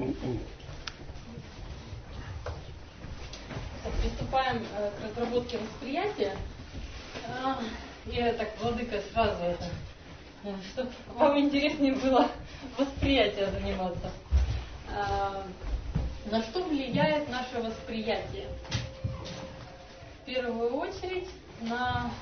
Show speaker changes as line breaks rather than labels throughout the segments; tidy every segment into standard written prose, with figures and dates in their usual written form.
Приступаем к разработке восприятия. Я так, владыка, сразу это, чтобы вам интереснее было восприятие заниматься. На что влияет наше восприятие? В первую очередь на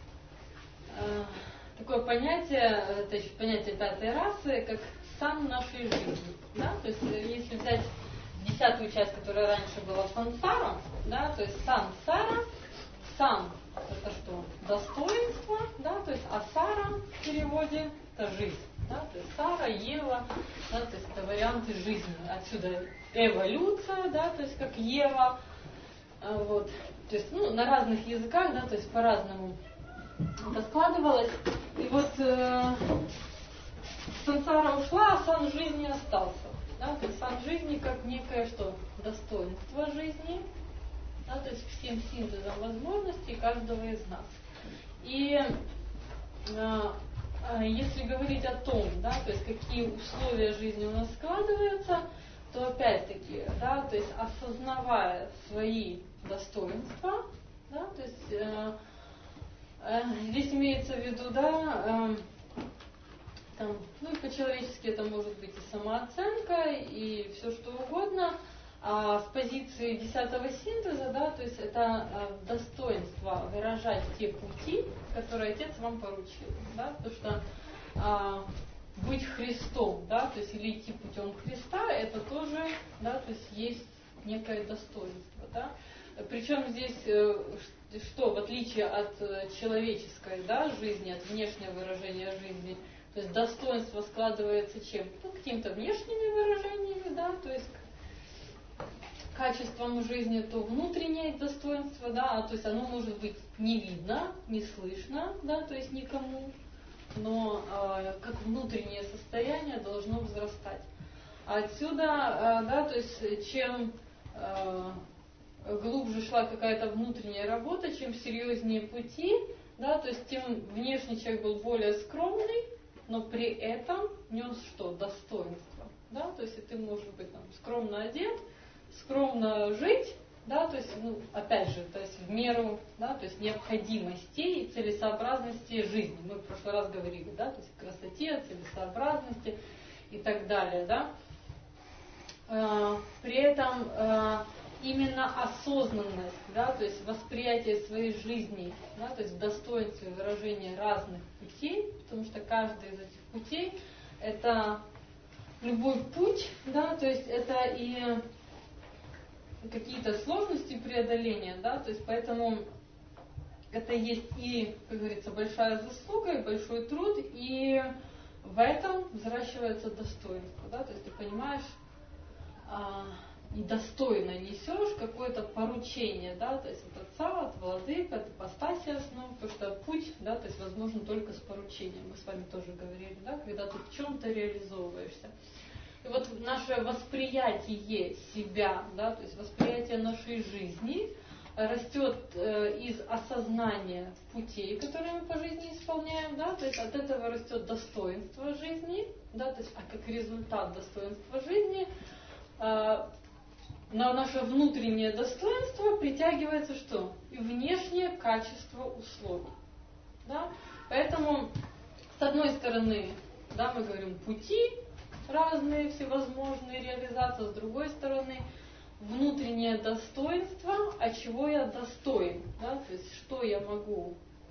такое понятие, это еще понятие пятой расы, как сан нашей жизни. Да? То есть, если взять 10-ю часть, которая раньше была сансара, да, то есть сансара, сан это что? Достоинство, да, то есть асара в переводе это жизнь. Да, то есть Сара, Ева, да, то есть это варианты жизни. Отсюда эволюция, да, то есть как Ева. Вот. То есть, на разных языках, да, то есть по-разному это складывалось. И вот сансара ушла, а сан жизни остался. Да, то есть сан жизни как некое что? Достоинство жизни, да, то есть всем синтезом возможностей каждого из нас. И если говорить о том, да, то есть какие условия жизни у нас складываются, то опять-таки, да, то есть осознавая свои достоинства, да, то есть здесь имеется в виду, да, там, и по-человечески это может быть и самооценка, и все что угодно. А с позиции 10-го синтеза, да, то есть это достоинство выражать те пути, которые Отец вам поручил, да, потому что быть Христом, да, то есть или идти путем Христа, это тоже, да, то есть некое достоинство, да. Причем здесь что, в отличие от человеческой, да, жизни, от внешнего выражения жизни, то есть достоинство складывается чем? Какими-то внешними выражениями, да, то есть качеством жизни, то внутреннее достоинство, да, то есть оно может быть не видно, не слышно, да, то есть никому, но как внутреннее состояние должно взрастать. Отсюда, да, то есть чем глубже шла какая-то внутренняя работа, чем серьезнее пути, да, то есть тем внешний человек был более скромный, но при этом нес что? Достоинство, да, то есть и ты можешь быть там скромно одет, скромно жить, да, то есть, опять же, то есть в меру, да, то есть необходимостей и целесообразности жизни. Мы в прошлый раз говорили, да, то есть красоте, целесообразности и так далее, да. При этом именно осознанность, да, то есть восприятие своей жизни, да, то есть в достоинстве выражения разных путей, потому что каждый из этих путей это любой путь, да, то есть это и какие-то сложности преодоления, да, то есть поэтому это есть и, как говорится, большая заслуга, и большой труд, и в этом взращивается достоинство, да, то есть ты понимаешь и достойно несешь какое-то поручение, да, то есть от Отца, от Владык, от ипостаси основ, потому что путь, да, то есть возможен только с поручением, мы с вами тоже говорили, да, когда ты в чем-то реализовываешься. И вот наше восприятие себя, да, то есть восприятие нашей жизни растет из осознания путей, которые мы по жизни исполняем, да, то есть от этого растет достоинство жизни, да, то есть как результат достоинства жизни на наше внутреннее достоинство притягивается что? И внешнее качество условий. Да? Поэтому, с одной стороны, да, мы говорим пути разные, всевозможные реализации, с другой стороны, внутреннее достоинство, а чего я достоин, да? То есть что я могу,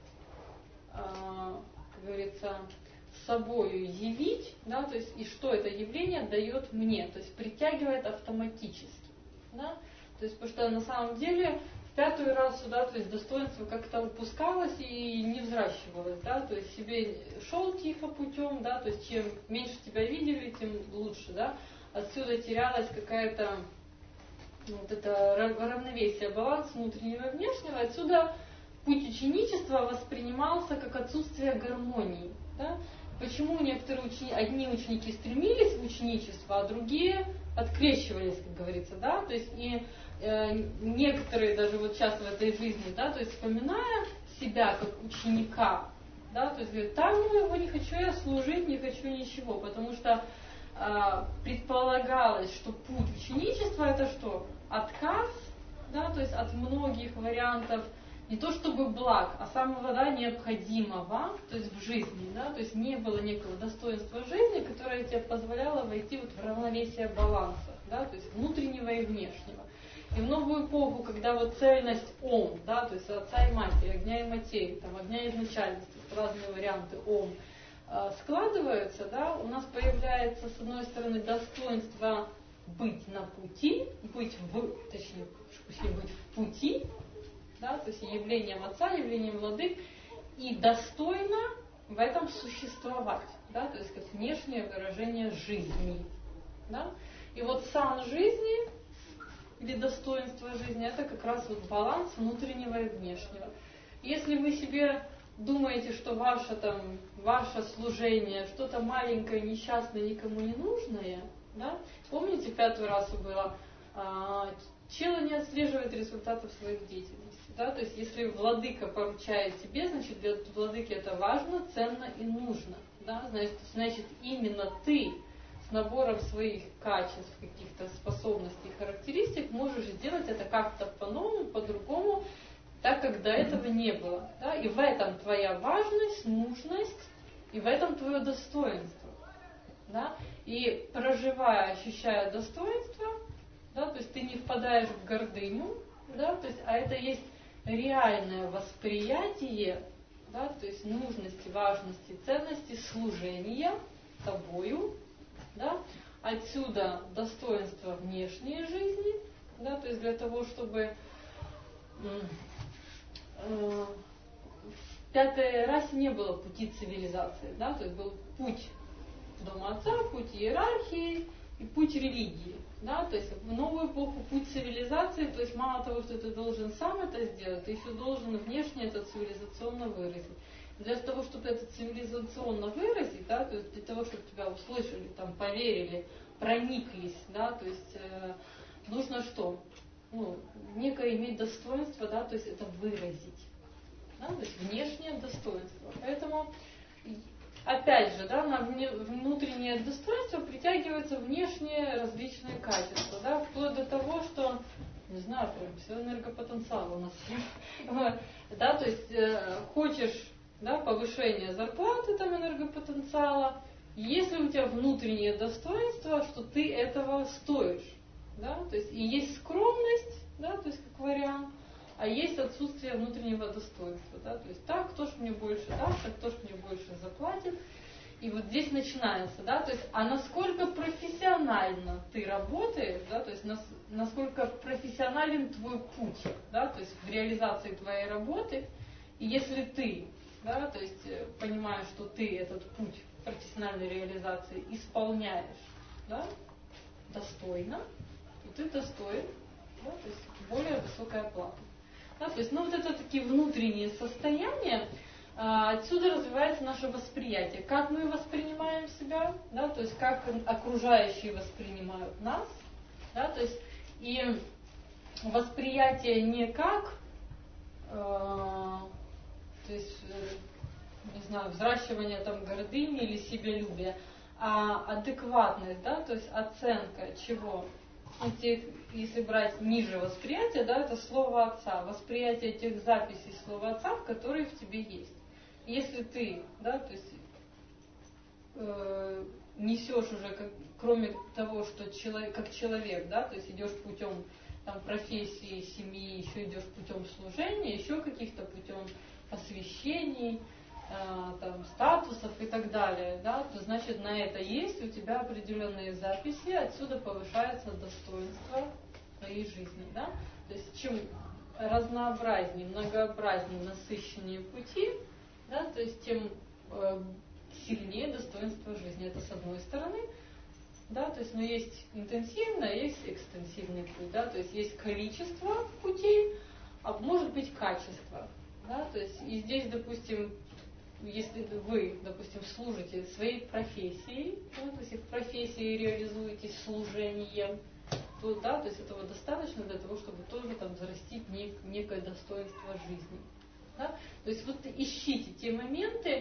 как говорится, собою явить, да, то есть и что это явление дает мне, то есть притягивает автоматически, да, то есть потому что на самом деле в 5-ю расу, да, то есть достоинство как-то упускалось и не взращивалось, да, то есть себе шел тихо путем, да, то есть чем меньше тебя видели, тем лучше, да, отсюда терялась какая-то вот это равновесие, баланс внутреннего и внешнего, отсюда путь ученичества воспринимался как отсутствие гармонии, да. Почему одни ученики стремились в ученичество, а другие открещивались, как говорится, да, то есть и некоторые даже вот сейчас в этой жизни, да, то есть вспоминая себя как ученика, да, то есть говорят, там, его не хочу я служить, не хочу ничего, потому что предполагалось, что путь ученичества это что? Отказ, да, то есть от многих вариантов не то чтобы благ, а самого необходимого, то есть в жизни, да, то есть не было некого достоинства жизни, которое тебе позволяло войти вот в равновесие баланса, да, то есть внутреннего и внешнего. И в новую эпоху, когда вот цельность Ом, да, то есть отца и матери, огня и материи, там, огня изначальности, разные варианты Ом, складываются, да, у нас появляется, с одной стороны, достоинство быть на пути, быть в пути, да, то есть явлением Отца, явлением Владык, и достойно в этом существовать, да, то есть как внешнее выражение жизни. Да. И вот сан жизни, или достоинство жизни, это как раз вот баланс внутреннего и внешнего. Если вы себе думаете, что ваше служение что-то маленькое, несчастное, никому не нужное, да? Помните, 5-й раз было, чело не отслеживает результатов своих деятельностей. Да? То есть, если владыка поручает тебе, значит, для владыки это важно, ценно и нужно. Да? Значит, именно ты с набором своих качеств, каких-то способностей, характеристик можешь сделать это как-то по-новому, по-другому, так как до этого не было. Да? И в этом твоя важность, нужность, и в этом твое достоинство. Да? И проживая, ощущая достоинство, да, то есть ты не впадаешь в гордыню, да, то есть, а это есть реальное восприятие, да, то есть нужности, важности, ценности служения тобою, да, отсюда достоинство внешней жизни, да, то есть для того, чтобы в 5-й расе не было пути цивилизации, да, то есть был путь Дома Отца, путь иерархии и путь религии. Да, то есть в новую эпоху путь цивилизации, то есть мало того, что ты должен сам это сделать, ты еще должен внешне это цивилизационно выразить. Для того, чтобы это цивилизационно выразить, да, то есть для того, чтобы тебя услышали, там, поверили, прониклись, да, то есть нужно что? Ну, некое иметь достоинство, да, то есть это выразить. Да, то есть внешнее достоинство. Поэтому опять же, да, на внутреннее достоинство притягиваются внешние различные качества, да, вплоть до того, что, не знаю, прям все энергопотенциал у нас есть. Да, то есть хочешь, да, повышения зарплаты, там, энергопотенциала, если у тебя внутреннее достоинство, что ты этого стоишь, да, то есть и есть скромность, да, то есть как вариант, а есть отсутствие внутреннего достоинства, да, то есть так, кто ж мне больше даст, а кто ж мне больше заплатит. И вот здесь начинается, да, то есть, а насколько профессионально ты работаешь, да, то есть насколько профессионален твой путь, да, то есть в реализации твоей работы, и если ты, да, то есть понимаешь, что ты этот путь профессиональной реализации исполняешь, да, достойно, то ты достоин, да, то есть более высокой оплаты. Да, то есть, ну, вот это такие внутренние состояния, отсюда развивается наше восприятие. Как мы воспринимаем себя, да, то есть как окружающие воспринимают нас, да, то есть и восприятие не как, то есть, не знаю, взращивание там гордыни или себялюбия, а адекватность, да, то есть оценка чего? Если брать ниже восприятия, да, это слово Отца, восприятие тех записей слова Отца, которые в тебе есть. Если ты, да, то есть несешь уже, кроме того, что как человек, да, то есть идешь путем там, профессии, семьи, еще идешь путем служения, еще каких-то путем посвящений, там, статусов и так далее, да, то значит на это есть у тебя определенные записи, отсюда повышается достоинство твоей жизни, да, то есть чем разнообразнее, многообразнее, насыщеннее пути, да, то есть тем сильнее достоинство жизни. Это с одной стороны, да, то есть, но есть интенсивное, есть экстенсивный путь, да, то есть есть количество путей, а может быть качество, да, то есть и здесь, допустим, если вы, допустим, служите своей профессией, да, то есть и в профессии реализуетесь служением, то, да, то есть этого достаточно для того, чтобы тоже там зарастить некое достоинство жизни. Да? То есть вот ищите те моменты,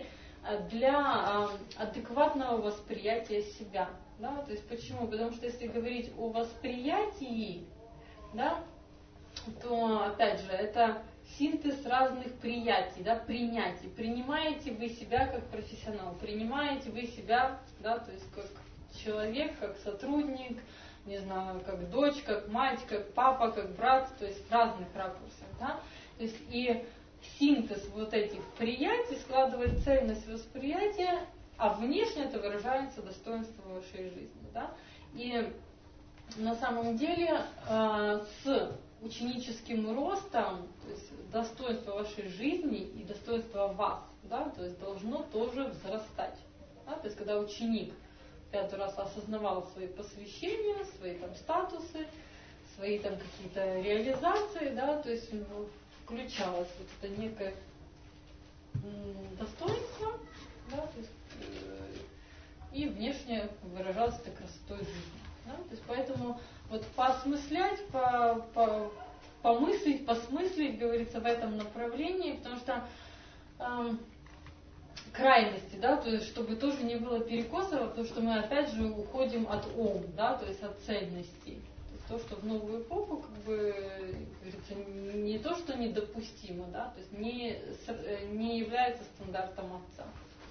для адекватного восприятия себя. Да? То есть почему? Потому что если говорить о восприятии, да, то опять же это синтез разных приятий, да, принятий. Принимаете вы себя как профессионал, принимаете вы себя, да, то есть как человек, как сотрудник, не знаю, как дочь, как мать, как папа, как брат, то есть в разных ракурсах, да. То есть и синтез вот этих приятий складывает цельность восприятия, а внешне это выражается достоинством вашей жизни, да. И на самом деле с ученическим ростом, то есть достоинство вашей жизни и достоинство вас, да, то есть должно тоже взрастать. Да, то есть когда ученик 5-й раз осознавал свои посвящения, свои там статусы, свои там какие-то реализации, да, то есть у него включалось вот это некое достоинство, да, то есть, и внешне выражалось это красотой жизни. Да, то есть поэтому вот поосмыслять, помыслить, посмыслить, говорится, в этом направлении, потому что крайности, да, то есть чтобы тоже не было перекосов, потому что мы опять же уходим от ом, да, то есть от цельности. То, что в новую эпоху, как бы, говорится, не то, что недопустимо, да, то есть не является стандартом отца.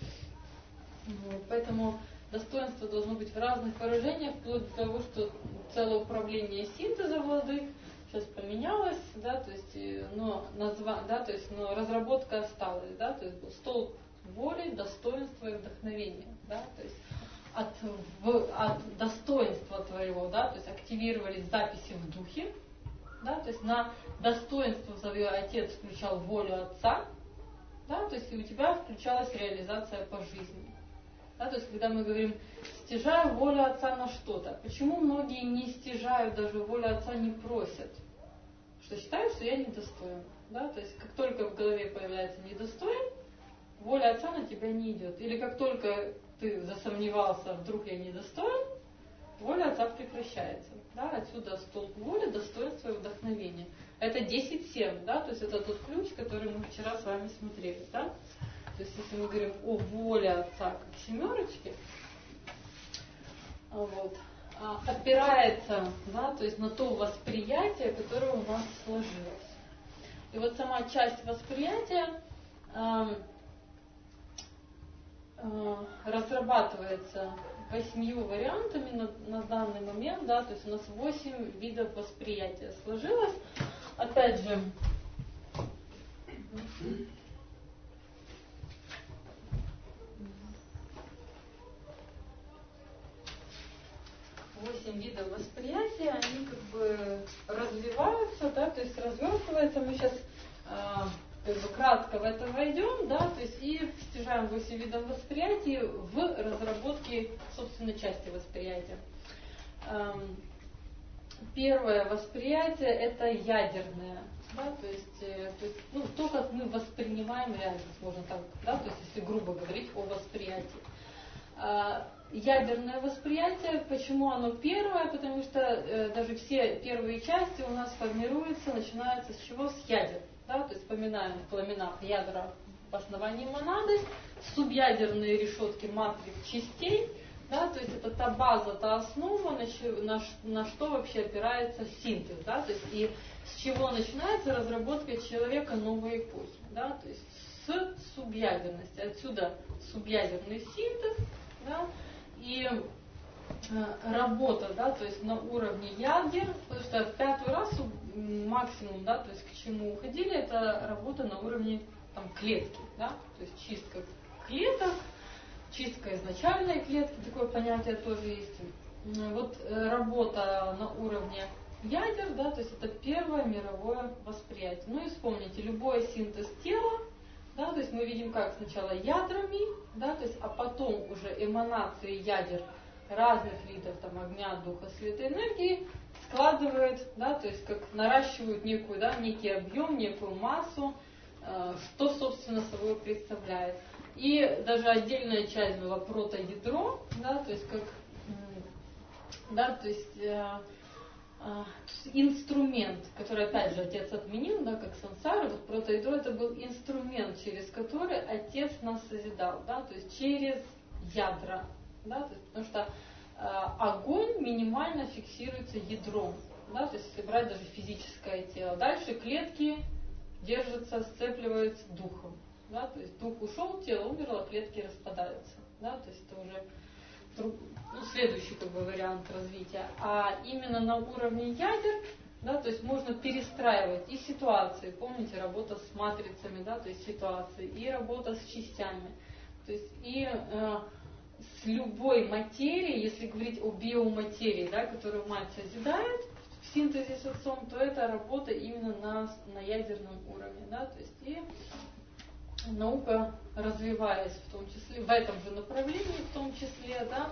Поэтому достоинство должно быть в разных выражениях, вплоть до того, что целое управление синтеза владык сейчас поменялось, да, то есть, но разработка осталась, да, то есть был столб воли, достоинства и вдохновения, да, то есть от достоинства твоего, да, то есть активировались записи в духе, да, то есть на достоинство твое отец включал волю отца, да, то есть и у тебя включалась реализация по жизни. Да, то есть когда мы говорим стяжаю волю отца на что-то, почему многие не стяжают, даже волю отца не просят? Что считают, что я недостоин. Да? То есть как только в голове появляется недостоин, воля отца на тебя не идет. Или как только ты засомневался, вдруг я недостоин, воля отца прекращается. Да? Отсюда столб воли, достоинства и вдохновения. Это 10-7, да? То есть это тот ключ, который мы вчера с вами смотрели. Да? То есть если мы говорим о воле отца как семерочке, вот, опирается, да, то есть на то восприятие, которое у нас сложилось. И вот сама часть восприятия разрабатывается 8 вариантами на данный момент, да, то есть у нас 8 видов восприятия сложилось. Опять же, видов восприятия, они как бы развиваются, да, то есть развертываются. Мы сейчас как бы кратко в это войдем, да, то есть и стяжаем 8 видов восприятия в разработке собственной части восприятия. Первое восприятие это ядерное, да, то есть ну, то, как мы воспринимаем реальность, можно так, да, то есть если грубо говорить о восприятии. Ядерное восприятие, почему оно первое? Потому что даже все первые части у нас формируются, начинаются с чего? С ядер. Да? То есть вспоминаем в пламенах ядра в основании монады, субъядерные решетки матрix частей, да? То есть это та база, та основа, на что вообще опирается синтез. Да? То есть и с чего начинается разработка человека новой эпохи. Да? То есть с субъядерности. Отсюда субъядерный синтез. Да? И работа, да, то есть на уровне ядер, потому что в 5-й раз максимум, да, то есть к чему уходили, это работа на уровне там, клетки, да, то есть чистка клеток, чистка изначальной клетки, такое понятие тоже есть. Вот работа на уровне ядер, да, то есть это первое мировое восприятие. Ну и вспомните, любой синтез тела, да, то есть мы видим как сначала ядрами, да, то есть, а потом уже эманации ядер разных видов там, огня, духа, света, энергии складывают, да, то есть как наращивают некую, да, некий объем, некую массу, что собственно собой представляет. И даже отдельная часть была протоядро, да, то есть как, да, то есть инструмент, который опять же Отец отменил, да, как сансара, вот протоидро это был инструмент, через который Отец нас созидал, да, то есть через ядра, да, то есть, потому что огонь минимально фиксируется ядром, да, то есть если брать даже физическое тело, дальше клетки держатся, сцепливаются духом, да, то есть дух ушел, тело умерло, клетки распадаются, да, то есть это уже следующий как бы вариант развития. А именно на уровне ядер, да, то есть можно перестраивать и ситуации, помните, работа с матрицами, да, то есть ситуации, и работа с частями, то есть и с любой материей, если говорить о биоматерии, да, которую мать созидает в синтезе с отцом, то это работа именно на ядерном уровне, да, то есть и наука, развиваясь в том числе, в этом же направлении в том числе, да,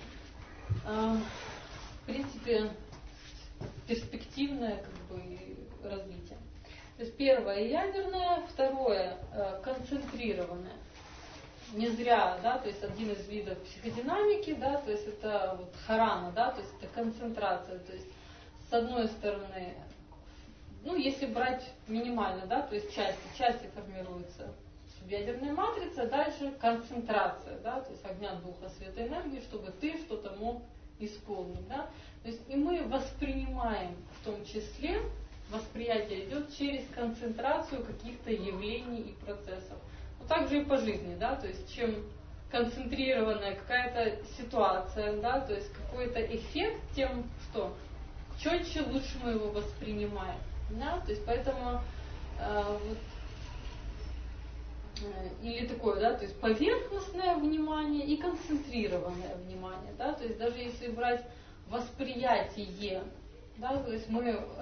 в принципе, перспективное как бы развитие. То есть первое ядерное, второе концентрированное. Не зря, да, то есть один из видов психодинамики, да, то есть это вот харана, да, то есть это концентрация, то есть с одной стороны, ну если брать минимально, да, то есть части формируются ядерная матрица, дальше концентрация, да, то есть огня, духа, света, энергии, чтобы ты что-то мог исполнить, да. То есть и мы воспринимаем, в том числе, восприятие идет через концентрацию каких-то явлений и процессов. Но также и по жизни, да, то есть чем концентрированная какая-то ситуация, да, то есть какой-то эффект, тем что четче, лучше мы его воспринимаем, да, то есть поэтому вот или такое, да, то есть поверхностное внимание и концентрированное внимание, да, то есть даже если брать восприятие, да, то есть мы,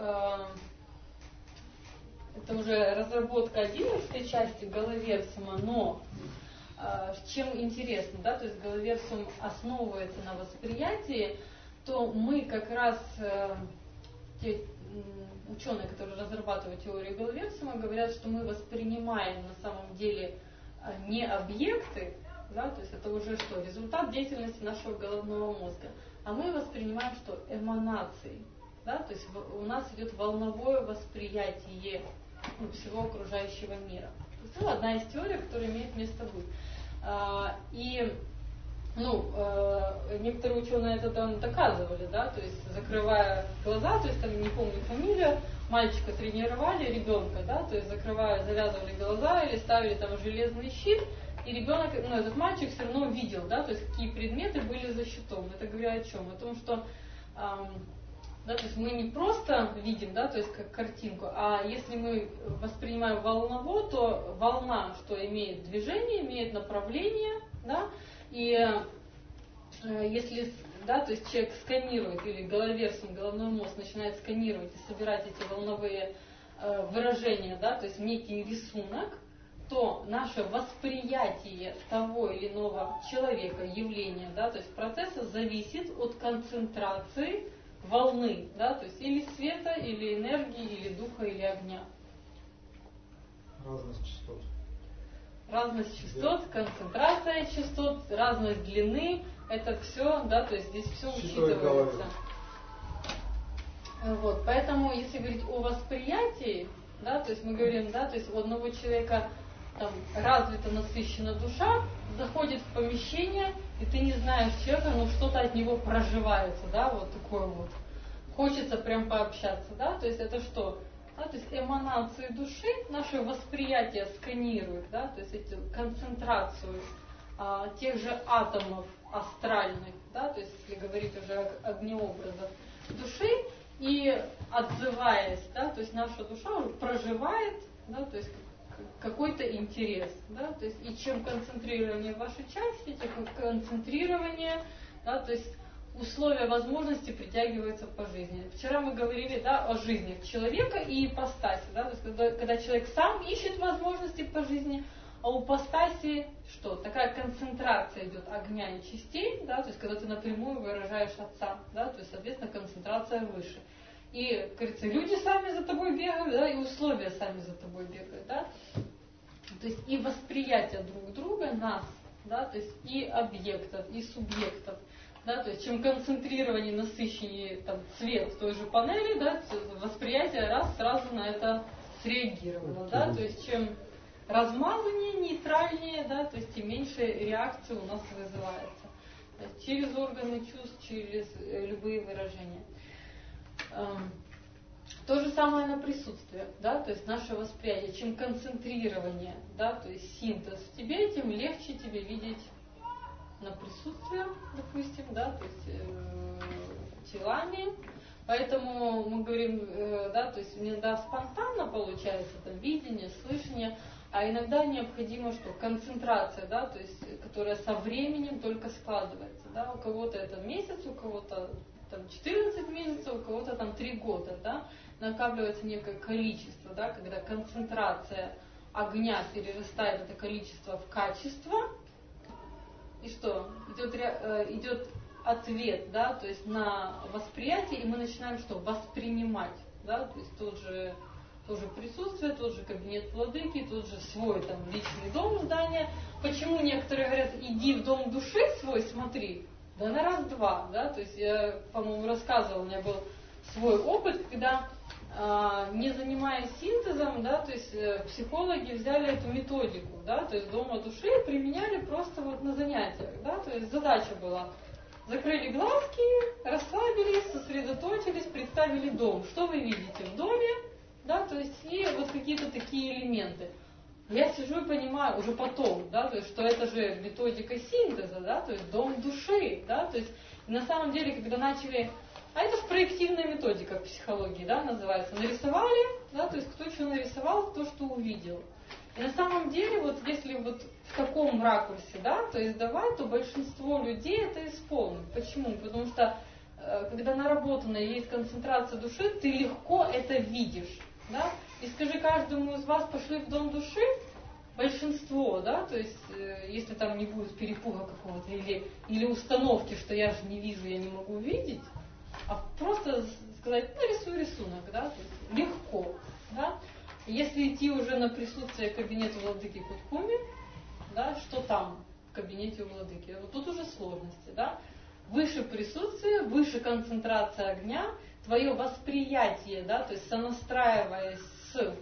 это уже разработка 11 части Галаверсума, но чем интересно, да, то есть Галаверсум основывается на восприятии, то мы как раз те ученые, которые разрабатывают теорию Галаверсума, говорят, что мы воспринимаем на самом деле не объекты, да, то есть это уже что, результат деятельности нашего головного мозга, а мы воспринимаем что, эманации, да, то есть у нас идет волновое восприятие всего окружающего мира. То есть, одна из теорий, которая имеет место быть. И некоторые ученые это там доказывали, да, то есть закрывая глаза, то есть там не помню фамилию, мальчика тренировали, ребенка, да, то есть закрывая, завязывали глаза или ставили там железный щит, и ребенок, этот мальчик все равно видел, да, то есть какие предметы были за щитом. Это говоря о чем? О том, что да, то есть мы не просто видим, да, то есть как картинку, а если мы воспринимаем волново, то волна, что имеет движение, имеет направление, да, и если, да, то есть человек сканирует, или Галаверсум, головной мозг начинает сканировать и собирать эти волновые выражения, да, то есть некий рисунок, то наше восприятие того или иного человека, явления, да, то есть процесса зависит от концентрации волны, да, то есть или света, или энергии, или духа, или огня.
Разность частот.
Разность частот, концентрация частот, разность длины, это все, да, то есть здесь все учитывается. Вот, поэтому, если говорить о восприятии, да, то есть мы говорим, да, то есть у одного человека там развита, насыщена душа, заходит в помещение, и ты не знаешь человека, но что-то от него проживается, да, вот такое вот. Хочется прям пообщаться, да, то есть это что? Да, то есть эманации души, наше восприятие сканирует, да, то есть эту концентрацию тех же атомов астральных, да, то есть если говорить уже о огнеобразах души, и отзываясь, да, то есть наша душа уже проживает, да, то есть какой-то интерес, да, то есть и чем концентрирование вашей части, тем концентрирование, да, то есть условия возможности притягиваются по жизни. Вчера мы говорили, да, о жизни человека и ипостаси, да, то есть когда человек сам ищет возможности по жизни, а у ипостаси что? Такая концентрация идет огня и частей, да, то есть когда ты напрямую выражаешь отца, да, то есть, соответственно, концентрация выше. И, как говорится, люди сами за тобой бегают, да, и условия сами за тобой бегают, да. То есть и восприятие друг друга, нас, да, то есть и объектов, и субъектов, да, то есть чем концентрированнее, насыщеннее там, цвет той же панели, да, восприятие сразу на это среагировало, да, то есть чем размазаннее, нейтральнее, да, то есть тем меньше реакции у нас вызывается. То есть через органы чувств, через любые выражения. То же самое на присутствие, да, то есть наше восприятие, чем концентрирование, да, то есть синтез в тебе, тем легче тебе видеть на присутствие, допустим, да, то есть телами. Поэтому мы говорим, да, то есть иногда спонтанно получается там видение, слышание, а иногда необходимо, что концентрация, да, то есть которая со временем только складывается, да, у кого-то это месяц, у кого-то там 14 месяцев, у кого-то там 3 года, да, накапливается некое количество, да, когда концентрация огня перерастает это количество в качество, и что? Идет ответ, да, то есть на восприятие, и мы начинаем что? Воспринимать, да, то есть тоже присутствие, тот же кабинет владыки, тот же свой там личный дом, здание. Почему некоторые говорят, иди в дом души свой, смотри, да на раз-два, да, то есть я, по-моему, рассказывала, у меня был свой опыт, когда не занимаясь синтезом, да, то есть психологи взяли эту методику, да, то есть дома души применяли просто вот на занятиях, да, то есть задача была, закрыли глазки, расслабились, сосредоточились, представили дом, что вы видите в доме, да, то есть и вот какие-то такие элементы. Я сижу и понимаю уже потом, да, то есть что это же методика синтеза, да, то есть дом души, да, то есть на самом деле, когда начали, а это же проективная методика в психологии, да, называется, нарисовали, да, то есть кто что нарисовал, кто что увидел. И на самом деле, вот если вот в таком ракурсе, да, то есть давать, то большинство людей это исполнит. Почему? Потому что когда наработана есть концентрация души, ты легко это видишь, да. И скажи каждому из вас, пошли в дом души, большинство, да, то есть если там не будет перепуга какого-то или установки, что я же не вижу, я не могу видеть, а просто сказать, нарисуй рисунок, да, то есть легко, да. Если идти уже на присутствие кабинета владыки Куткуми, да, что там в кабинете у владыки, вот тут уже сложности, да. Выше присутствие, выше концентрация огня, твое восприятие, да, то есть сонастраиваясь с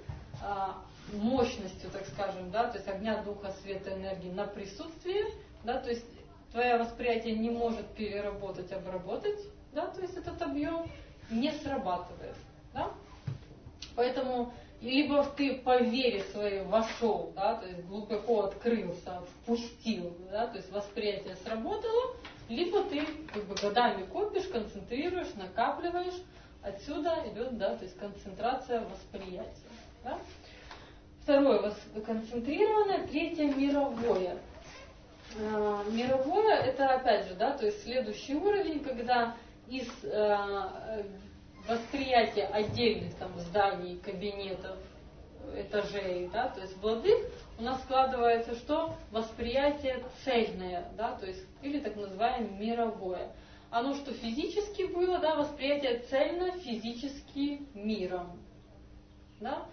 мощностью, так скажем, да, то есть огня, духа, света, энергии на присутствие, да, то есть твое восприятие не может переработать, обработать, да, то есть этот объем не срабатывает, да. Поэтому либо ты по вере своей вошел, да, то есть глубоко открылся, впустил, да, то есть восприятие сработало, либо ты как бы годами копишь, концентрируешь, накапливаешь, отсюда идет, да, то есть концентрация восприятия. Да? Второе концентрированное, третье мировое. Мировое это опять же, да, то есть следующий уровень, когда из восприятия отдельных там зданий, кабинетов, этажей, да, то есть владык, у нас складывается что? Восприятие цельное, да, то есть, или так называемое мировое. Оно что физически было, да, восприятие цельно физически миром. Да?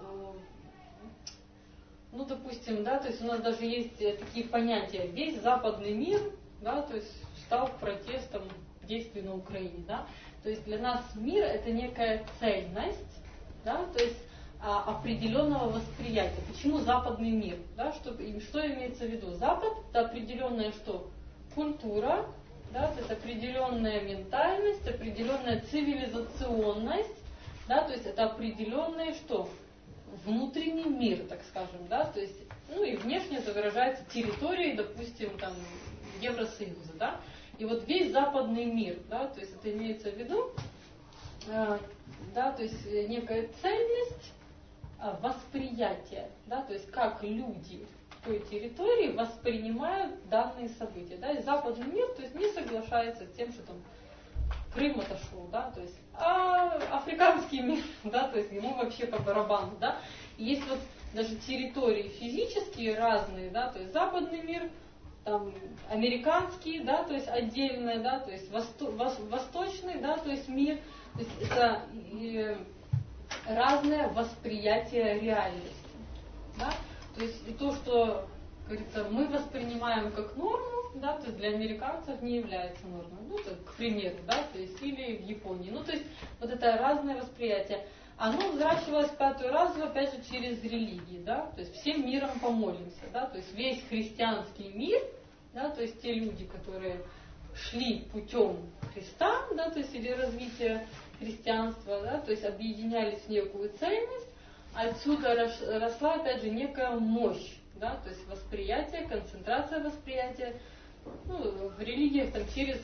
Ну, допустим, да, то есть у нас даже есть такие понятия, весь западный мир, да, то есть стал протестом действий на Украине, да. То есть для нас мир это некая цельность, да, то есть определенного восприятия. Почему западный мир? Да, что имеется в виду? Запад это определенная что? Культура, да, то есть определенная ментальность, определенная цивилизационность, да, то есть это определенное что? Внутренний мир, так скажем, да, то есть, ну и внешне это выражается территорией, допустим, там, Евросоюза, да, и вот весь западный мир, да, то есть это имеется в виду, да, то есть некая цельность восприятия, да, то есть как люди той территории воспринимают данные события, да, и западный мир, то есть не соглашается с тем, что там Крым отошел, да, то есть, а африканский мир, да, то есть ему вообще по барабану, да, и есть вот даже территории физические разные, да, то есть западный мир, там, американский, да, то есть отдельное, да, то есть восточный, да, то есть мир, то есть это разное восприятие реальности, да, то есть и то, что, говорится, мы воспринимаем как норму, да, то есть для американцев не является нормой. Ну, то, к примеру, да, то есть или в Японии. Ну, то есть вот это разное восприятие. Оно взращивалось в пятую разу, опять же, через религии, да, то есть всем миром помолимся, да, то есть весь христианский мир, да, то есть те люди, которые шли путем Христа, да, то есть или развития христианства, да, то есть объединялись в некую цельность, отсюда росла, опять же, некая мощь, да, то есть восприятие, концентрация восприятия, ну, в религиях там через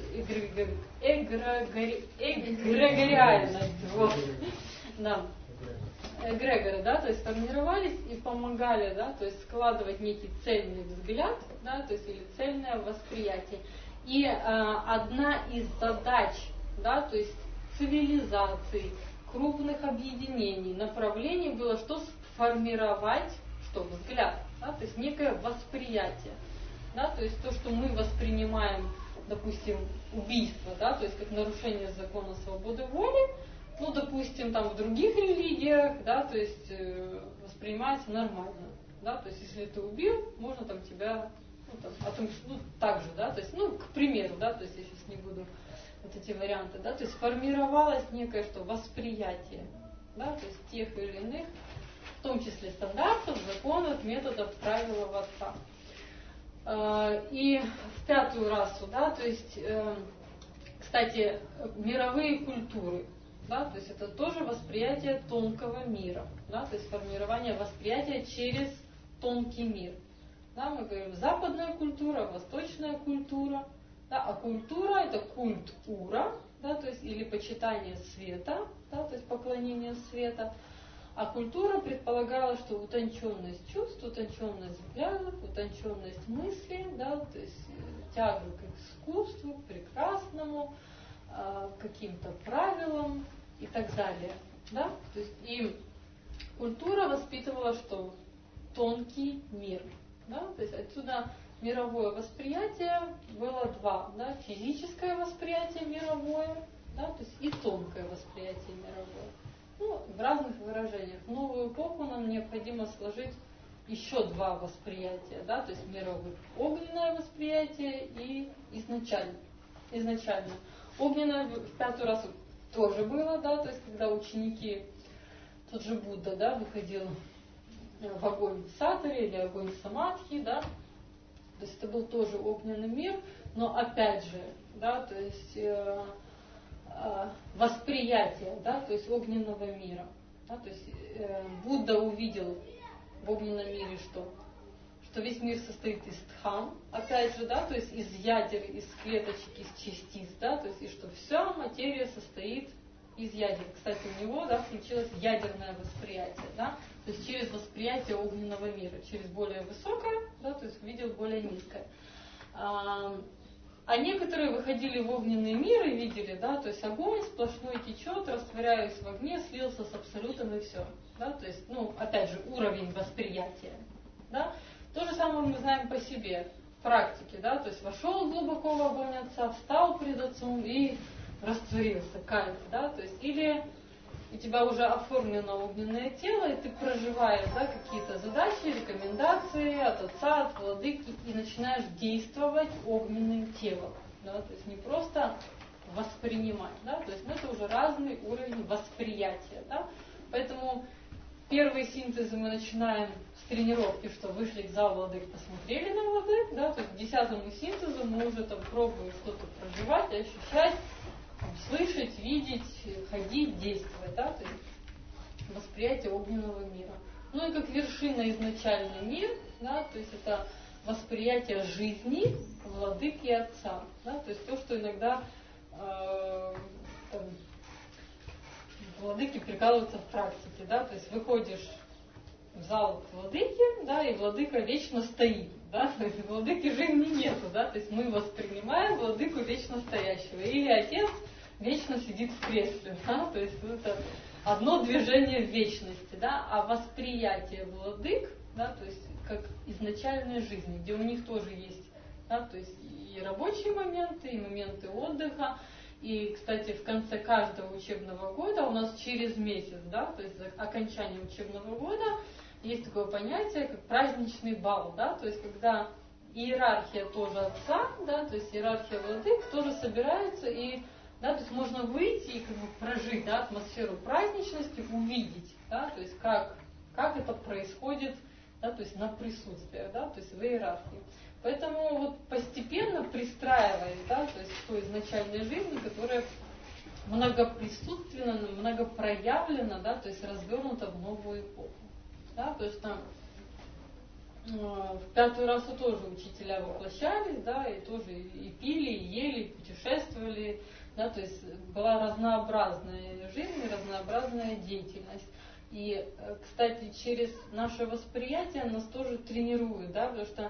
эгрегориальность, вот, да, эгрегоры, да, то есть формировались и помогали, да, то есть складывать некий цельный взгляд, да, то есть или цельное восприятие. И одна из задач, да, то есть цивилизаций, крупных объединений, направлений было что сформировать, что взгляд, да, то есть некое восприятие, да, то есть то, что мы воспринимаем, допустим, убийство, да, то есть как нарушение закона свободы воли, ну, допустим, там в других религиях, да, то есть воспринимается нормально, да, то есть если ты убил, можно там тебя, ну, там, ну, так же, да, то есть, ну, к примеру, да, то есть я сейчас не буду вот эти варианты, да, то есть формировалось некое что восприятие, да, то есть тех или иных, в том числе стандартов, законов, методов, правил отца. И в пятую расу, да, то есть, кстати, мировые культуры, да, то есть это тоже восприятие тонкого мира, да, то есть формирование восприятия через тонкий мир. Да, мы говорим западная культура, восточная культура, да, а культура это культ ура, да, то есть или почитание света, да, то есть поклонение света. А культура предполагала, что утонченность чувств, утонченность взглядов, утонченность мысли, да, то есть тяга к искусству, к прекрасному, к каким-то правилам и так далее. Да? То есть и культура воспитывала что? Тонкий мир. Да? То есть отсюда мировое восприятие было два. Да? Физическое восприятие мировое, да? То есть и тонкое восприятие мировое. Ну, в разных выражениях. В новую эпоху нам необходимо сложить еще два восприятия, да, то есть мировых. Огненное восприятие и изначально. Огненное в пятый раз тоже было, да, то есть когда ученики, тот же Будда, да, выходил в огонь сатори или огонь самадхи, да, то есть это был тоже огненный мир, но опять же, да, то есть восприятие, да, то есть огненного мира. Да, то есть Будда увидел в огненном мире что? Что весь мир состоит из дхам, опять же, да, то есть из ядер, из клеточек, из частиц, да, то есть и что вся материя состоит из ядер. Кстати, у него, да, включилось ядерное восприятие, да, то есть через восприятие огненного мира, через более высокое, да, то есть увидел более низкое. А некоторые выходили в огненный мир и видели, да, то есть огонь сплошной течет, растворяясь в огне, слился с абсолютом и все. Да, то есть, ну, опять же, уровень восприятия. Да. То же самое мы знаем по себе, в практике, да, то есть вошел глубоко в огонь отца, встал пред отцом и растворился, кайф, да, то есть, или у тебя уже оформлено огненное тело, и ты проживаешь, да, какие-то задачи, рекомендации от отца, от владыки, и начинаешь действовать огненным телом. Да, то есть не просто воспринимать, да, то есть это уже разный уровень восприятия. Да. Поэтому первые синтезы мы начинаем с тренировки, что вышли к залу владык, посмотрели на владык, да, то есть к 10-му синтезу мы уже там пробуем что-то проживать, ощущать, слышать, видеть, ходить, действовать, да, то есть восприятие огненного мира. Ну и как вершина изначальный мир, да, то есть это восприятие жизни владыки и отца, да, то есть то, что иногда владыки прикалываются в практике, да, то есть выходишь в зал к владыке, да, и владыка вечно стоит, да, то есть владыки жизни нету, да, то есть мы воспринимаем владыку вечно стоящего, или отец вечно сидит в кресле, да, то есть это одно движение в вечности, да, а восприятие владык, да, то есть как изначальной жизни, где у них тоже есть, да, то есть и рабочие моменты, и моменты отдыха. И, кстати, в конце каждого учебного года у нас через месяц, да, то есть за окончание учебного года есть такое понятие, как праздничный бал, да, то есть когда иерархия тоже отца, да, то есть иерархия владык тоже собираются и, да, то есть можно выйти и как бы прожить, да, атмосферу праздничности, увидеть, да, то есть как это происходит, да, то есть на присутствиях, да, то есть в иерархии. Поэтому вот постепенно пристраиваясь, да, то есть к той изначальной жизни, которая многоприсутственно, многопроявлена, да, то есть развернута в новую эпоху. Да, то есть там в пятую расу тоже учителя воплощались, да, и тоже и пили, и ели, и путешествовали, да, то есть была разнообразная жизнь, разнообразная деятельность. И, кстати, через наше восприятие нас тоже тренируют, да, потому что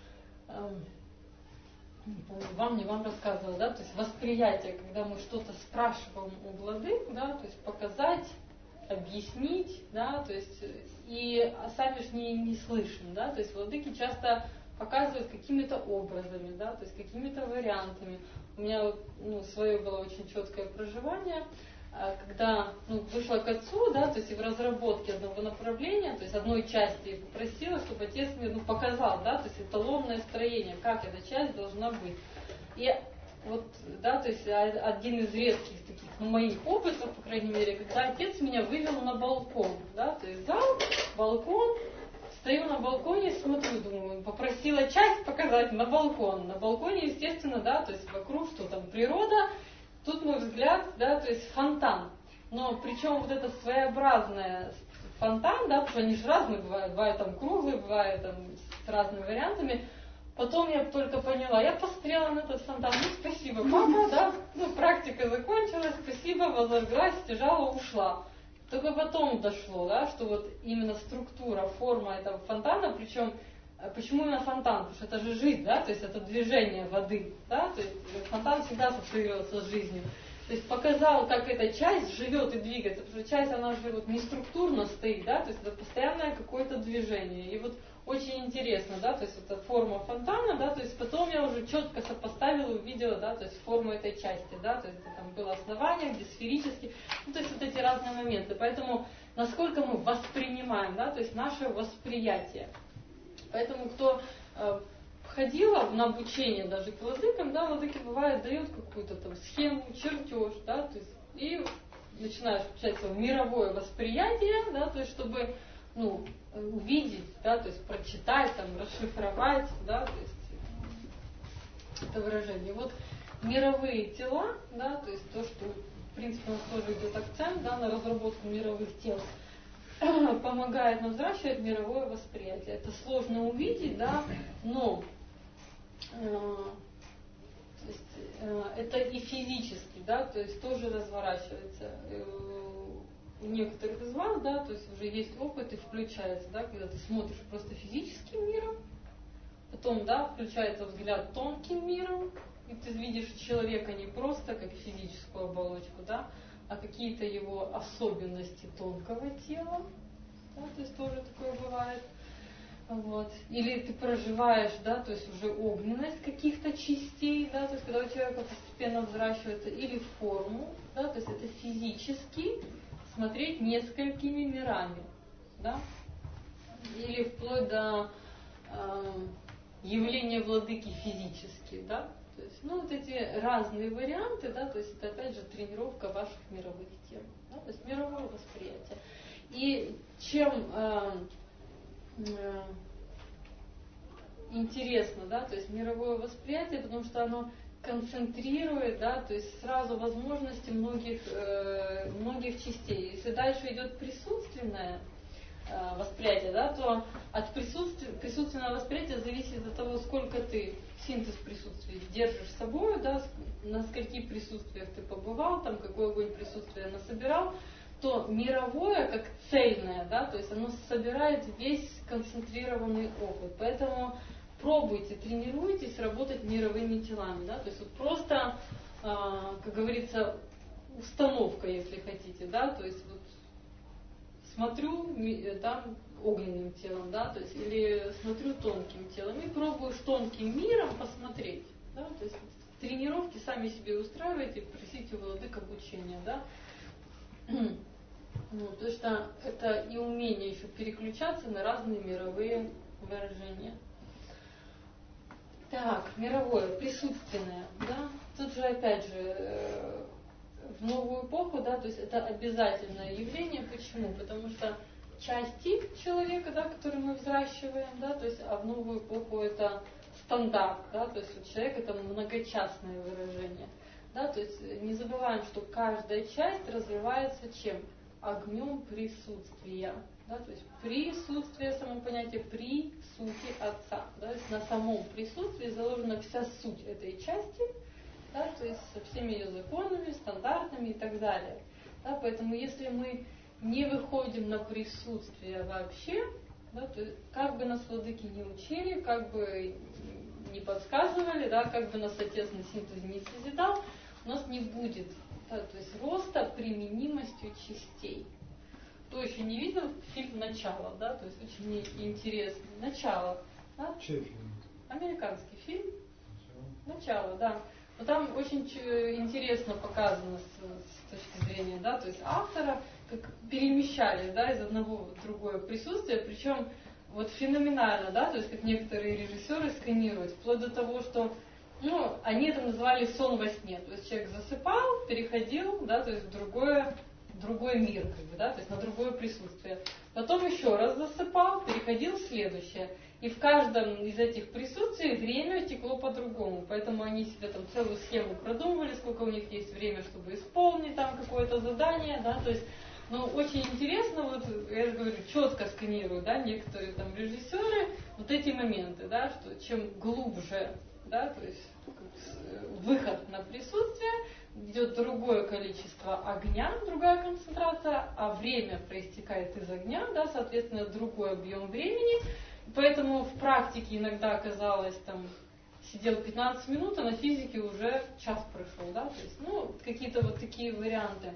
не помню, не вам рассказывала, да, то есть восприятие, когда мы что-то спрашиваем у владык, да, то есть показать, объяснить, да, то есть и сами же не слышим, да, то есть владыки часто показывают какими-то образами, да, то есть какими-то вариантами. У меня свое было очень четкое проживание, когда вышла к отцу, да, то есть и в разработке одного направления, то есть одной части попросила, чтобы отец мне показал, да, то есть эталонное строение, как эта часть должна быть. И вот, да, то есть один из редких таких, моих опытов, по крайней мере, когда отец меня вывел на балкон, да, то есть зал, балкон, стою на балконе, смотрю, думаю, попросила часть показать на балкон. На балконе, естественно, да, то есть вокруг, что там, природа. Тут мой взгляд, да, то есть фонтан. Но причем вот это своеобразное фонтан, да, потому что они же разные бывают там круглые, бывают там с разными вариантами. Потом я только поняла, я посмотрела на этот фонтан, спасибо, папа, да, практика закончилась, спасибо, возложилась, стяжала, ушла. Только потом дошло, да, что вот именно структура, форма этого фонтана, причем почему именно фонтан? Потому что это же жизнь, да, то есть это движение воды, да, то есть фонтан всегда ассоциируется с жизнью. То есть показал, как эта часть живет и двигается, потому что часть, она же вот не структурно стоит, да, то есть это постоянное какое-то движение. И вот очень интересно, да, то есть это форма фонтана, да, то есть потом я уже четко сопоставила, увидела, да, то есть форму этой части, да, то есть там было основание, где сферически, то есть вот эти разные моменты. Поэтому насколько мы воспринимаем, да, то есть наше восприятие. Поэтому кто ходила на обучение даже к владыкам, да, владыки бывает дают какую-то там схему, чертеж, да, то есть и начинаешь включать свое мировое восприятие, да, то есть чтобы увидеть, да, то есть прочитать, там, расшифровать, да, то есть это выражение. Вот мировые тела, да, то есть то, что в принципе у нас тоже идет акцент, да, на разработку мировых тел, помогает нам взращивать мировое восприятие. Это сложно увидеть, да, но то есть, это и физически, да, то есть тоже разворачивается. У некоторых из вас, да, то есть уже есть опыт и включается, да, когда ты смотришь просто физическим миром, потом, да, включается взгляд тонким миром, и ты видишь человека не просто как физическую оболочку, да, а какие-то его особенности тонкого тела, да, то есть тоже такое бывает. Вот. Или ты проживаешь, да, то есть уже огненность каких-то частей, да, то есть когда у человека постепенно взращивается, или форму, да, то есть это физически смотреть несколькими мирами, да, или вплоть до явления владыки физически, да, то есть, вот эти разные варианты, да, то есть это опять же тренировка ваших мировых тем, да, то есть мировое восприятие. И чем интересно, да, то есть мировое восприятие, потому что оно концентрирует, да, то есть сразу возможности многих частей. Если дальше идет присутственное восприятие, да, то от присутственного восприятия зависит от того, сколько ты синтез присутствия держишь с собой, да, на скольких присутствиях ты побывал, там какой огонь присутствия насобирал, то мировое, как цельное, да, то есть оно собирает весь концентрированный опыт. Поэтому пробуйте, тренируйтесь работать мировыми телами, да, то есть вот просто, как говорится, установка, если хотите, да, то есть вот смотрю там огненным телом, да, то есть или смотрю тонким телом и пробую с тонким миром посмотреть, да, то есть тренировки сами себе устраивайте, просите у владык обучения, да. Потому что это и умение еще переключаться на разные мировые выражения. Так, мировое, присутственное, да. Тут же опять же в новую эпоху, да, то есть это обязательное явление. Почему? Потому что части человека, да, который мы взращиваем, да, то есть, а в новую эпоху это стандарт, да, то есть у человека это многочастное выражение, да, то есть не забываем, что каждая часть развивается чем? Огнем присутствия, да, то есть присутствие, само понятие при сути Отца, да, то есть на самом присутствии заложена вся суть этой части, да, то есть со всеми ее законами, стандартами и так далее, да, поэтому если мы не выходим на присутствие вообще, да, то как бы нас владыки не учили, как бы не подсказывали, да, как бы нас отец на синтезе не созидал, у нас не будет, да, то есть роста применимостью частей. Кто еще не видел фильм «Начало», да, то есть очень интересный. «Начало». Да?
Чей фильм?
Американский фильм. «Начало», да. Но там очень интересно показано с точки зрения, да, то есть автора, как перемещались, да, из одного в другое присутствие, причем вот феноменально, да, то есть как некоторые режиссеры сканируют, вплоть до того, что, ну, они это называли сон во сне, то есть человек засыпал, переходил, да, то есть в другой мир, как бы, да, то есть на другое присутствие. Потом еще раз засыпал, переходил в следующее. И в каждом из этих присутствий время текло по-другому. Поэтому они себе там целую схему продумывали, сколько у них есть время, чтобы исполнить там какое-то задание, да, то есть, ну, очень интересно, вот, я же говорю, четко сканируют, да, некоторые там режиссеры, вот эти моменты, да, что чем глубже, да, то есть выход на присутствие, идет другое количество огня, другая концентрация, а время проистекает из огня, да, соответственно, другой объем времени. Поэтому в практике иногда оказалось, там, сидел 15 минут, а на физике уже час прошел, да, то есть, ну, какие-то вот такие варианты.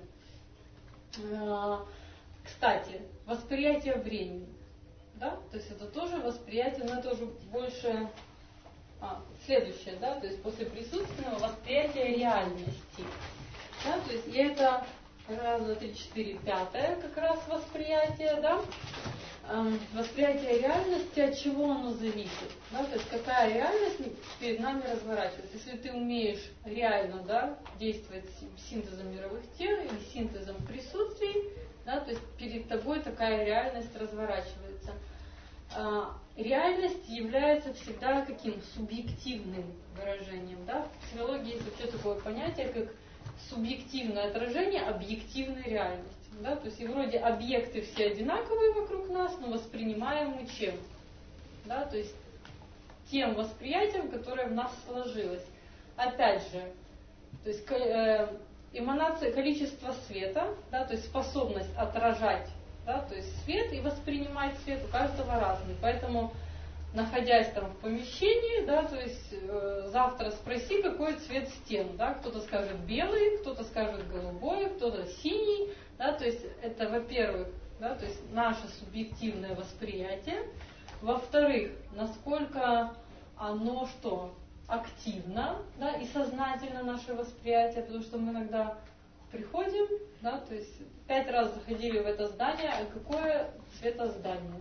Кстати, восприятие времени, да, то есть это тоже восприятие, но это уже больше следующее, да, то есть после присутственного восприятия реальности, да, то есть и это раз, два, три, четыре, пятое как раз восприятие, да, восприятие реальности, от чего оно зависит, да, то есть какая реальность перед нами разворачивается. Если ты умеешь реально, да, действовать синтезом мировых тел или синтезом присутствий, да, то есть перед тобой такая реальность разворачивается. Реальность является всегда каким субъективным выражением, да, в психологии есть вообще такое понятие, как субъективное отражение объективной реальности. Да? То есть и вроде объекты все одинаковые вокруг нас, но воспринимаем мы чем? Да? То есть тем восприятием, которое в нас сложилось. Опять же, то есть эманация, количество света, да, то есть способность отражать, да, то есть свет и воспринимать свет у каждого разный. Поэтому, находясь там в помещении, да, то есть завтра спроси, какой цвет стен, да, кто-то скажет белый, кто-то скажет голубой, кто-то синий, да, то есть это, во-первых, да, то есть наше субъективное восприятие, во-вторых, насколько оно что? Активно, да, и сознательно наше восприятие, потому что мы иногда приходим, да, то есть 5 раз заходили в это здание, а какое цвета здание?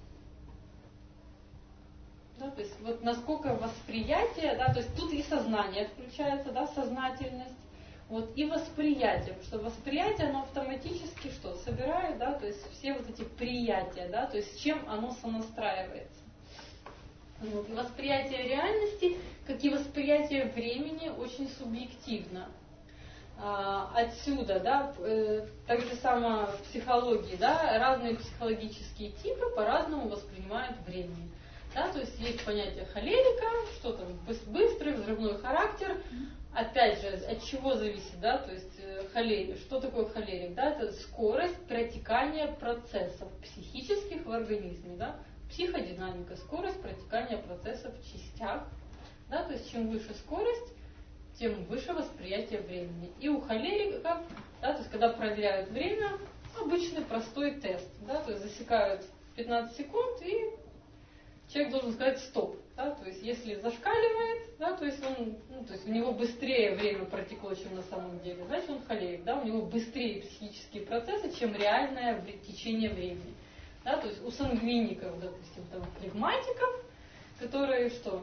Да, то есть вот насколько восприятие, да, то есть тут и сознание включается, да, сознательность, вот, и восприятие, потому что восприятие, оно автоматически что? Собирает, да, то есть все вот эти приятия, да, то есть с чем оно сонастраивается. Вот, и восприятие реальности, как и восприятие времени, очень субъективно. Отсюда, да, так же само в психологии, да, разные психологические типы по-разному воспринимают время. Да, то есть есть понятие холерика, что там быстрый, взрывной характер. Опять же, от чего зависит, да, то есть холерик. Что такое холерик? Да, это скорость протекания процессов психических в организме, да, психодинамика, скорость протекания процессов в частях, да, то есть чем выше скорость, тем выше восприятие времени. И у холериков, да, то есть когда проверяют время, обычный простой тест, да, то есть засекают 15 секунд и человек должен сказать стоп, да, то есть если зашкаливает, да, то есть он, ну, то есть у него быстрее время протекло, чем на самом деле, значит он холерик, да, у него быстрее психические процессы, чем реальное течение времени, да, то есть у сангвиников, допустим, там флегматиков, которые что,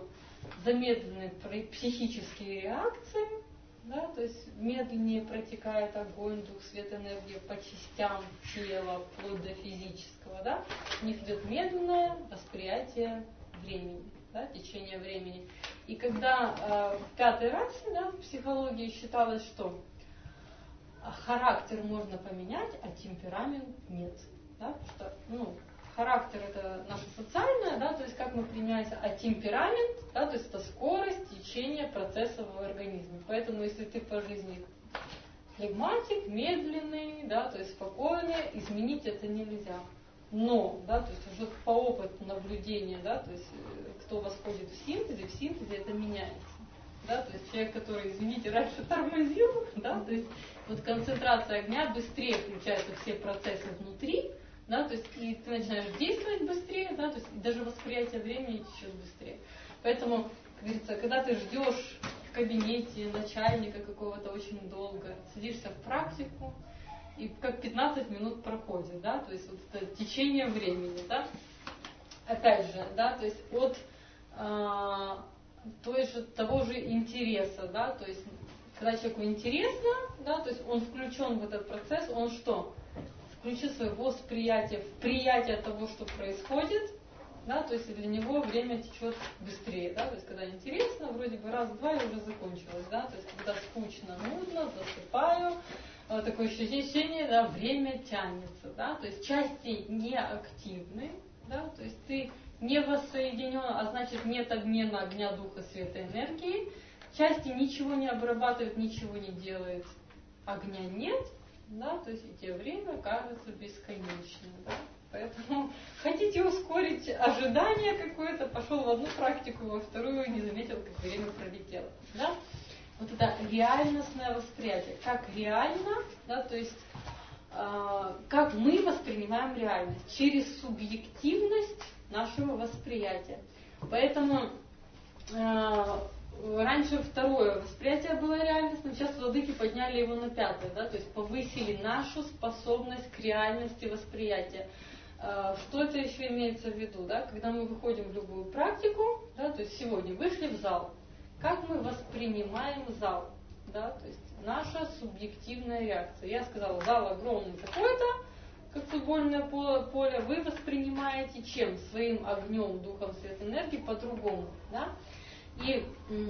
замедлены психические реакции, да, то есть медленнее протекает огонь, дух, свет, энергия по частям тела, вплоть до физического, да, у них идет медленное восприятие времени, да, течение времени. И когда в пятой расе, да, в психологии считалось, что характер можно поменять, а темперамент нет, да, потому что, ну, характер это наше социальное, да, то есть как мы применяемся, а темперамент, да, то есть это скорость течения процессов в организме. Поэтому если ты по жизни флегматик, медленный, да, то есть спокойный, изменить это нельзя. Но, да, то есть уже по опыту наблюдения, да, то есть кто восходит в синтезе это меняется. Да, то есть человек, который, извините, раньше тормозил, да, то есть вот концентрация огня быстрее включаются все процессы внутри, да, то есть и ты начинаешь действовать быстрее, да, то есть и даже восприятие времени течет быстрее. Поэтому, как говорится, когда ты ждешь в кабинете начальника какого-то очень долго, садишься в практику, и как 15 минут проходит, да, то есть вот это течение времени, да, опять же, да, то есть от того же интереса, да, то есть когда человеку интересно, да, то есть он включен в этот процесс, он что? Включит свое восприятие в приятие того, что происходит, да, то есть для него время течет быстрее, да, то есть когда интересно, вроде бы раз-два и уже закончилось, да, то есть когда скучно, нудно, засыпаю, вот такое ощущение, да, время тянется, да, то есть части неактивны, да, то есть ты не воссоединен, а значит нет обмена огня, духа, света, энергии, части ничего не обрабатывают, ничего не делают, огня нет, да, то есть и те время кажется бесконечным, да. Поэтому хотите ускорить ожидание какое-то, пошел в одну практику, во вторую, не заметил, как время пролетело, да. Вот это реальностное восприятие, как реально, да, то есть как мы воспринимаем реальность через субъективность нашего восприятия. Поэтому раньше второе восприятие было реальностным, сейчас владыки подняли его на пятое, да, то есть повысили нашу способность к реальности восприятия. Что это еще имеется в виду, да? Когда мы выходим в любую практику, да, то есть сегодня вышли в зал, как мы воспринимаем зал, да, то есть наша субъективная реакция. Я сказала, зал огромный такой-то, как футбольное поле, вы воспринимаете чем? Своим огнем, духом, свет, энергии по-другому, да? И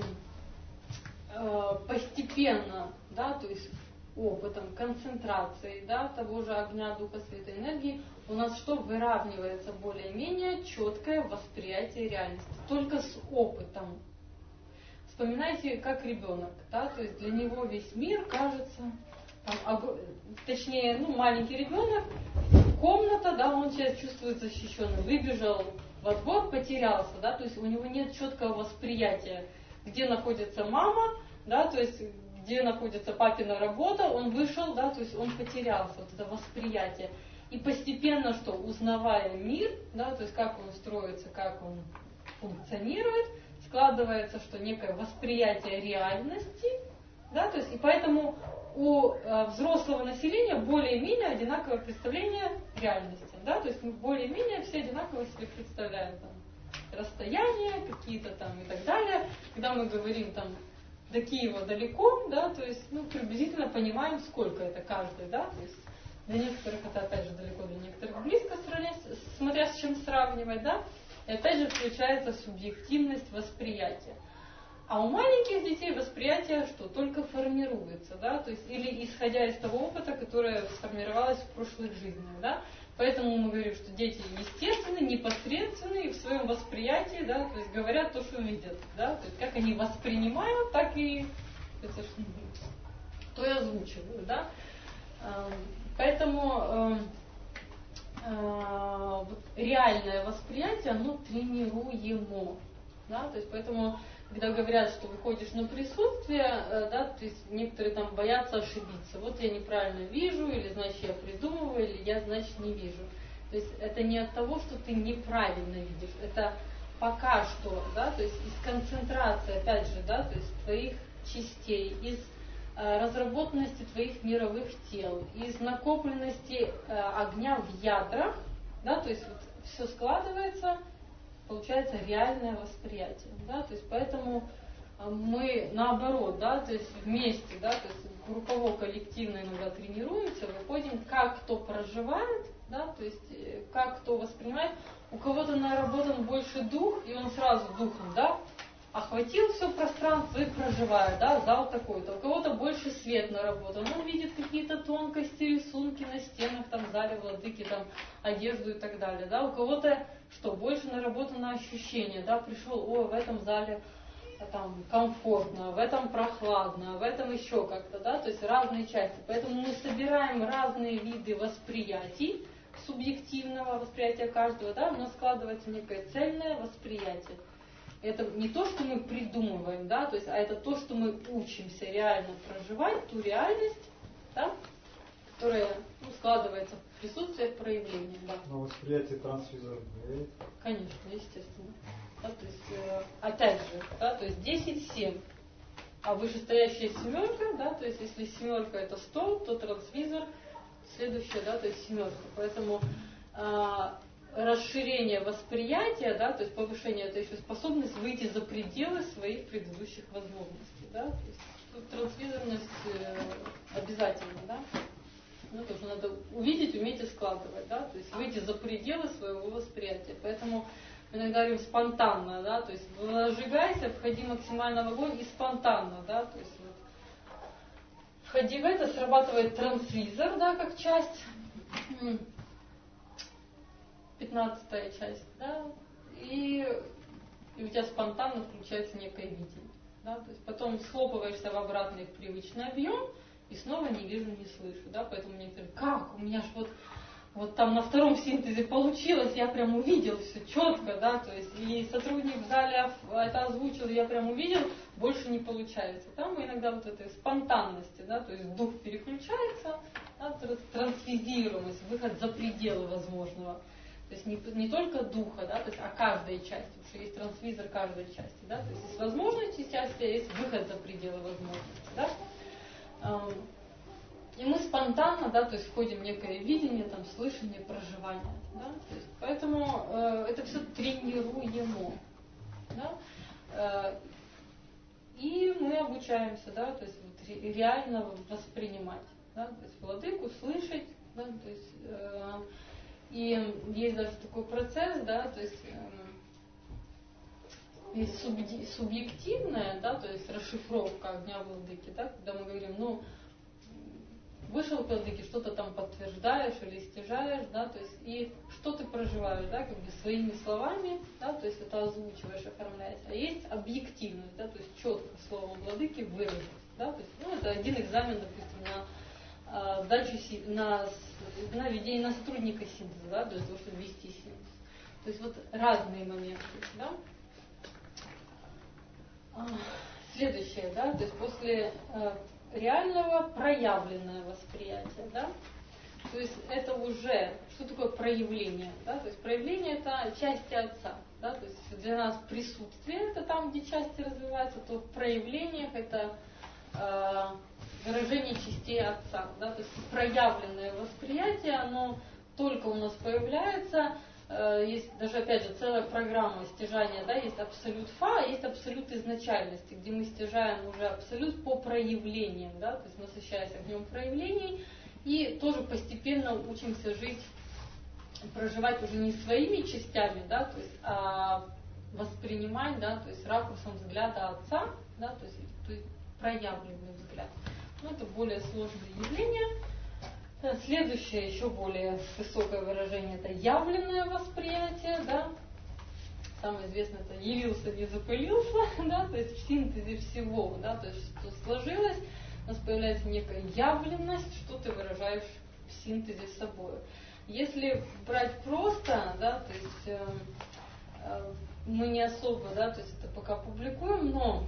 постепенно, да, то есть опытом, концентрацией, да, того же огня, духа, света, энергии, у нас что? Выравнивается более-менее четкое восприятие реальности. Только с опытом. Вспоминайте, как ребенок, да, то есть для него весь мир кажется, точнее, ну, маленький ребенок, комната, да, он себя чувствует защищенным, выбежал во двор, потерялся, да, то есть у него нет четкого восприятия, где находится мама, да, то есть где находится папина работа, он вышел, да, то есть он потерялся, вот это восприятие. И постепенно, что, узнавая мир, да, то есть как он строится, как он функционирует, складывается, что некое восприятие реальности, да, то есть и поэтому у взрослого населения более-менее одинаковое представление реальности, да, то есть мы более-менее все одинаково себе представляем там расстояние, какие-то там и так далее. Когда мы говорим там до Киева далеко, да, то есть ну, приблизительно понимаем, сколько это каждый, да, то есть для некоторых это опять же далеко, для некоторых близко, смотря с чем сравнивать, да, и опять же включается субъективность восприятия. А у маленьких детей восприятие что? Только формируется, да, то есть или исходя из того опыта, которое сформировалось в прошлых жизнях, да. Поэтому мы говорим, что дети естественны, непосредственны и в своем восприятии, да, то есть говорят то, что видят, да, то есть как они воспринимают, так и это, то и озвучивают, да. Поэтому вот реальное восприятие, оно тренируемо, да, то есть поэтому когда говорят, что выходишь на присутствие, да, то есть некоторые там боятся ошибиться. Вот я неправильно вижу, или значит я придумываю, или я значит не вижу. То есть это не от того, что ты неправильно видишь, это пока что, да, то есть из концентрации, опять же, да, то есть твоих частей, из разработанности твоих мировых тел, из накопленности огня в ядрах, да, то есть вот все складывается получается реальное восприятие, да, то есть поэтому мы наоборот, да, то есть вместе, да, то есть группово, коллективно иногда тренируемся, выходим, как кто проживает, да, то есть как кто воспринимает. У кого-то наработан больше дух, и он сразу духом, да, охватил все пространство и проживает, да, зал такой-то. У кого-то больше свет наработан, он видит какие-то тонкости, рисунки на стенах, там, в зале владыки, там, одежду и так далее, да. У кого-то, что, больше наработано ощущение, да, пришел, ой, в этом зале там комфортно, в этом прохладно, в этом еще как-то, да, то есть разные части. Поэтому мы собираем разные виды восприятий, субъективного восприятия каждого, да, у нас складывается некое цельное восприятие. Это не то, что мы придумываем, да, то есть, а это то, что мы учимся реально проживать, ту реальность, да, которая складывается в присутствии, в проявлении. Да.
Но восприятие трансвизора влияет?
Конечно, естественно. Да, то есть, опять же, да, то есть 10-7, а вышестоящая семерка, да, то есть если семерка это 100, то трансвизор следующая, да, то есть семерка. Поэтому расширение восприятия, да, то есть повышение, это еще способность выйти за пределы своих предыдущих возможностей, да, то есть тут трансвизорность обязательно, да, ну, тоже надо увидеть, уметь и складывать, да, то есть выйти за пределы своего восприятия, поэтому мы иногда говорим спонтанно, да, то есть зажигайся, входи максимально в огонь и спонтанно, да, то есть вот входи в это, срабатывает трансвизор, да, как часть, 15-я часть, да, и у тебя спонтанно включается некое видение, да, то есть потом схлопываешься в обратный в привычный объем и снова не вижу, не слышу, да, поэтому некоторые, как, у меня же вот там на втором синтезе получилось, я прям увидел все четко, да, то есть и сотрудник в зале это озвучил, я прям увидел, больше не получается. Там иногда вот этой спонтанности, да, то есть дух переключается, да, трансвизируемость, выход за пределы возможного. То есть не только духа, да, то есть, а каждой части, потому что есть трансвизор каждой части, да, то есть есть возможности части, а есть выход за пределы возможностей, да. И мы спонтанно, да, то есть входим в некое видение, там, слышание, проживание. Да, то есть, поэтому это все тренируемо. Да, и мы обучаемся, да, то есть вот, реально воспринимать. Да, то есть владыку слышать, да, то есть, и есть даже такой процесс, да, то есть есть субъективная, да, то есть расшифровка огня владыки, да, когда мы говорим, ну, вышел к владыке, что-то там подтверждаешь или стяжаешь, да, то есть и что ты проживаешь, да, как бы своими словами, да, то есть это озвучиваешь, оформляешь. А есть объективность, да, то есть четко словом владыки выразить, да, то есть, ну, это один экзамен, допустим, на сдачу, на ведение, на сотрудника синтеза, да, для того, чтобы вести синтез. То есть вот разные моменты, да. Следующее, да, то есть после реального проявленное восприятие, да, то есть это уже, что такое проявление, да, то есть проявление это части Отца, да, то есть для нас присутствие это там, где части развиваются, то в проявлениях это выражение частей Отца, да, то есть проявленное восприятие, оно только у нас появляется. Есть даже, опять же, целая программа стяжания, да, есть абсолют фа, есть абсолют изначальности, где мы стяжаем уже абсолют по проявлениям, да, то есть насыщаясь огнем проявлений, и тоже постепенно учимся жить, проживать уже не своими частями, да, то есть, а воспринимать, да, то есть ракурсом взгляда Отца, да, то есть проявленный взгляд. Ну, это более сложные явления. Следующее, еще более высокое выражение, это явленное восприятие, да. Самое известное это явился, не запылился, да, то есть в синтезе всего, да, то есть что сложилось, у нас появляется некая явленность, что ты выражаешь в синтезе с собой. Если брать просто, да, то есть мы не особо, да, то есть это пока публикуем, но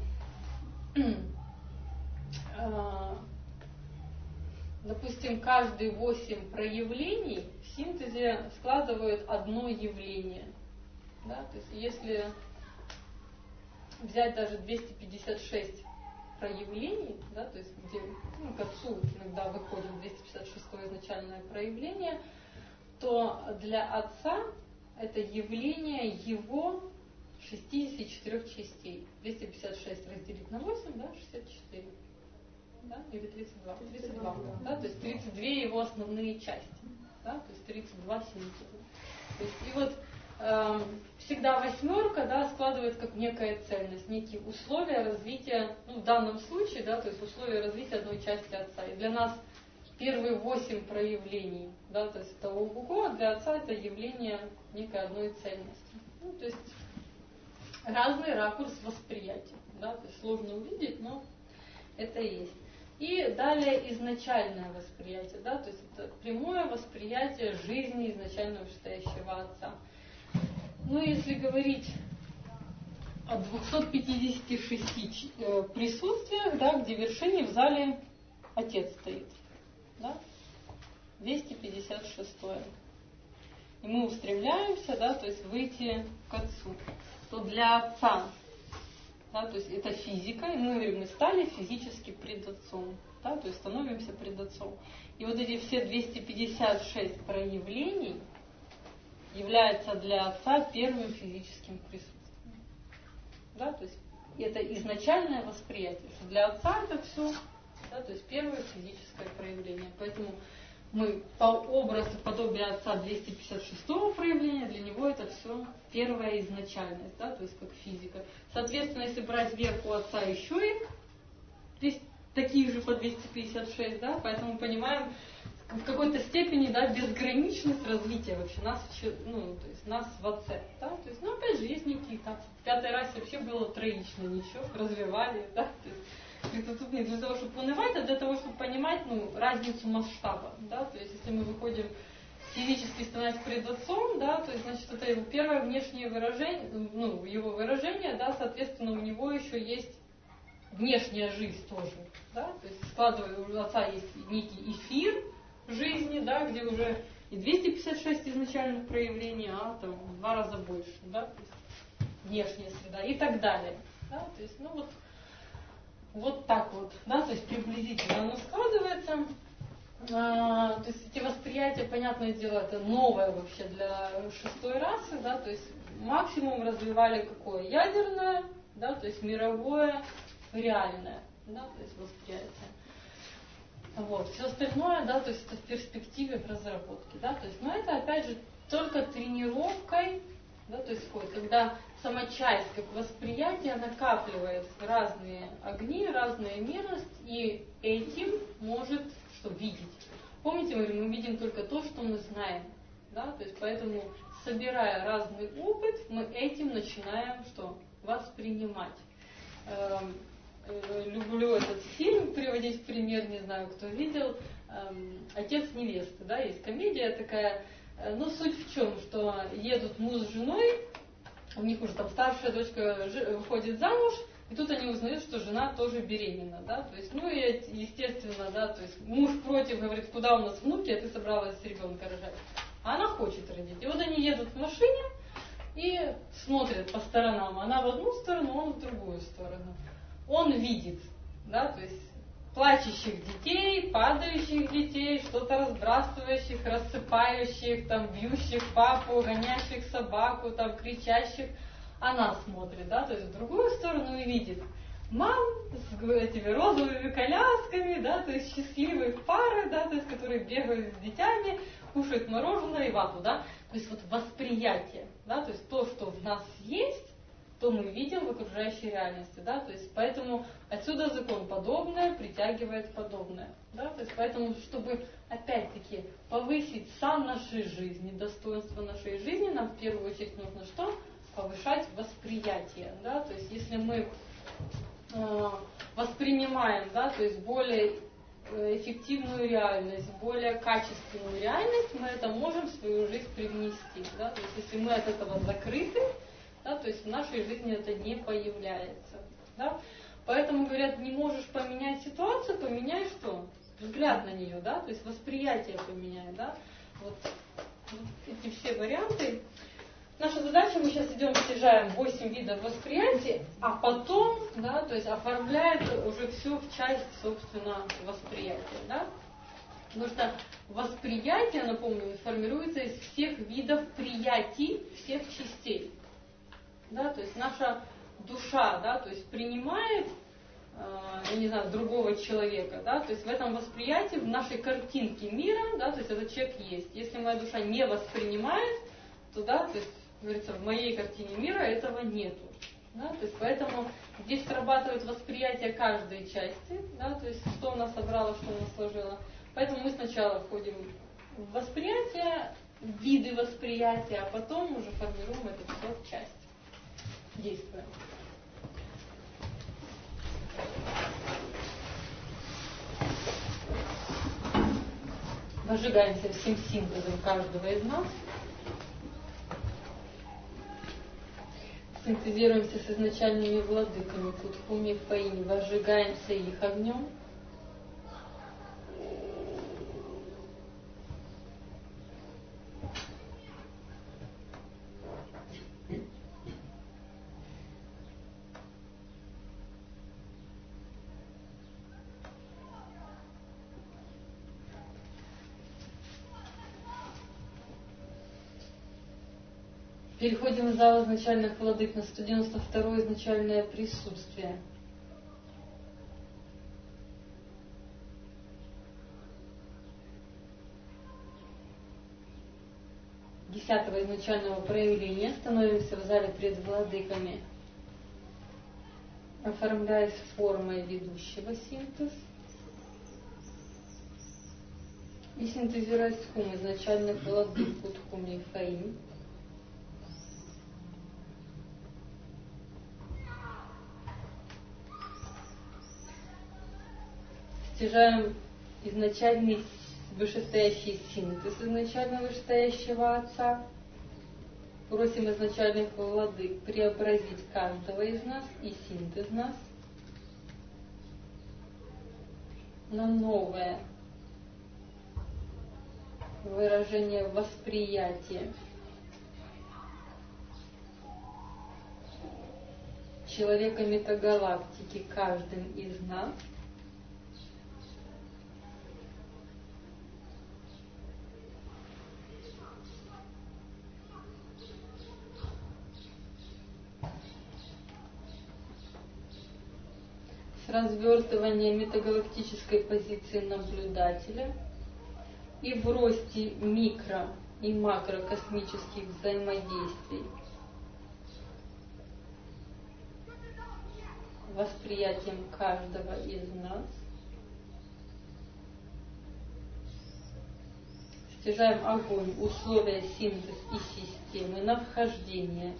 допустим, каждые 8 проявлений в синтезе складывают одно явление. Да? То есть если взять даже 256 проявлений, да, то есть где к Отцу иногда выходит 256 изначальное проявление, то для Отца это явление его 64 частей. 256 разделить на 8, да, 64. Да? Или 32? 32. Да? То есть 32 его основные части. Да? То есть 32 синтеза. То есть, и вот всегда восьмерка, да, складывает как некая ценность, некие условия развития, ну, в данном случае, да, то есть условия развития одной части Отца. И для нас первые 8 проявлений, да, то есть это ого-го, для Отца это явление некой одной ценности. Ну, то есть разный ракурс восприятия, да, то есть сложно увидеть, но это есть. И далее изначальное восприятие, да, то есть это прямое восприятие жизни изначально вышестоящего Отца. Ну, если говорить о 256 присутствиях, да, где в вершине в зале Отец стоит, да, 256. И мы устремляемся, да, то есть выйти к Отцу. То для Отца, да, то есть это физика, и мы говорим, мы стали физически пред Отцом, да, то есть становимся пред Отцом. И вот эти все 256 проявлений являются для Отца первым физическим присутствием. Да, то есть это изначальное восприятие, что для Отца это все, да, то есть первое физическое проявление. Поэтому мы по образу подобия Отца 256 проявления, для него это все первая изначальность, да, то есть как физика. Соответственно, если брать вверх у Отца еще их, здесь таких же по 256, да, поэтому понимаем в какой-то степени, да, безграничность развития вообще нас, ну, то есть нас в Отце, да, то есть, ну, опять же, есть некие этапы. В 5-й расе вообще было троично, ничего, развивали, да, то есть, это тут не для того, чтобы унывать, а для того, чтобы понимать, ну, разницу масштаба, да, то есть, если мы выходим физически становясь пред Отцом, да, то есть, значит, это его первое внешнее выражение, ну, его выражение, да, соответственно, у него еще есть внешняя жизнь тоже, да, то есть, складывая, у Отца есть некий эфир жизни, да, где уже и 256 изначальных проявлений, а там в 2 раза больше, да, то есть внешняя среда и так далее, да, то есть, ну, вот так вот, да, то есть приблизительно оно складывается. То есть эти восприятия, понятное дело, это новое вообще для 6-й расы, да, то есть максимум развивали какое? Ядерное, да, то есть мировое, реальное, да, то есть восприятие. Вот, все остальное, да, то есть это в перспективе в разработке, да, то есть, но это опять же только тренировкой, да, то есть входит, когда сама часть как восприятие накапливает разные огни, разная мерность, и этим может что видеть. Помните, мы говорим, мы видим только то, что мы знаем, да, то есть поэтому собирая разный опыт, мы этим начинаем что? Воспринимать. Люблю этот фильм приводить в пример, не знаю, кто видел, «Отец невесты», да, есть комедия такая, но суть в чем, что едут муж с женой, у них уже там старшая дочка выходит замуж, и тут они узнают, что жена тоже беременна, да, то есть, ну и естественно, да, то есть муж против, говорит, куда у нас внуки, а ты собралась ребенка рожать, а она хочет родить. И вот они едут в машине и смотрят по сторонам, она в одну сторону, он в другую сторону. Он видит, да, то есть плачущих детей, падающих детей, что-то разбрасывающих, рассыпающих, там, бьющих папу, гонящих собаку, там, кричащих. Она смотрит, да, то есть в другую сторону и видит мам с этими розовыми колясками, да, то есть счастливые пары, да, то есть которые бегают с детьми, кушают мороженое и вату, да, то есть вот восприятие, да, то есть то, что в нас есть, то мы видим в окружающей реальности, да, то есть поэтому отсюда закон подобное притягивает подобное, да, то есть поэтому, чтобы опять-таки повысить сан нашей жизни, достоинство нашей жизни, нам в первую очередь нужно что? Повышать восприятие, да, то есть если мы воспринимаем, да, то есть более эффективную реальность, более качественную реальность, мы это можем в свою жизнь привнести, да, то есть если мы от этого закрыты, да, то есть в нашей жизни это не появляется. Да? Поэтому говорят, не можешь поменять ситуацию, поменяй что? Взгляд на нее, да, то есть восприятие поменяй, да. Вот эти все варианты. Наша задача, мы сейчас идем, снижаем 8 видов восприятия, а потом, да, то есть оформляет уже все в часть, собственно, восприятия, да. Потому что восприятие, напомню, формируется из всех видов приятий, всех частей. Да, то есть наша душа, да, то есть принимает, я не знаю, другого человека, да, то есть в этом восприятии, в нашей картинке мира, да, то есть этот человек есть. Если моя душа не воспринимает, то, да, то есть, говорится, в моей картине мира этого нету. Да, то есть поэтому здесь срабатывает восприятие каждой части, да, то есть что она собрала, что она сложила. Поэтому мы сначала входим в восприятие, виды восприятия, а потом уже формируем это все в часть. Действуем. Возжигаемся всем синтезом каждого из нас. Синтезируемся с изначальными владыками Кутхуми Фаини. Возжигаемся их огнем. Переходим в зал изначальных владык на 192 изначальное присутствие. Десятого изначального проявления. Становимся в зале пред владыками, оформляясь формой ведущего синтез и синтезируя схум изначальных владык Кутхуми и Фаин. Стяжаем изначальный вышестоящий синтез изначально вышестоящего Отца. Просим изначальных владык преобразить каждого из нас и синтез нас на новое выражение восприятия человека метагалактики каждым из нас. Развертывание метагалактической позиции наблюдателя и в росте микро- и макрокосмических взаимодействий восприятием каждого из нас стяжаем огонь, условия, синтез и системы на вхождение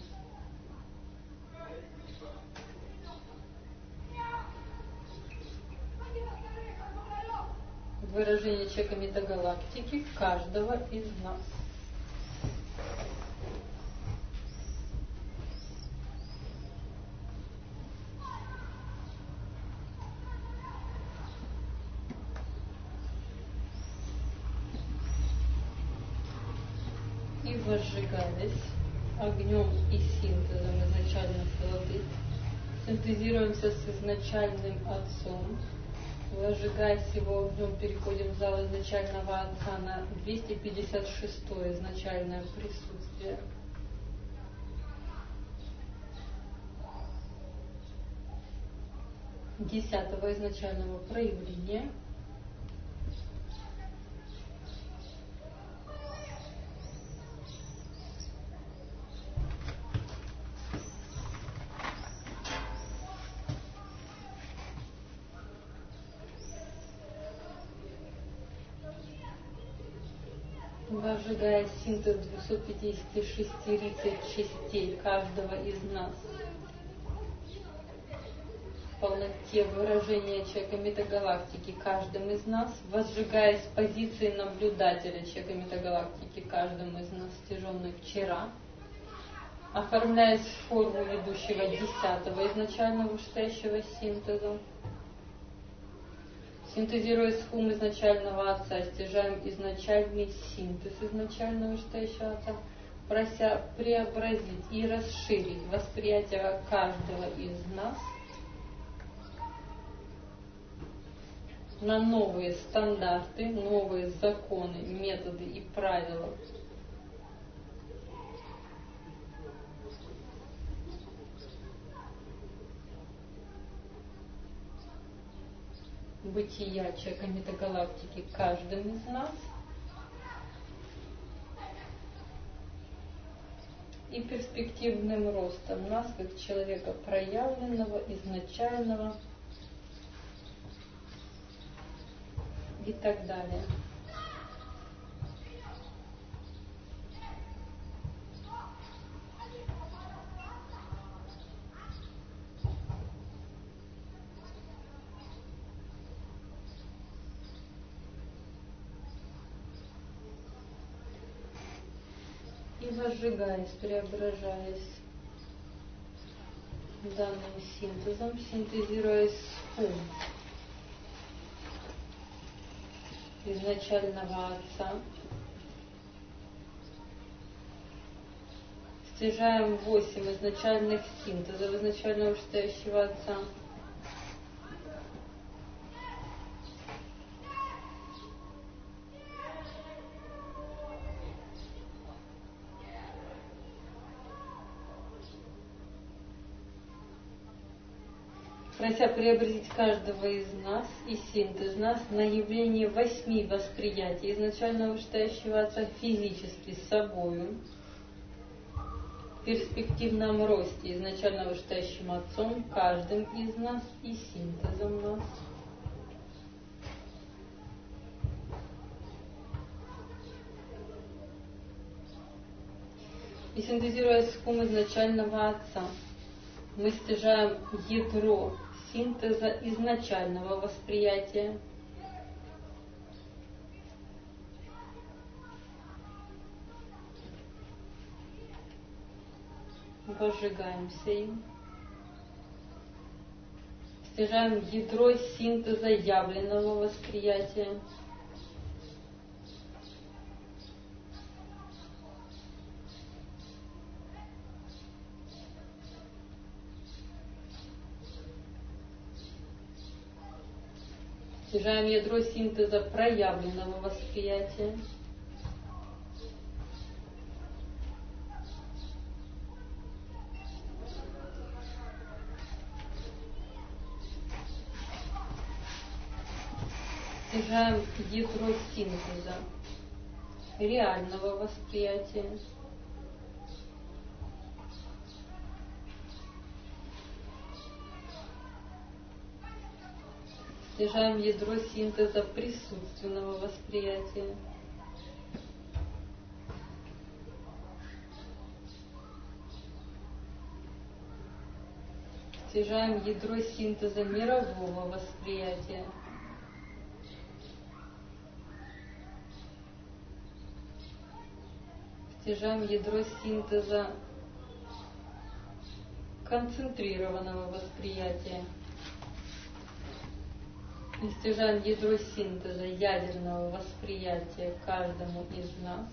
выражение человека метагалактики каждого из нас. И возжигаясь огнем и синтезом изначальных владык, синтезируемся с изначальным Отцом. Возжигаясь его огнем, переходим в зал изначального Отца на 256 изначальное присутствие. Десятого изначального проявления. Возжигая синтез 256 частей каждого из нас в полноте выражения человека метагалактики каждым из нас, возжигая с позиции наблюдателя человека метагалактики каждым из нас, стяженной вчера, оформляясь в форму ведущего 10-го изначального вышестоящего синтеза, синтезируя схум изначального Отца, стяжаем изначальный синтез изначального вышестоящего Отца, прося преобразить и расширить восприятие каждого из нас на новые стандарты, новые законы, методы и правила. Бытия человека метагалактики каждым из нас и перспективным ростом нас как человека проявленного, изначального и так далее. И возжигаясь, преображаясь данным синтезом, синтезируясь ум изначального Отца, стяжаем 8 изначальных синтезов изначального вышестоящего Отца, прося преобразить каждого из нас и синтез нас на явление 8 восприятий изначального вышестоящего Отца физически с собою, в перспективном росте изначально вышестоящим Отцом, каждым из нас и синтезом нас. И синтезируя ум изначального Отца, мы стяжаем ядро синтеза изначального восприятия, возжигаемся им, стяжаем ядро синтеза явленного восприятия, стяжаем ядро синтеза проявленного восприятия, стяжаем ядро синтеза реального восприятия, стяжаем ядро синтеза присутственного восприятия, стяжаем ядро синтеза мирового восприятия, стяжаем ядро синтеза концентрированного восприятия, и стяжаем ядро синтеза ядерного восприятия каждому из нас.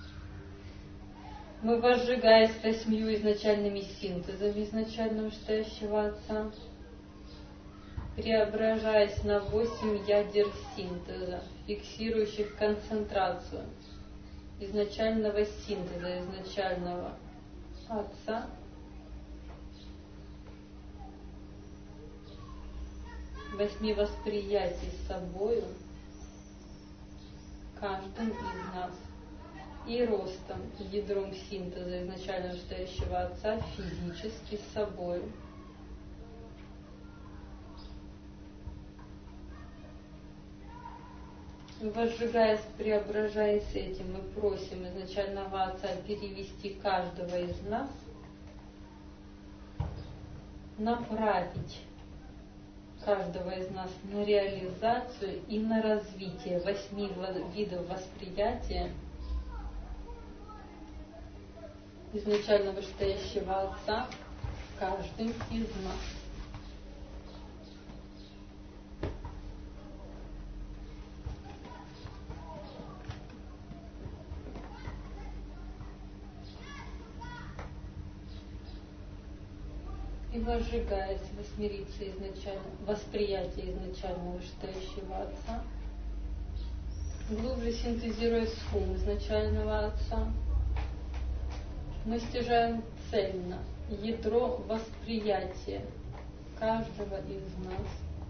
Мы, возжигаясь 8 изначальными синтезами изначального вышестоящего Отца, преображаясь на 8 ядер синтеза, фиксирующих концентрацию изначального синтеза изначального Отца, восьми восприятий с собою, каждым из нас, и ростом, ядром синтеза изначально вышестоящего Отца физически с собой. Возжигаясь, преображаясь этим, мы просим изначального Отца перевести каждого из нас, направить каждого из нас на реализацию и на развитие 8 видов восприятия изначально вышестоящего Отца каждым из нас. И И возжигаясь восьмерицей восприятия изначально вышестоящего Отца, глубже синтезируя схум изначального Отца, мы стяжаем цельно ядро восприятия каждого из нас.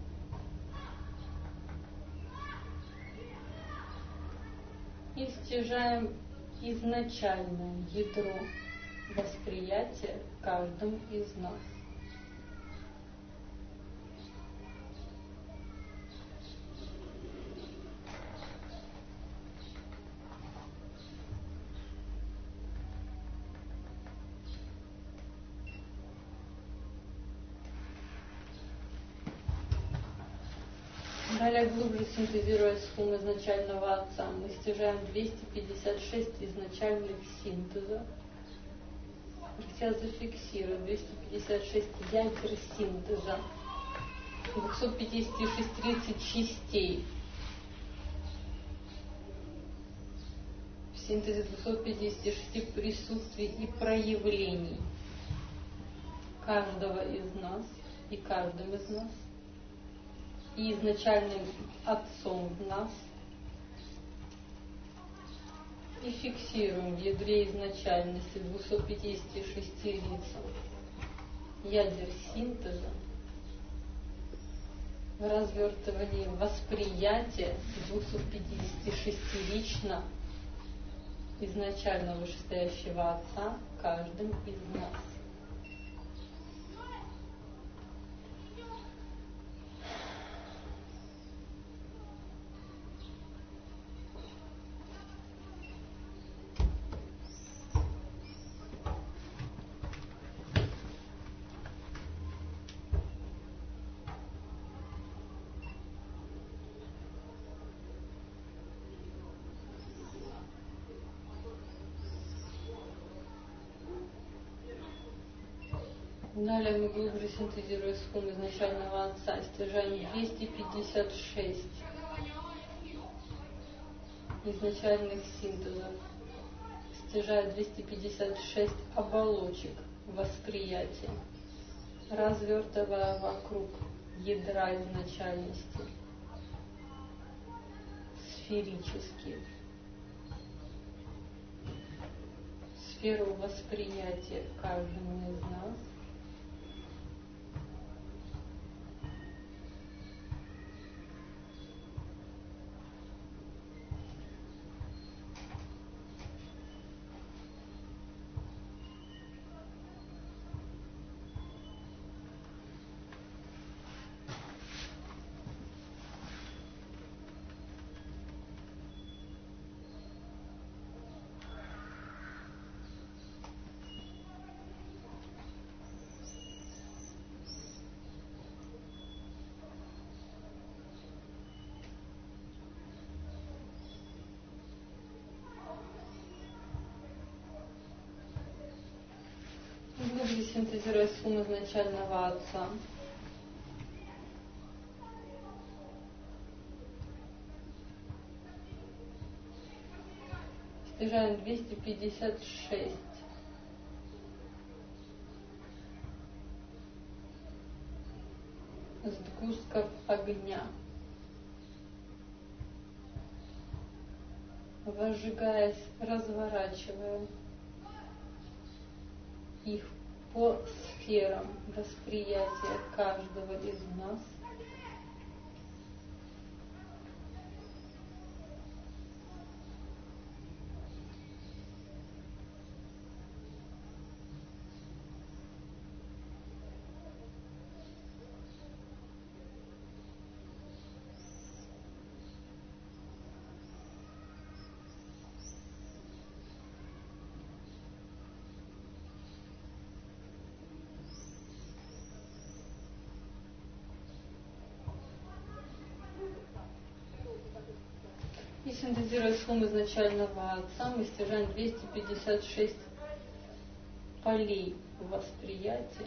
И стяжаем изначальное ядро восприятия каждым из нас. Далее, глубже синтезируя схему изначального Отца, мы стяжаем 256 изначальных синтезов. Я зафиксирую 256 ядер синтеза, 256 частей. В синтезе 256 присутствий и проявлений каждого из нас и каждым из нас, и изначальным Отцом в нас, и фиксируем в ядре изначальности 256 лицам ядер синтеза в развертывании восприятия 256 лично изначально вышестоящего Отца каждым из нас. Далее мы глубже синтезируя схему изначального Отца, стяжаем 256 изначальных синтезов, стяжая 256 оболочек восприятия, развертывая вокруг ядра изначальности сферически сферу восприятия каждому из нас. Глубже синтезируя схему изначального Отца, стяжаем 256 сгустков огня, возжигаясь, разворачивая их по сферам восприятия каждого из нас. И синтезируя схему изначального Отца, мы стяжаем 256 полей восприятия,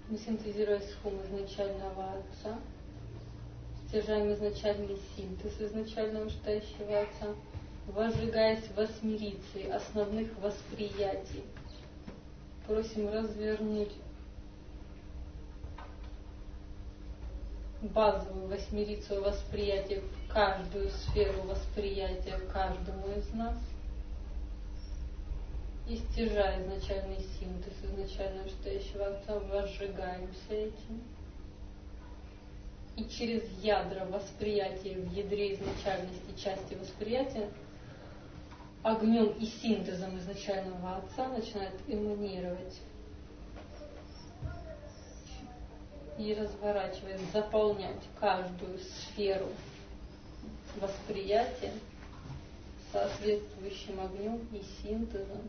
Мы, синтезируя схему изначального Отца, стяжаем изначальный синтез изначального вышестоящего Отца, возжигаясь в восьмериции основных восприятий, просим развернуть базовую восьмерицу восприятия в каждую сферу восприятия каждому из нас, и стяжая изначальный синтез изначального вышестоящего Отца, возжигаемся этим. И через ядра восприятия в ядре изначальности части восприятия огнем и синтезом изначального Отца начинает эманировать и разворачивать, заполнять каждую сферу восприятия соответствующим огнем и синтезом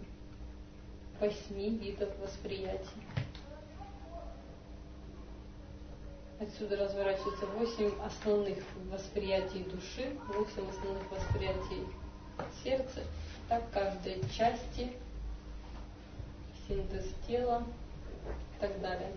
8 видов восприятий. Отсюда разворачивается 8 основных восприятий души, 8 основных восприятий сердца, так каждой части, синтез тела и так далее.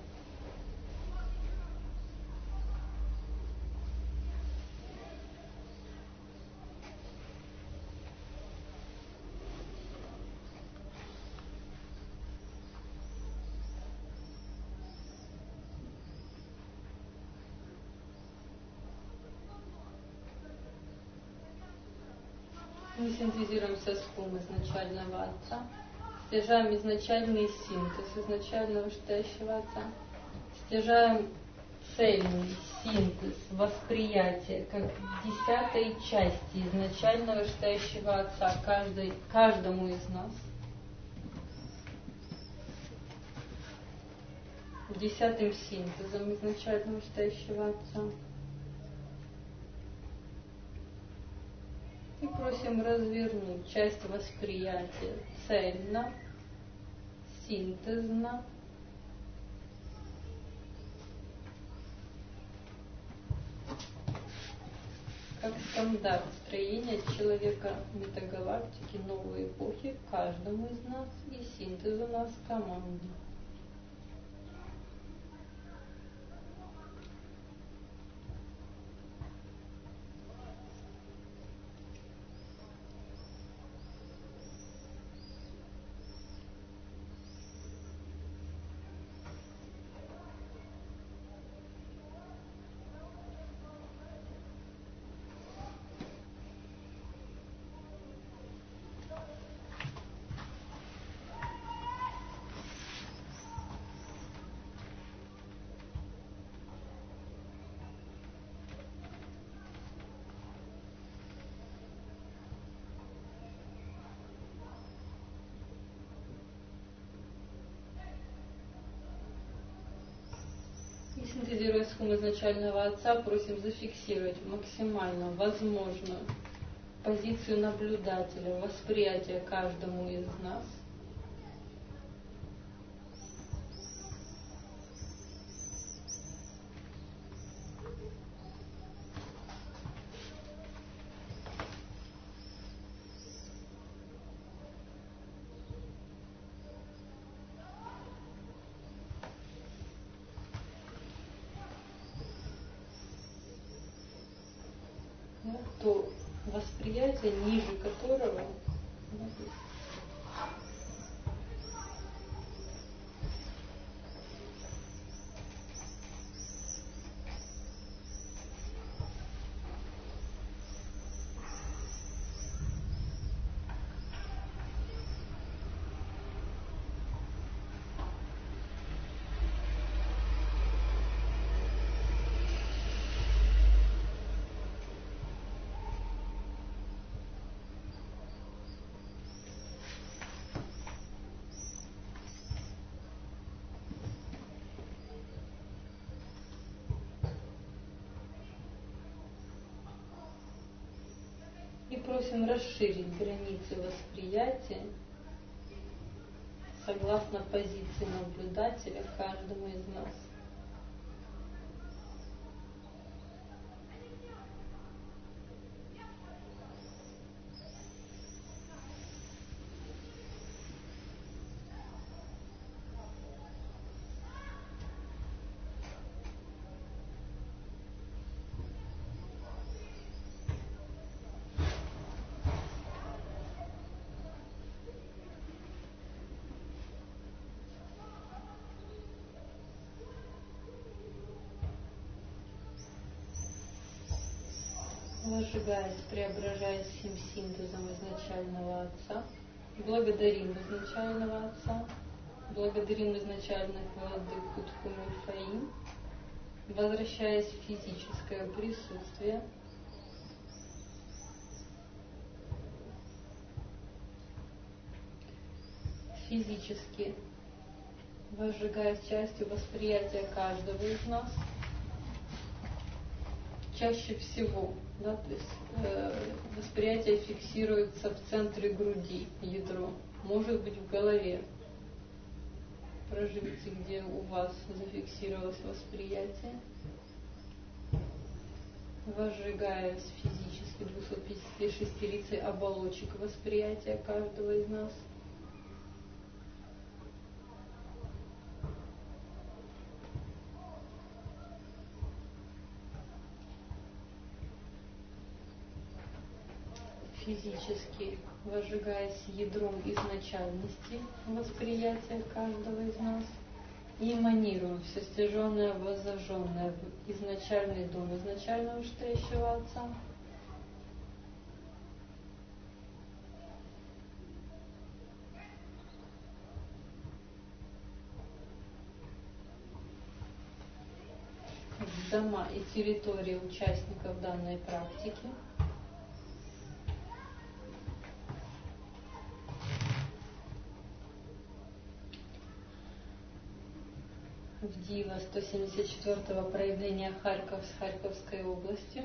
Мы синтезируем сосхум изначального Отца, стяжаем изначальный синтез изначального вышестоящего Отца, стяжаем цельный синтез восприятия как 10-й части изначального вышестоящего Отца каждому из нас. 10-м синтезом изначального вышестоящего Отца. И просим развернуть часть восприятия цельно, синтезно, как стандарт строения человека метагалактики новой эпохи каждому из нас, и синтез у нас команды. Синтезируя схему изначального Отца, просим зафиксировать максимально возможную позицию наблюдателя, восприятия каждому из нас. То восприятие, ниже которого и просим расширить границы восприятия согласно позиции наблюдателя каждому из нас. возжигаясь, преображаясь всем синтезом изначального Отца, благодарим изначального Отца, благодарим изначальных владык Кутхум и Фаим, возвращаясь в физическое присутствие, физически возжигаясь частью восприятия каждого из нас, чаще всего, да, то есть восприятие фиксируется в центре груди, ядро, может быть в голове. Проживите, где у вас зафиксировалось восприятие. Возжигаясь физически 256 оболочек восприятия каждого из нас. Физически возжигаясь ядром изначальности восприятия каждого из нас, и эманируем все стяженное, воззажженное в изначальный дом изначального вышестоящего Отца. В дома и территории участников данной практики. В Дива 174-го проявления Харьков с Харьковской области.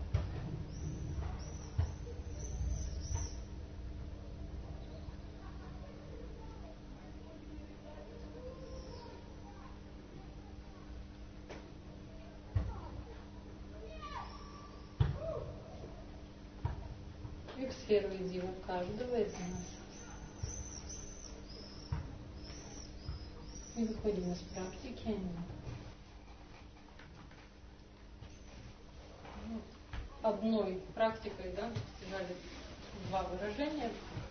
И в сферу Дива каждого из нас. И выходим из практики. Одной практикой, да, достигали два выражения.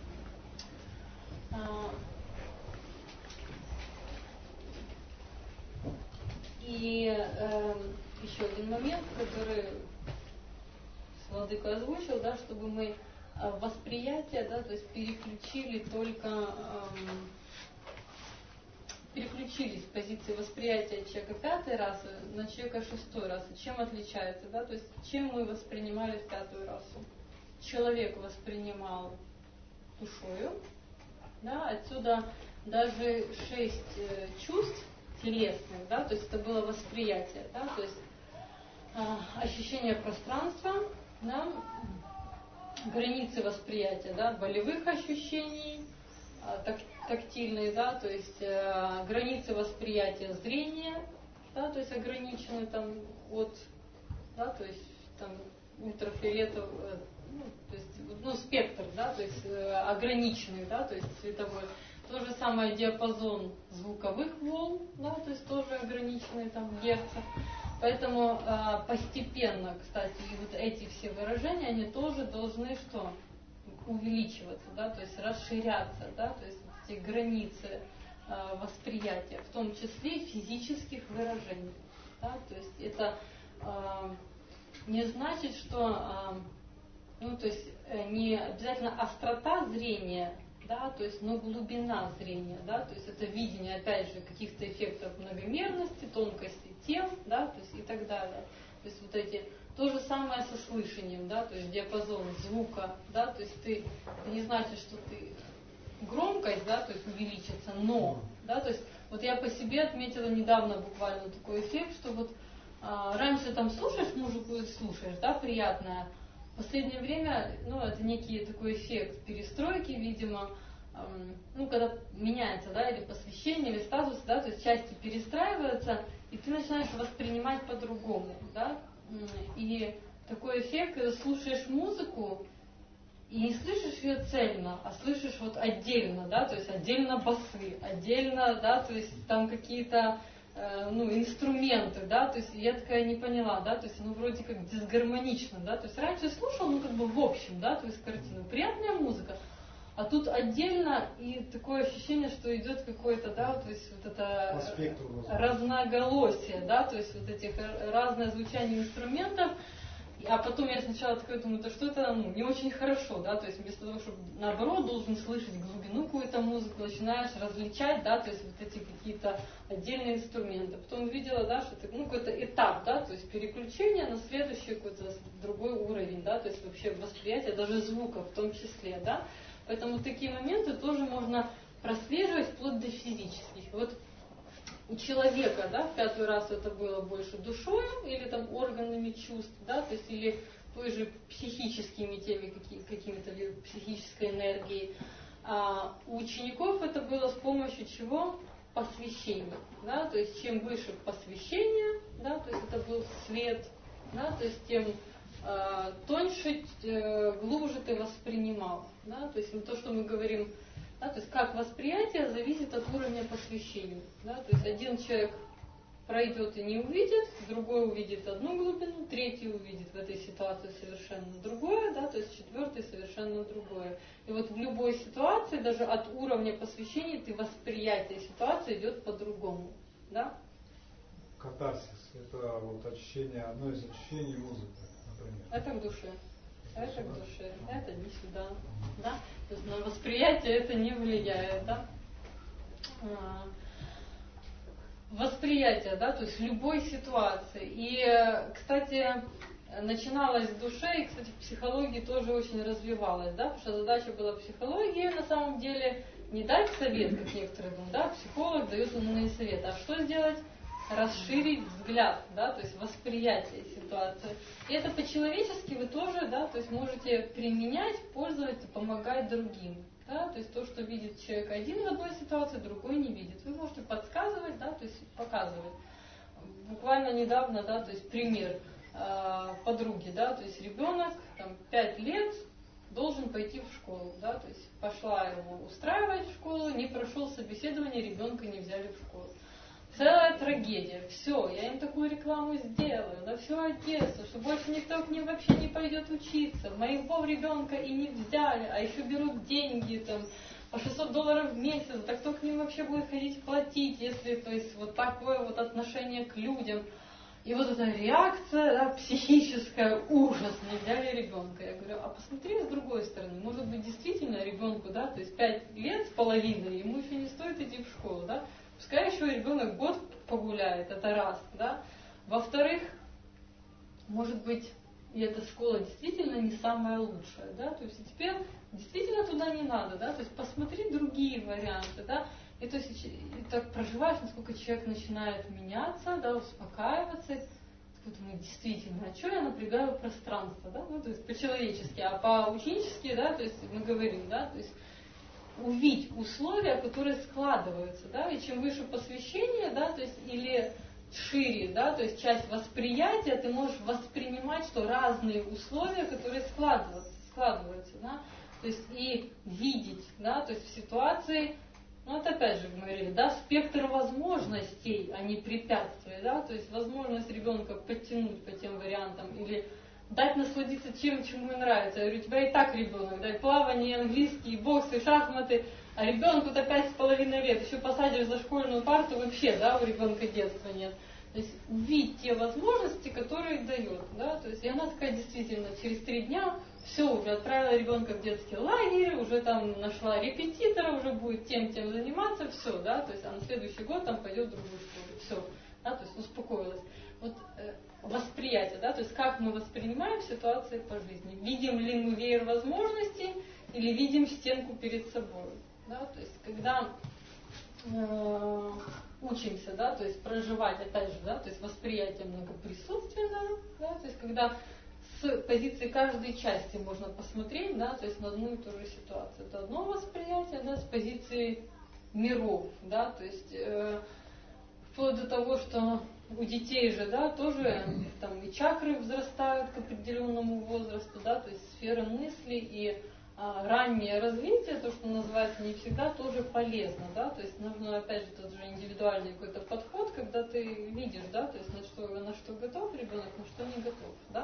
И еще один момент, который Владыка озвучил, да, чтобы мы восприятие, да, то есть переключились с позиции восприятия человека пятой расы на человека шестой расы. Чем отличается, да, то есть чем мы воспринимали в пятую расу? Человек воспринимал душою, да, отсюда даже 6 чувств телесных, да, то есть это было восприятие, да, то есть ощущение пространства, да, границы восприятия, да, болевых ощущений, тактильные, да, то есть границы восприятия зрения, да, то есть ограничены там от, да, то есть там ультрафиолетов, то есть, спектр, да, то есть ограниченный, да, то есть цветовой. То же самое диапазон звуковых волн, да, то есть тоже ограниченный там герцов. Поэтому постепенно, кстати, и вот эти все выражения, они тоже должны что? Увеличиваться, да, то есть расширяться, да, то есть эти границы восприятия, в том числе физических выражений. Да, то есть это не значит, что то есть не обязательно острота зрения, да, то есть, но глубина зрения, да, то есть это видение, опять же, каких-то эффектов многомерности, тонкости тел, да, то есть и так далее. То есть вот эти, то же самое со слышанием, да, то есть диапазон звука, да, то есть ты не значит, что ты громкость, да, то есть увеличится, но, да, то есть вот я по себе отметила недавно буквально такой эффект, что вот раньше там слушаешь музыку и слушаешь, да, приятная. В последнее время, это некий такой эффект перестройки, видимо, когда меняется, да, или посвящение, или статус, да, то есть части перестраиваются, и ты начинаешь воспринимать по-другому, да, и такой эффект, когда слушаешь музыку, и не слышишь ее цельно, а слышишь вот отдельно, да, то есть отдельно басы, отдельно, да, то есть там какие-то инструменты, да, то есть я такая не поняла, да, то есть оно вроде как дисгармонично, да, то есть раньше слушал, в общем, да, то есть картину, приятная музыка, а тут отдельно и такое ощущение, что идет какое-то, да, то есть вот это разноголосие, да, то есть вот этих разное звучание инструментов, А потом я сначала такая думаю, да что это не очень хорошо, да, то есть вместо того, чтобы наоборот должен слышать глубину какую-то музыку, начинаешь различать, да, то есть вот эти какие-то отдельные инструменты. Потом увидела, да, что это какой-то этап, да, то есть переключение на следующий какой-то другой уровень, да, то есть вообще восприятие даже звука в том числе, да. Поэтому такие моменты тоже можно прослеживать вплоть до физических. Вот у человека, да, в 5-й раз это было больше душой или там органами чувств, да, то есть или той же психическими теми какими-то или психической энергией. А у учеников это было с помощью чего? Посвящения, да, то есть чем выше посвящение, да, то есть это был свет, да, то есть тем тоньше, глубже ты воспринимал, да, то есть то, что мы говорим. Да, то есть как восприятие зависит от уровня посвящения. Да, то есть один человек пройдет и не увидит, другой увидит одну глубину, третий увидит в этой ситуации совершенно другое, да, то есть 4-й совершенно другое. И вот в любой ситуации, даже от уровня посвящения, ты восприятие ситуации идет по-другому. Да?
Катарсис – это вот ощущение, одно из ощущений музыки, например.
Это к душе. Это к душе, это не сюда. Да? То есть на восприятие это не влияет. Да? Восприятие, да, то есть любой ситуации. И, кстати, начиналось в душе, и, кстати, в психологии тоже очень развивалось, да, потому что задача была психологии на самом деле не дать совет, как некоторые думают, да, психолог дает умные советы, а что сделать? Расширить взгляд, да, то есть восприятие ситуации. И это по-человечески вы тоже, да, то есть можете применять, пользоваться, помогать другим. Да, то есть то, что видит человек один в одной ситуации, другой не видит. Вы можете подсказывать, да, то есть показывать. Буквально недавно, да, то есть пример подруги, да, то есть ребенок там, 5 лет должен пойти в школу, да, то есть пошла его устраивать в школу, не прошел собеседование, ребенка не взяли в школу. Целая трагедия. Все, я им такую рекламу сделаю на всю Одессу, что больше никто к ним вообще не пойдет учиться. Моего ребенка и не взяли, а еще берут деньги там по $600 в месяц. Так кто к ним вообще будет ходить платить, если, то есть, вот такое вот отношение к людям. И вот эта реакция, да, психическая, ужас, не взяли ребенка. Я говорю, а посмотри с другой стороны, может быть действительно ребенку, да, то есть 5 лет с половиной, ему еще не стоит идти в школу, да. Пускай еще ребенок год погуляет, это раз, да. Во-вторых, может быть, и эта школа действительно не самая лучшая, да, то есть и теперь действительно туда не надо, да, то есть посмотри другие варианты, да, и то есть и так проживаешь, насколько человек начинает меняться, да, успокаиваться, вот, ну, действительно, а что я напрягаю пространство, да, ну, то есть по-человечески, а по-ученически, да, то есть мы говорим, да, то есть увидеть условия, которые складываются, да, и чем выше посвящение, да, то есть или шире, да, то есть часть восприятия, ты можешь воспринимать, что разные условия, которые складываются, да, то есть и видеть, да, то есть в ситуации, ну это опять же мы говорили, да, спектр возможностей, а не препятствий, да, то есть возможность ребенка подтянуть по тем вариантам или дать насладиться чем, чему ему нравится. Я говорю, у тебя и так ребенок, да, и плавание, и английский, и бокс, и шахматы, а ребенку-то 5,5 лет, еще посадишь за школьную парту, вообще, да, у ребенка детства нет. То есть увидеть те возможности, которые дает, да, то есть и она такая действительно через 3 дня все, уже отправила ребенка в детский лагерь, уже там нашла репетитора, уже будет тем заниматься, все, да, то есть а на следующий год там пойдет в другую школу, все, да, то есть успокоилась. Вот восприятие, да, то есть как мы воспринимаем ситуации по жизни. Видим ли мы веер возможностей или видим стенку перед собой. Да, то есть когда учимся, да, то есть проживать, опять же, да, то есть восприятие многоприсутственное, да, то есть когда с позиции каждой части можно посмотреть, да, то есть на одну и ту же ситуацию. Это одно восприятие, да, с позиции миров, да, то есть вплоть до того, что у детей же, да, тоже там и чакры взрастают к определенному возрасту, да, то есть сфера мысли и раннее развитие, то, что называется, не всегда тоже полезно, да, то есть нужно, опять же, тот же индивидуальный какой-то подход, когда ты видишь, да, то есть на что готов ребенок, на что не готов, да.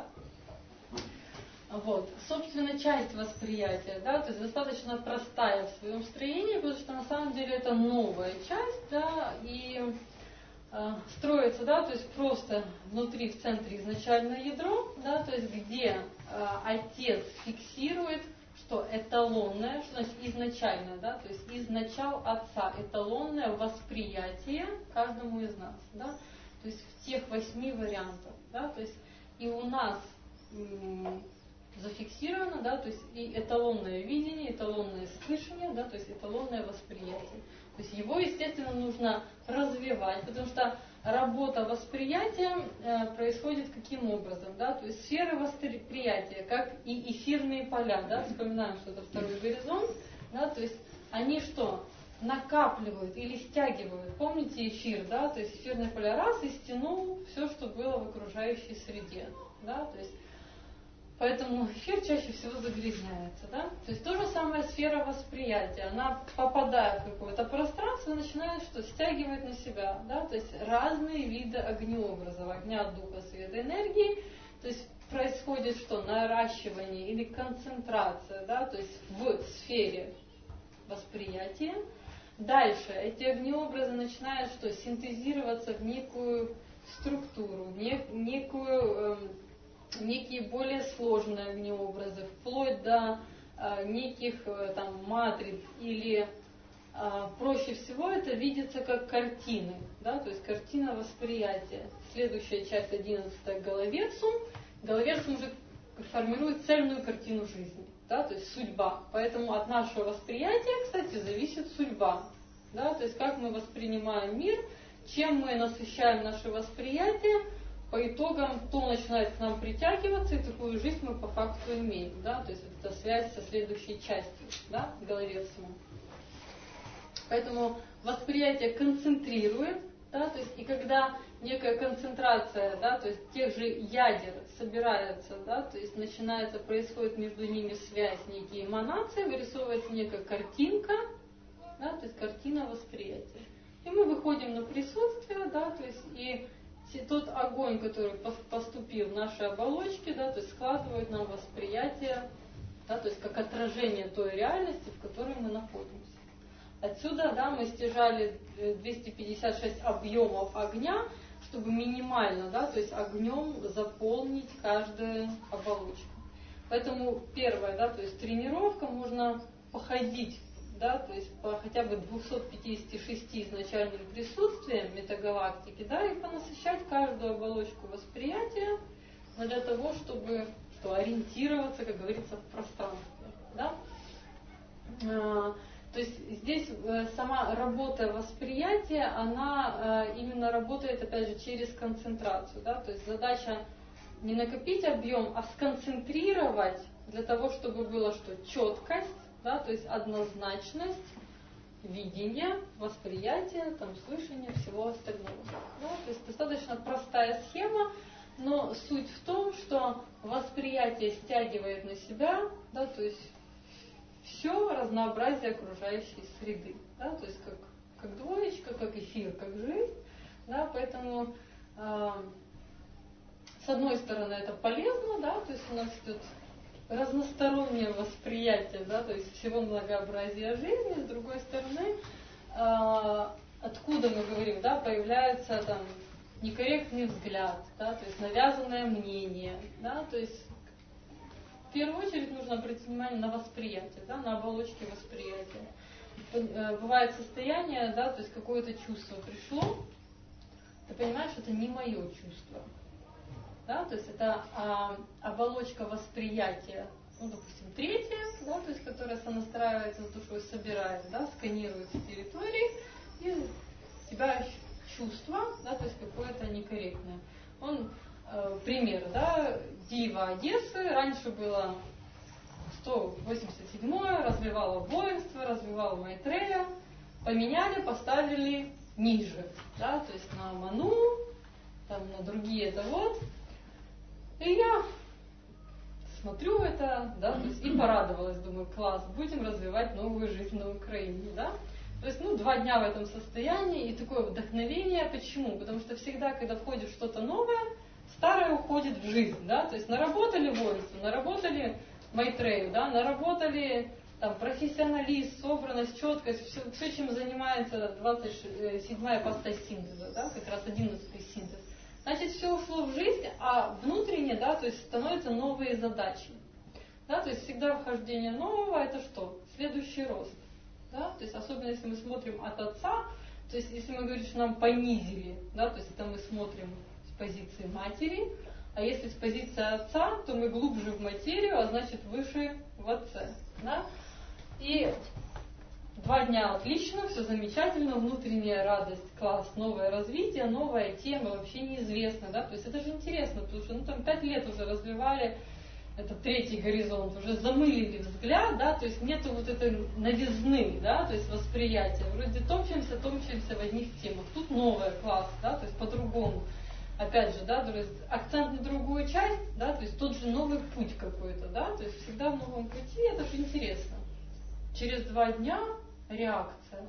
Вот, собственно, часть восприятия, да, то есть достаточно простая в своем строении, потому что на самом деле это новая часть, да, и строится фиксируется, да, то есть просто внутри, в центре изначальное ядро, да, то есть где отец фиксирует, что эталонное, что значит изначальное, да, то есть из начал отца, эталонное восприятие каждому из нас, да, то есть в тех 8 вариантах, да, то есть и у нас зафиксировано, да, то есть и эталонное видение, эталонное слышание, да, то есть эталонное восприятие. То есть его, естественно, нужно развивать, потому что работа восприятия происходит каким образом, да, то есть сферы восприятия, как и эфирные поля, да, вспоминаем, что это второй горизонт, да, то есть они что? Накапливают или стягивают. Помните эфир, да, то есть эфирные поля раз и стянул все, что было в окружающей среде, да, то есть поэтому эфир чаще всего загрязняется, да? То есть то же самое сфера восприятия. Она, попадая в какое-то пространство, начинает что? Стягивать на себя, да? То есть разные виды огнеобразов, огня, духа, света, энергии. То есть происходит что? Наращивание или концентрация, да? То есть в сфере восприятия. Дальше эти огнеобразы начинают что? Синтезироваться в некую структуру, некие более сложные огнеобразы, вплоть до неких там матриц, или проще всего это видится как картины, да, то есть картина восприятия. Следующая часть 11 Головецум. Головецум уже формирует цельную картину жизни, да, то есть судьба. Поэтому от нашего восприятия, кстати, зависит судьба, да, то есть как мы воспринимаем мир, чем мы насыщаем наше восприятие. По итогам то начинает к нам притягиваться, и такую жизнь мы по факту имеем, да, то есть это связь со следующей частью, да, Головецума. Поэтому восприятие концентрирует, да, то есть и когда некая концентрация, да, то есть тех же ядер собирается, да, то есть происходит между ними связь, некие эманации, вырисовывается некая картинка, да, то есть картина восприятия. И мы выходим на присутствие, да, то есть и тот огонь, который поступил в наши оболочки, да, то есть складывает нам восприятие, да, то есть как отражение той реальности, в которой мы находимся. Отсюда, да, мы стяжали 256 объемов огня, чтобы минимально, да, то есть огнем заполнить каждую оболочку. Поэтому первая, да, то есть тренировка, можно походить, да, то есть по хотя бы 256 изначальным присутствиям метагалактики, да, и понасыщать каждую оболочку восприятия для того, чтобы ориентироваться, как говорится, в пространстве, да. То есть здесь сама работа восприятия, она именно работает, опять же, через концентрацию, да, то есть задача не накопить объем, а сконцентрировать для того, чтобы было что? Четкость, да, то есть однозначность видения, восприятия, там, слышания, всего остального. Да, то есть достаточно простая схема, но суть в том, что восприятие стягивает на себя, да, то есть все разнообразие окружающей среды, да, то есть как двоечка, как эфир, как жизнь, да, поэтому с одной стороны это полезно, да, то есть у нас идет разностороннее восприятие, да, то есть всего многообразия жизни, с другой стороны, откуда мы говорим, да, появляется там некорректный взгляд, да, то есть навязанное мнение, да, то есть в первую очередь нужно обратить внимание на восприятие, да, на оболочки восприятия. Бывает состояние, да, то есть какое-то чувство пришло, ты понимаешь, это не мое чувство. Да, то есть это оболочка восприятия, ну, допустим, третья, да, то есть которая сонастраивается с душой, собирает, да, сканирует территории, и у тебя чувство, да, то есть какое-то некорректное. Пример, да, Дива Одессы, раньше было 187-е, развивало воинство, развивало Майтрея, поменяли, поставили ниже, да, то есть на Ману, там на другие, это вот. И я смотрю это, да, то есть и порадовалась, думаю, класс, будем развивать новую жизнь на Украине, да. То есть, 2 дня в этом состоянии, и такое вдохновение. Почему? Потому что всегда, когда входит что-то новое, старое уходит в жизнь, да, то есть наработали воинство, наработали Майтрею, да, наработали там профессионалист, собранность, четкость, все, чем занимается 27-я ипостась синтеза, да, как раз 11-й синтез. Значит, все ушло в жизнь, а внутренне, да, то есть становятся новые задачи. Да, то есть всегда вхождение нового, это что? Следующий рост. Да? То есть особенно если мы смотрим от отца, то есть если мы говорим, что нам понизили, да, то есть это мы смотрим с позиции матери, а если с позиции отца, то мы глубже в материю, а значит выше в отце. Да? И 2 дня отлично, все замечательно, внутренняя радость, класс, новое развитие, новая тема, вообще неизвестно. Да? То есть это же интересно, потому что там 5 лет уже развивали этот 3-й горизонт, уже замылили взгляд, да, то есть нету вот этой новизны, да, то есть восприятия. Вроде топчемся в одних темах. Тут новая класс, да, то есть по-другому. Опять же, да, то есть акцент на другую часть, да, то есть тот же новый путь какой-то, да, то есть всегда в новом пути, это же интересно. Через 2 дня реакция.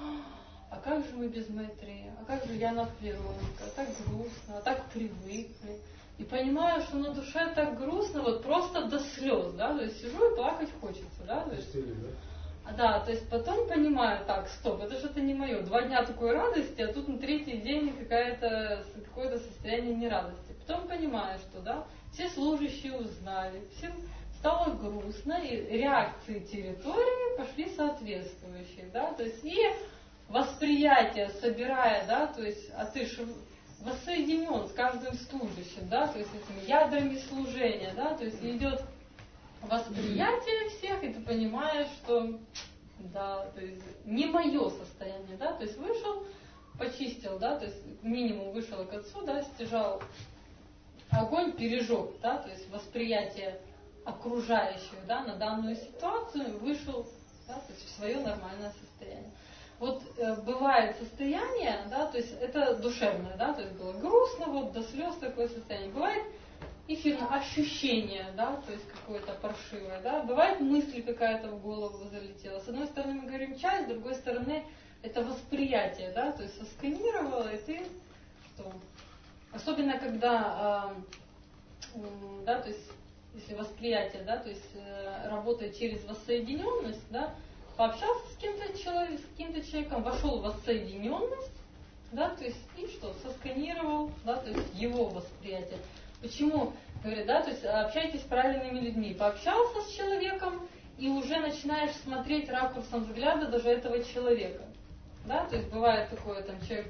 А как же мы без Майтрея? А как же я Нафлеронка? Так грустно, а так привыкли. И понимаю, что на душе так грустно, вот просто до слез, да, то есть сижу и плакать хочется, да, то есть, да, то есть потом понимаю, так, стоп, это же не мое, 2 дня такой радости, а тут на 3-й день какое-то состояние нерадости. Потом понимаю, что, да, все служащие узнали, всем стало грустно, и реакции территории пошли соответствующие, да, то есть и восприятие собирая, да, то есть, а ты же воссоединен с каждым служащим, да, то есть этими ядрами служения, да, то есть идет восприятие всех, и ты понимаешь, что да, то есть не мое состояние, да, то есть вышел, почистил, да, то есть минимум вышел к отцу, да, стяжал огонь, пережег, да, то есть восприятие окружающих, да, на данную ситуацию, вышел, да, то есть в свое нормальное состояние. Вот бывает состояние, да, то есть это душевное, да, то есть было грустно, вот до слез такое состояние. Бывает эфирное ощущение, да, то есть какое-то паршивое, да, бывает мысль какая-то в голову залетела. С одной стороны мы говорим часть, с другой стороны это восприятие, да, то есть сосканировало, и ты что? Особенно когда, да, то есть если восприятие, да, то есть работает через воссоединенность, да, пообщался с каким-то человеком, вошел в воссоединенность, да, то есть и что, сосканировал, да, то есть его восприятие. Почему? Говорят, да, то есть общайтесь с правильными людьми. Пообщался с человеком и уже начинаешь смотреть ракурсом взгляда даже этого человека. Да, то есть бывает такое, там человек,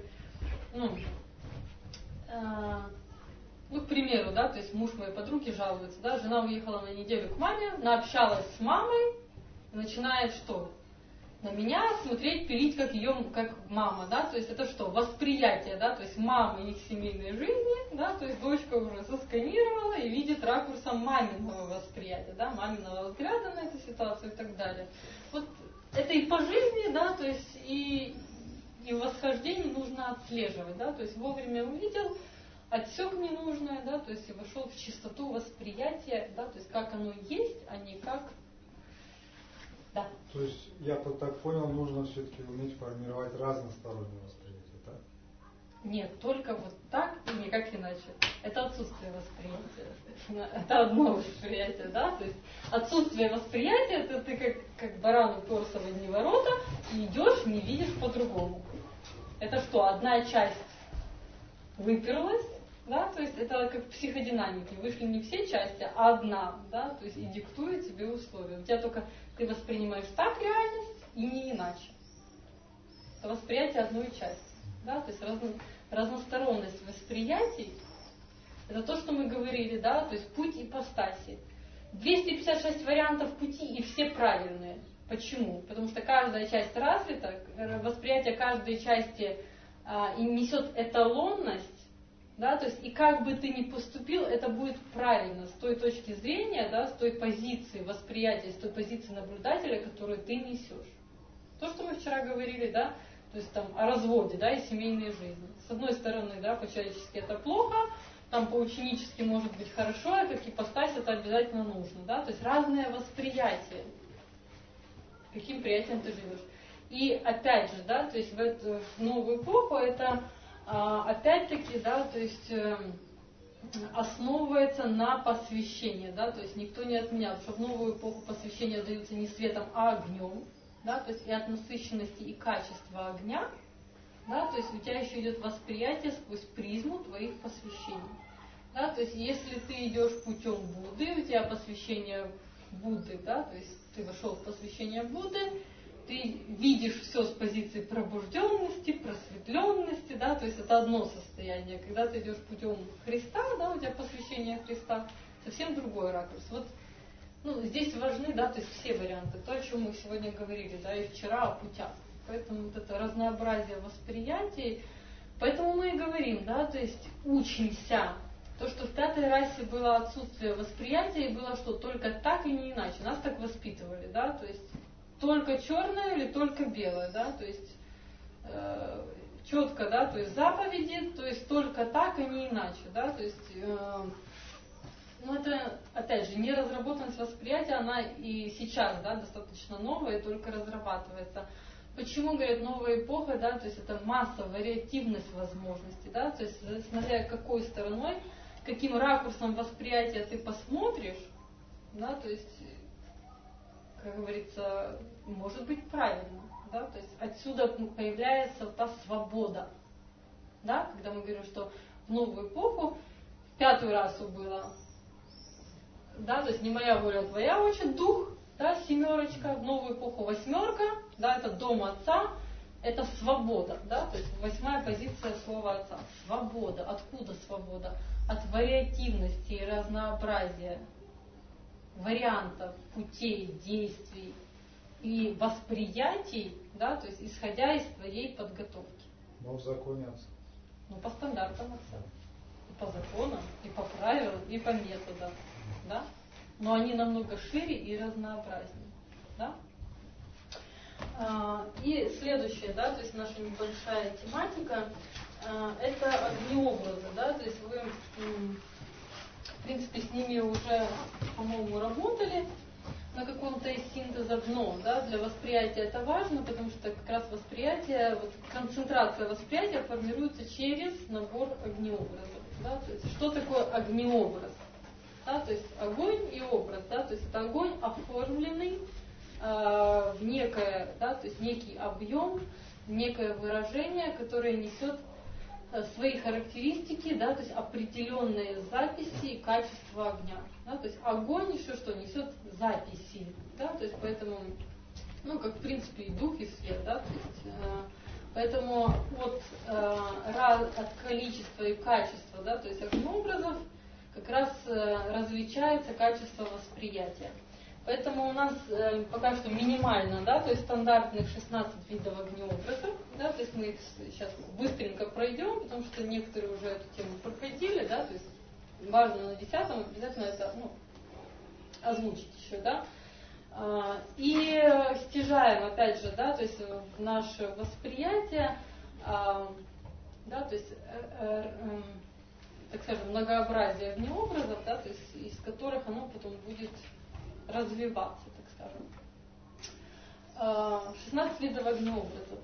к примеру, да, то есть муж моей подруги жалуется, да, жена уехала на неделю к маме, наобщалась с мамой, начинает что? На меня смотреть, пилить как мама, да, то есть это что? Восприятие, да, то есть мамы их семейной жизни, да, то есть дочка уже сосканировала и видит ракурсом маминого восприятия, да, маминого взгляда на эту ситуацию и так далее. Вот это и по жизни, да, то есть и в восхождении нужно отслеживать, да, то есть вовремя увидел, отсек ненужное, да, то есть и вошел в чистоту восприятия, да, то есть как оно есть, а не как. Да.
То есть, я так понял, нужно все-таки уметь формировать разностороннее восприятие, так?
Нет, только вот так и никак иначе. Это отсутствие восприятия. Это одно восприятие, да? То есть отсутствие восприятия, это ты как баран уперся в одни ворота и идешь, не видишь по-другому. Это что, одна часть выперлась, да? То есть это как в психодинамике. Вышли не все части, а одна, да? То есть и диктует тебе условия. У тебя только ты воспринимаешь так реальность и не иначе. Это восприятие одной части. Да? То есть разносторонность восприятий, это то, что мы говорили, да, то есть путь ипостаси. 256 вариантов пути и все правильные. Почему? Потому что каждая часть развита, восприятие каждой части и несет эталонность, да, то есть и как бы ты ни поступил, это будет правильно с той точки зрения, да, с той позиции восприятия, с той позиции наблюдателя, которую ты несешь. То, что мы вчера говорили, да, то есть там о разводе, да, и семейной жизни. С одной стороны, да, по-человечески это плохо, там по-ученически может быть хорошо, а как ипостась это обязательно нужно, да, то есть разное восприятие, каким приятием ты живешь. И опять же, да, то есть в новую эпоху это опять-таки, да, то есть основывается на посвящении, да, то есть никто не отменял, что в новую эпоху посвящения даются не светом, а огнем, да, то есть и от насыщенности и качества огня, да, то есть у тебя еще идет восприятие сквозь призму твоих посвящений. Да, то есть если ты идешь путем Будды, у тебя посвящение Будды, да, то есть ты вошел в посвящение Будды, ты видишь все с позиции пробужденности, просветленности, да, то есть это одно состояние. Когда ты идешь путем Христа, да, у тебя посвящение Христа, совсем другой ракурс. Вот, ну, здесь важны, да, то есть все варианты, то, о чем мы сегодня говорили, да, и вчера о путях. Поэтому вот это разнообразие восприятий, поэтому мы и говорим, да, то есть учимся. То, что в пятой расе было отсутствие восприятия, и было что, только так и не иначе. Нас так воспитывали, да, то есть только черное или только белое, да, то есть четко, да, то есть заповеди, то есть только так и не иначе, да, то есть, ну это, опять же, неразработанность восприятия, она и сейчас, да, достаточно новая, и только разрабатывается. Почему, говорят, новая эпоха, да, то есть это масса, вариативность возможностей, да, то есть смотря какой стороной, каким ракурсом восприятия ты посмотришь, да, то есть, как говорится, может быть правильно, да, то есть отсюда появляется та свобода, да, когда мы говорим, что в новую эпоху, в пятую расу было, да, то есть не моя воля, а твоя учит дух, да, семерочка, в новую эпоху восьмерка, да, это дом отца, это свобода, да, то есть восьмая позиция слова отца. Свобода. Откуда свобода? От вариативности и разнообразия вариантов, путей, действий и восприятий, да, то есть исходя из твоей подготовки.
Но в законе отца.
Ну, по стандартам отца. И по законам, и по правилам, и по методам, да. Но они намного шире и разнообразнее, да. И следующее, да, то есть наша небольшая тематика, это огнеобразы, да, то есть вы, в принципе, с ними уже, по-моему, работали на каком-то из синтезов, но, да, для восприятия это важно, потому что как раз восприятие, вот, концентрация восприятия формируется через набор огнеобразов, да, то есть что такое огнеобраз, да, то есть огонь и образ, да, то есть это огонь оформленный в некое, да, то есть некий объем, некое выражение, которое несет свои характеристики, да, то есть определенные записи и качество огня. Да, то есть огонь еще что несет записи, да, то есть поэтому, ну, как в принципе и дух, и свет, да, то есть, поэтому от количества и качества, да, то есть огнеобразов как раз различается качество восприятия. Поэтому у нас пока что минимально, да, то есть стандартных 16 видов огнеобразов, да, то есть мы их сейчас быстренько пройдем, потому что некоторые уже эту тему проходили, да, то есть важно на 10-м обязательно это, ну, озвучить еще, да. И стяжаем, опять же, да, то есть в наше восприятие, да, то есть, так скажем, многообразие огнеобразов, да, то есть из которых оно потом будет развиваться, так скажем. 16 видов огнеобразов.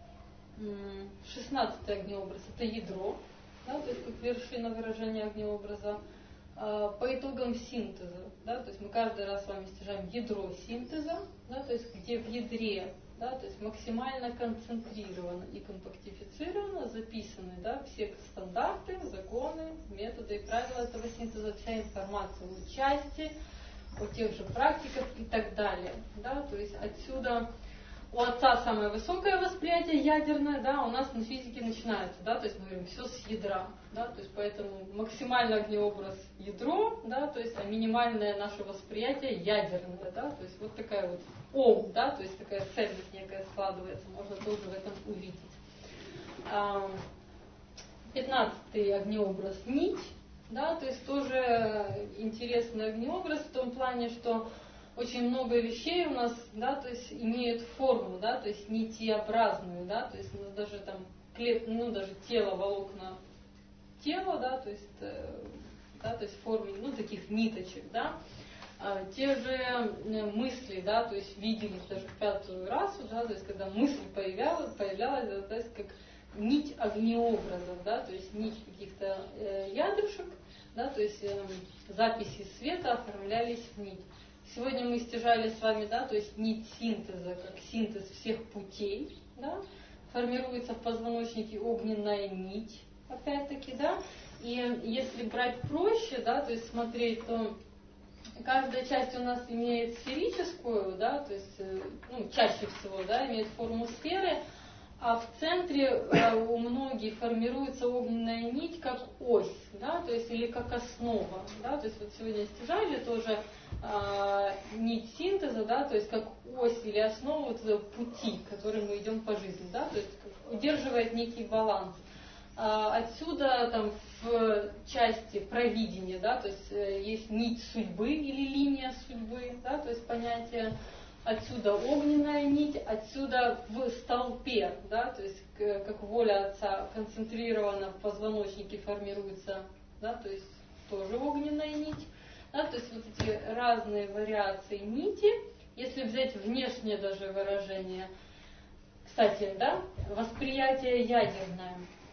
16-й огнеобраз – это ядро, да, то есть как вершина выражения огнеобраза. По итогам синтеза, да, то есть мы каждый раз с вами стяжаем ядро синтеза, да, то есть где в ядре, да, то есть максимально концентрировано и компактифицировано записаны, да, все стандарты, законы, методы и правила этого синтеза, вся информация о части, о тех же практиках и так далее, да, то есть отсюда у отца самое высокое восприятие ядерное, да, у нас на физике начинается, да, то есть мы говорим все с ядра, да, то есть поэтому максимальный огнеобраз ядро, да, то есть а минимальное наше восприятие ядерное, да, то есть вот такая вот ом, да, то есть такая цельность некая складывается, можно тоже в этом увидеть. 15-й огнеобраз нить, да, то есть тоже интересный огнеобраз в том плане, что очень много вещей у нас, да, то есть имеют форму, да, то есть нитеобразную, да, то есть у нас даже там даже тело, волокна тела, да, то есть в форме, ну, таких ниточек, да. Те же мысли, да, то есть виделись даже в 5-ю расу, да, то есть когда мысль появлялась, да, то есть как нить огнеобразов, да, то есть нить каких-то ядрышек, да, то есть записи света оформлялись в нить. Сегодня мы стяжали с вами, да, то есть нить синтеза, как синтез всех путей, да, формируется в позвоночнике огненная нить, опять-таки, да, и если брать проще, да, то есть смотреть, то каждая часть у нас имеет сферическую, да, то есть, ну, чаще всего, да, имеет форму сферы, а в центре у многих формируется огненная нить как ось, да, то есть или как основа, да, то есть вот сегодня стяжали тоже нить синтеза, да, то есть как ось или основа вот этого пути, которым мы идем по жизни, да, то есть удерживает некий баланс. Отсюда там в части провидения, да, то есть есть нить судьбы или линия судьбы, да, то есть понятие. Отсюда огненная нить, отсюда в столпе, да, то есть как воля Отца концентрирована в позвоночнике, формируется, да, то есть тоже огненная нить. Да, то есть вот эти разные вариации нити, если взять внешнее даже выражение, кстати, да, восприятие ядерное,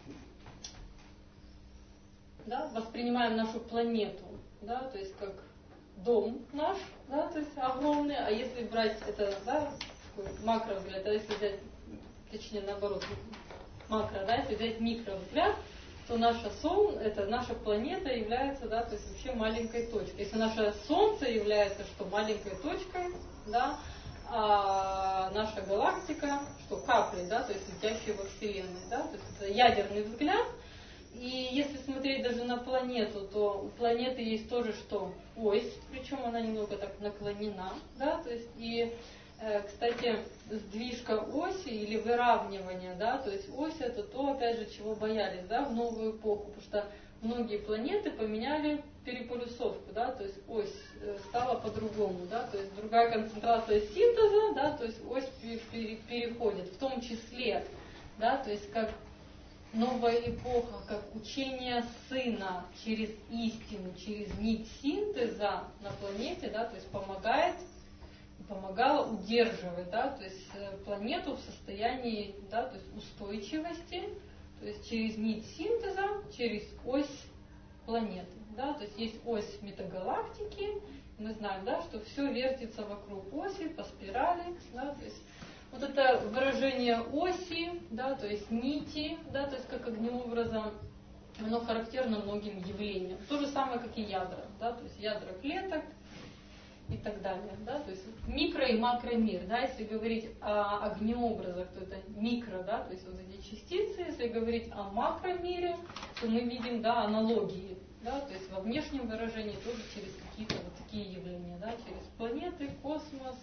да, воспринимаем нашу планету, да, то есть как дом наш, да, то есть огромный, а если брать это, да, макровзгляд, а если взять, точнее наоборот, макро, да, если взять микровзгляд, то наша наша планета является, да, то есть вообще маленькой точкой. Если наше Солнце является что маленькой точкой, да, а наша галактика, что каплей, да, то есть летящей во Вселенной, да, то есть это ядерный взгляд. И если смотреть даже на планету, то у планеты есть тоже что? Ось, причем она немного так наклонена, да, то есть и, кстати, сдвижка оси или выравнивание, да, то есть ось это то, опять же, чего боялись, да, в новую эпоху, потому что многие планеты поменяли переполюсовку, да, то есть ось стала по-другому, да, то есть другая концентрация синтеза, да, то есть ось переходит, в том числе, да, то есть как новая эпоха, как учение Сына через истину, через нить синтеза на планете, да, то есть помогала удерживать, да, то есть планету в состоянии, да, то есть устойчивости, то есть через нить синтеза, через ось планеты, да, то есть есть ось метагалактики, мы знаем, да, что все вертится вокруг оси по спирали, да, то есть вот это выражение оси, да, то есть нити, да, то есть как огнеобразом, оно характерно многим явлениям. То же самое, как и ядра, да, то есть ядра клеток и так далее, да, то есть микро и макромир, да, если говорить о огнеобразах, то это микро, да, то есть вот эти частицы, если говорить о макромире, то мы видим, да, аналогии, да, то есть во внешнем выражении тоже через какие-то вот такие явления, да, через планеты, космос,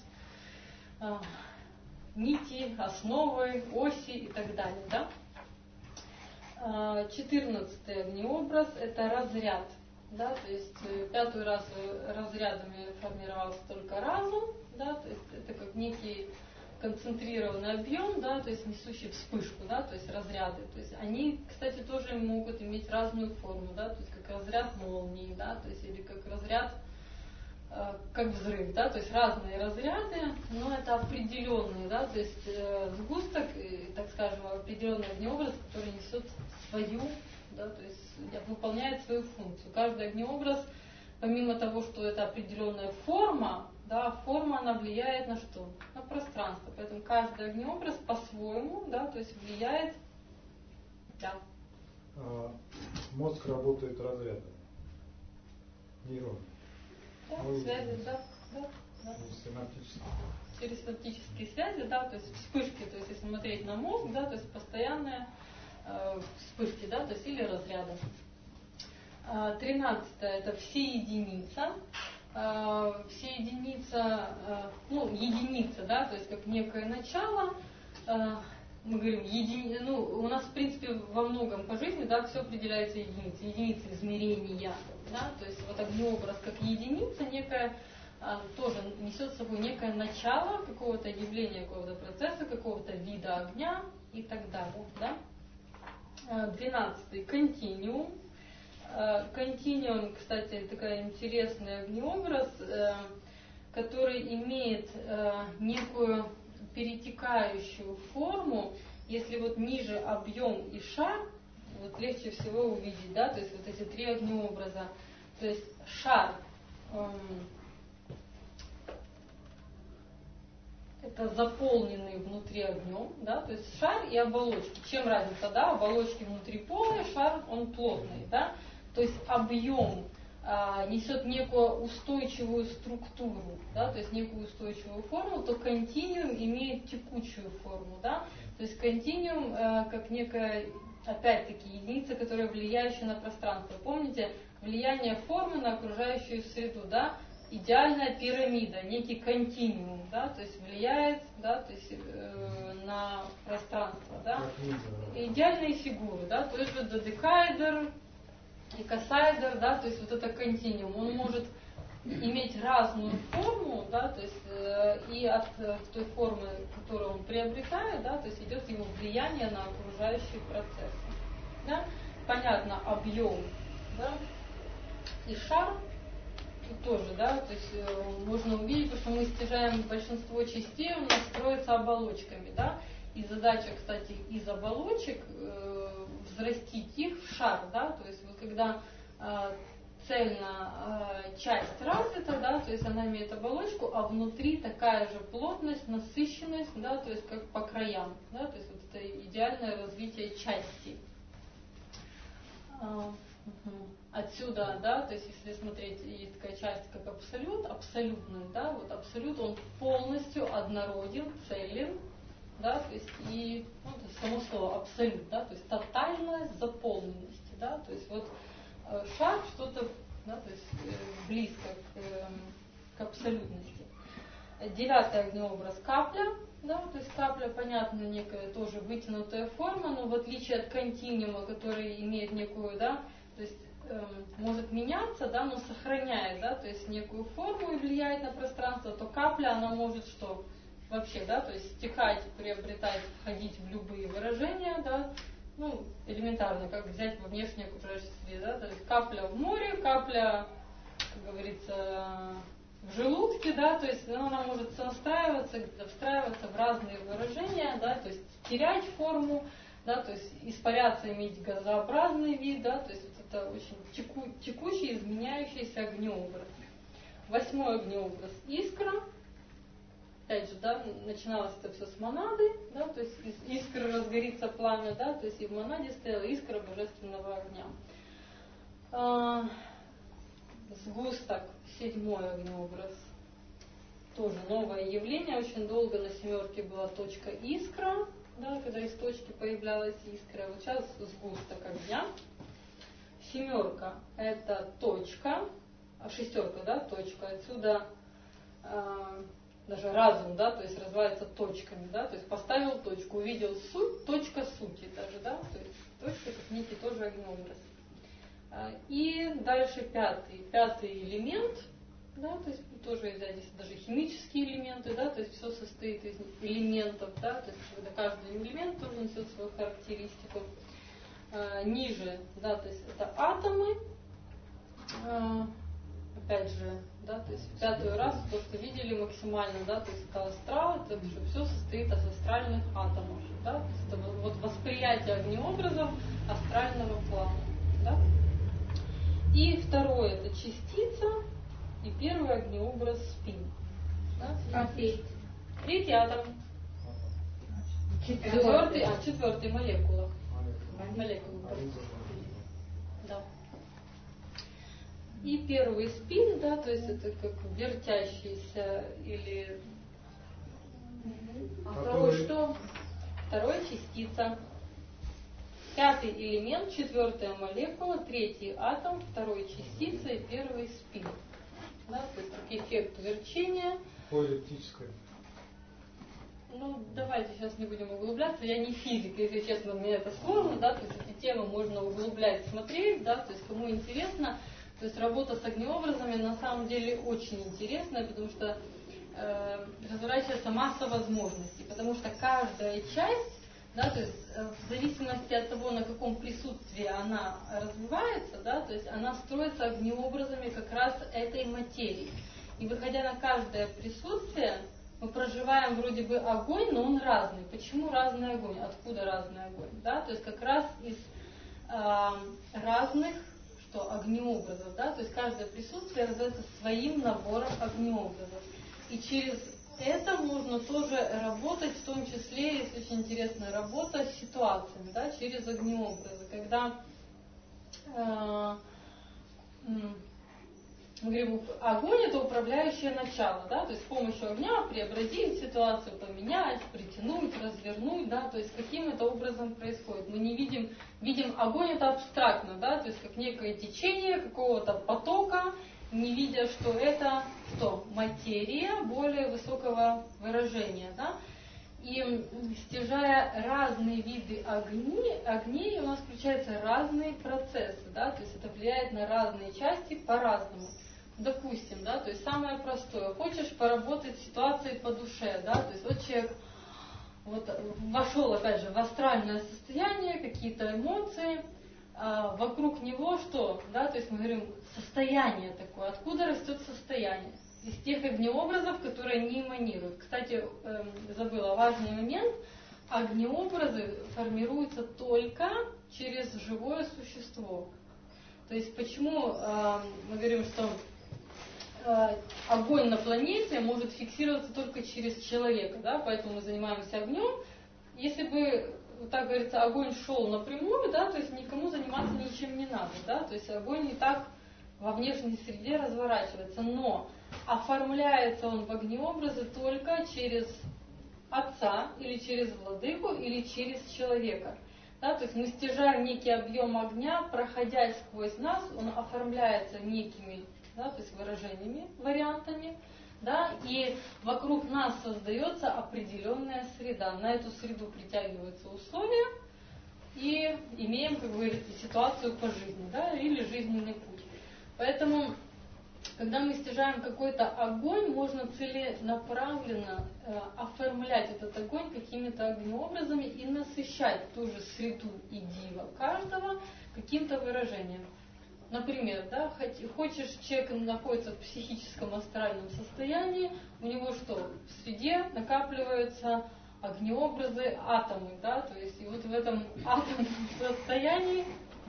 нити, основы, оси и так далее. Да? 14-й огнеобраз – это разряд. Да? То есть 5-й раз разрядами формировался только разум. Да? То есть это как некий концентрированный объем, да? То есть несущий вспышку, да? То есть разряды. То есть они, кстати, тоже могут иметь разную форму, да? То есть как разряд молнии, да? То есть или как разряд как взрыв, да, то есть разные разряды, но это определенный, да, то есть сгусток, так скажем, определенный огнеобраз, который несет свою, да, то есть выполняет свою функцию. Каждый огнеобраз, помимо того, что это определенная форма, да, форма она влияет на что? На пространство. Поэтому каждый огнеобраз по-своему, да, то есть влияет, да.
Мозг работает разрядами, нейроны.
Да, связи, да. Через синаптические связи, да, то есть вспышки, то есть если смотреть на мозг, да, то есть постоянные вспышки, да, то есть или разряды. 13-е это всеединица. Всеединица, единица, да, то есть как некое начало. Мы говорим, у нас в принципе во многом по жизни, да, все определяется единицей, единицей измерения, да, то есть вот огнеобраз как единица некая тоже несет с собой некое начало какого-то явления, какого-то процесса, какого-то вида огня и так далее, да. 12-й континиум. Континиум, кстати, такой интересный огнеобраз, который имеет некую перетекающую форму. Если вот ниже объем и шар, вот легче всего увидеть, да, то есть вот эти три огнеобраза. То есть шар это заполненный внутри огнем, да, то есть шар и оболочки. Чем разница, да, оболочки внутри полые, шар он плотный, да, то есть объем несет некую устойчивую структуру, да, то есть некую устойчивую форму, то континиум имеет текучую форму, да, то есть континиум как некая, опять-таки, единица, которая влияющая на пространство. Помните, влияние формы на окружающую среду, да, идеальная пирамида, некий континиум, да, то есть влияет, да, то есть на пространство, да. Идеальные фигуры, да, то есть додекаэдр, икосаэдр, да, то есть вот это континиум, он может иметь разную форму, да, то есть и от той формы, которую он приобретает, да, то есть идет его влияние на окружающие процессы, да. Понятно, объем, да, и шар тут тоже, да, то есть можно увидеть, что мы стяжаем большинство частей, у нас строится оболочками, да, и задача, кстати, из оболочек взрастить их в шар, да, то есть вот когда цельно часть развита, да, то есть она имеет оболочку, а внутри такая же плотность, насыщенность, да, то есть как по краям, да, то есть вот это идеальное развитие части. Отсюда, да, то есть если смотреть, есть такая часть как абсолют, абсолютный, да, вот абсолют, он полностью однороден, целен, да, то есть и ну, то есть само слово абсолют, да, то есть тотальная заполненность, да, то есть вот шар что-то, да, то есть близко к абсолютности. 9-й огнеобраз капля, да, то есть капля, понятно, некая тоже вытянутая форма, но в отличие от континиума, который имеет некую, да, то есть может меняться, да, но сохраняет, да, то есть некую форму и влияет на пространство, то капля, она может что? Вообще, да, то есть стекать, приобретать, входить в любые выражения, да, ну, элементарно, как взять во внешней окружающей среде, да, то есть капля в море, капля, как говорится, в желудке, да, то есть ну, она может сонастраиваться, встраиваться в разные выражения, да, то есть терять форму, да, то есть испаряться, иметь газообразный вид, да, то есть вот это очень текучий, изменяющийся огнеобраз. 8-й огнеобраз искра. Опять же, да, начиналось это все с монады, да, то есть из искры разгорится пламя, да, то есть и в монаде стояла искра божественного огня. Сгусток, 7-й огнеобраз, тоже новое явление, очень долго на 7-ке была точка искра, да, когда из точки появлялась искра, вот сейчас сгусток огня. 7-ка это точка, а 6-ка, да, точка, отсюда даже разум, да, то есть развивается точками, да, то есть поставил точку, увидел суть, точка сути даже, да, то есть точка как некий тоже огнеобраз. И дальше 5-й элемент, да, то есть тоже взять здесь даже химические элементы, да, то есть все состоит из элементов, да, то есть когда каждый элемент тоже несет свою характеристику. Ниже, да, то есть это атомы, опять же, да, то есть 5-й раз то, что видели максимально, да, то есть это астрал, это все состоит из астральных атомов, да, то есть это вот восприятие огнеобразов астрального плана, да. И 2-й это частица, и 1-й огнеобраз спин. Да?
А
3-й атом. 4-й молекула. Молекула. Да. И 1-й спин, да, то есть это как вертящийся или...
А 2-й что?
2-й частица. 5-й элемент, 4-я молекула, 3-й атом, 2-й частица и 1-й спин. Да, то есть эффект верчения.
По эллиптической.
Ну, давайте сейчас не будем углубляться. Я не физик, если честно, мне это сложно, да, то есть эти темы можно углублять, смотреть, да, то есть кому интересно. То есть работа с огнеобразами на самом деле очень интересная, потому что разворачивается масса возможностей, потому что каждая часть, да, то есть в зависимости от того, на каком присутствии она развивается, да, то есть она строится огнеобразами как раз этой материи. И выходя на каждое присутствие, мы проживаем вроде бы огонь, но он разный. Почему разный огонь? Откуда разный огонь? Да? То есть как раз из разных, что огнеобразов, да, то есть каждое присутствие является своим набором огнеобразов. И через это можно тоже работать, в том числе, есть очень интересная работа с ситуациями, да, через огнеобразы, когда мы говорим, огонь это управляющее начало, да, то есть с помощью огня преобразить ситуацию, поменять, притянуть, развернуть, да, то есть каким это образом происходит. Мы не видим огонь это абстрактно, да, то есть как некое течение какого-то потока, не видя, что это что? Материя более высокого выражения, да. И стяжая разные виды огней у нас включаются разные процессы, да, то есть это влияет на разные части по-разному. Допустим, да, то есть самое простое, хочешь поработать с ситуацией по душе, да, то есть вот человек вот вошел опять же в астральное состояние, какие-то эмоции, вокруг него что, да, то есть мы говорим состояние такое, откуда растет состояние? Из тех огнеобразов, которые не эманируют. Кстати, забыла важный момент, огнеобразы формируются только через живое существо. То есть почему мы говорим, что огонь на планете может фиксироваться только через человека, да, поэтому мы занимаемся огнем. Если бы, так говорится, огонь шел напрямую, да, то есть никому заниматься ничем не надо, да, то есть огонь не так во внешней среде разворачивается, но оформляется он в огнеобразы только через отца, или через владыку, или через человека. Да, то есть мы стяжаем некий объем огня, проходя сквозь нас, он оформляется некими, да, то есть выражениями, вариантами, да, и вокруг нас создается определенная среда. На эту среду притягиваются условия, и имеем, как говорится, ситуацию по жизни, да, или жизненный путь. Поэтому, когда мы стяжаем какой-то огонь, можно целенаправленно оформлять этот огонь какими-то огнеобразами и насыщать ту же среду и дива каждого каким-то выражением. Например, да, хочешь, человек находится в психическом астральном состоянии, у него что? В среде накапливаются огнеобразы, атомы, да, то есть и вот в этом атомном состоянии,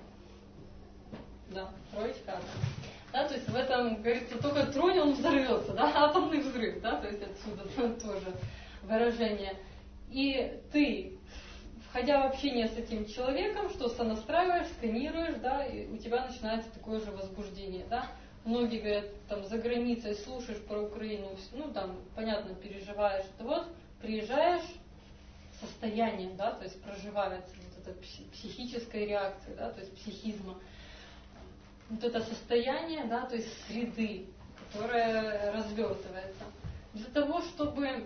да, троечка атом. Да, то есть в этом, говорится, только тронь, он взорвется, да, атомный взрыв, да, то есть отсюда тоже выражение. И ты, входя в общение с этим человеком, что сонастраиваешь, сканируешь, да, и у тебя начинается такое же возбуждение, да. Многие говорят, там, за границей слушаешь про Украину, ну, там, понятно, переживаешь, это вот, приезжаешь, состояние, да, то есть проживается вот эта психическая реакция, да, то есть психизма. Вот это состояние, да, то есть среды, которая развертывается. Для того, чтобы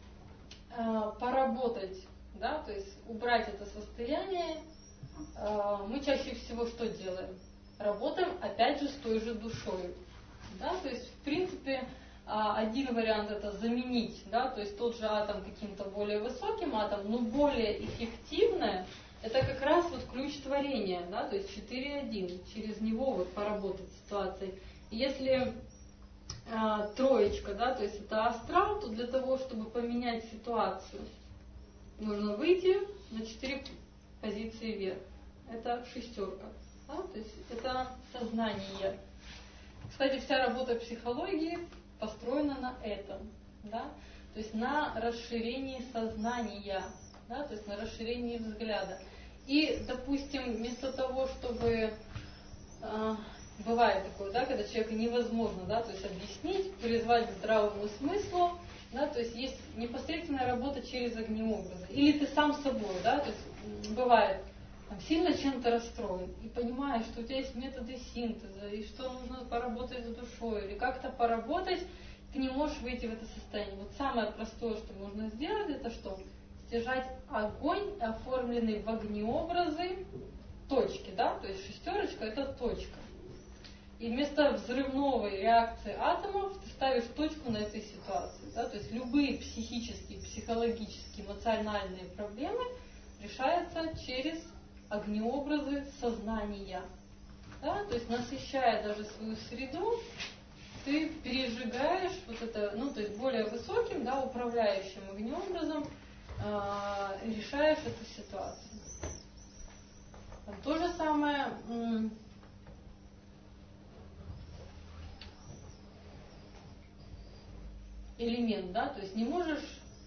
поработать, да, то есть убрать это состояние, мы чаще всего что делаем? Работаем опять же с той же душой. Да, то есть в принципе один вариант это заменить, да, то есть тот же атом каким-то более высоким атомом, но более эффективное. Это как раз вот ключ творения, да, то есть 4.1, через него вот поработать с ситуацией. И если троечка, да, то есть это астрал, то для того, чтобы поменять ситуацию, нужно выйти на 4 позиции вверх. Это шестерка, да, то есть это сознание. Кстати, вся работа психологии построена на этом, да, то есть на расширении сознания, да, то есть на расширении взгляда. И, допустим, вместо того, чтобы бывает такое, да, когда человека невозможно, да, то есть объяснить, призвать к здравому смыслу, да, то есть есть непосредственная работа через огнеобразы. Или ты сам собой, да, то есть бывает там, сильно чем-то расстроен и понимаешь, что у тебя есть методы синтеза, и что нужно поработать с душой, или как-то поработать, ты не можешь выйти в это состояние. Вот самое простое, что можно сделать, это что? Стяжать огонь, оформленный в огнеобразы, точки, да, то есть шестерочка это точка. И вместо взрывной реакции атомов ты ставишь точку на этой ситуации, да, то есть любые психические, психологические, эмоциональные проблемы решаются через огнеобразы сознания, да, то есть насыщая даже свою среду, ты пережигаешь вот это, ну, то есть более высоким, да, управляющим огнеобразом, решаешь эту ситуацию. То же самое элемент, да, то есть не можешь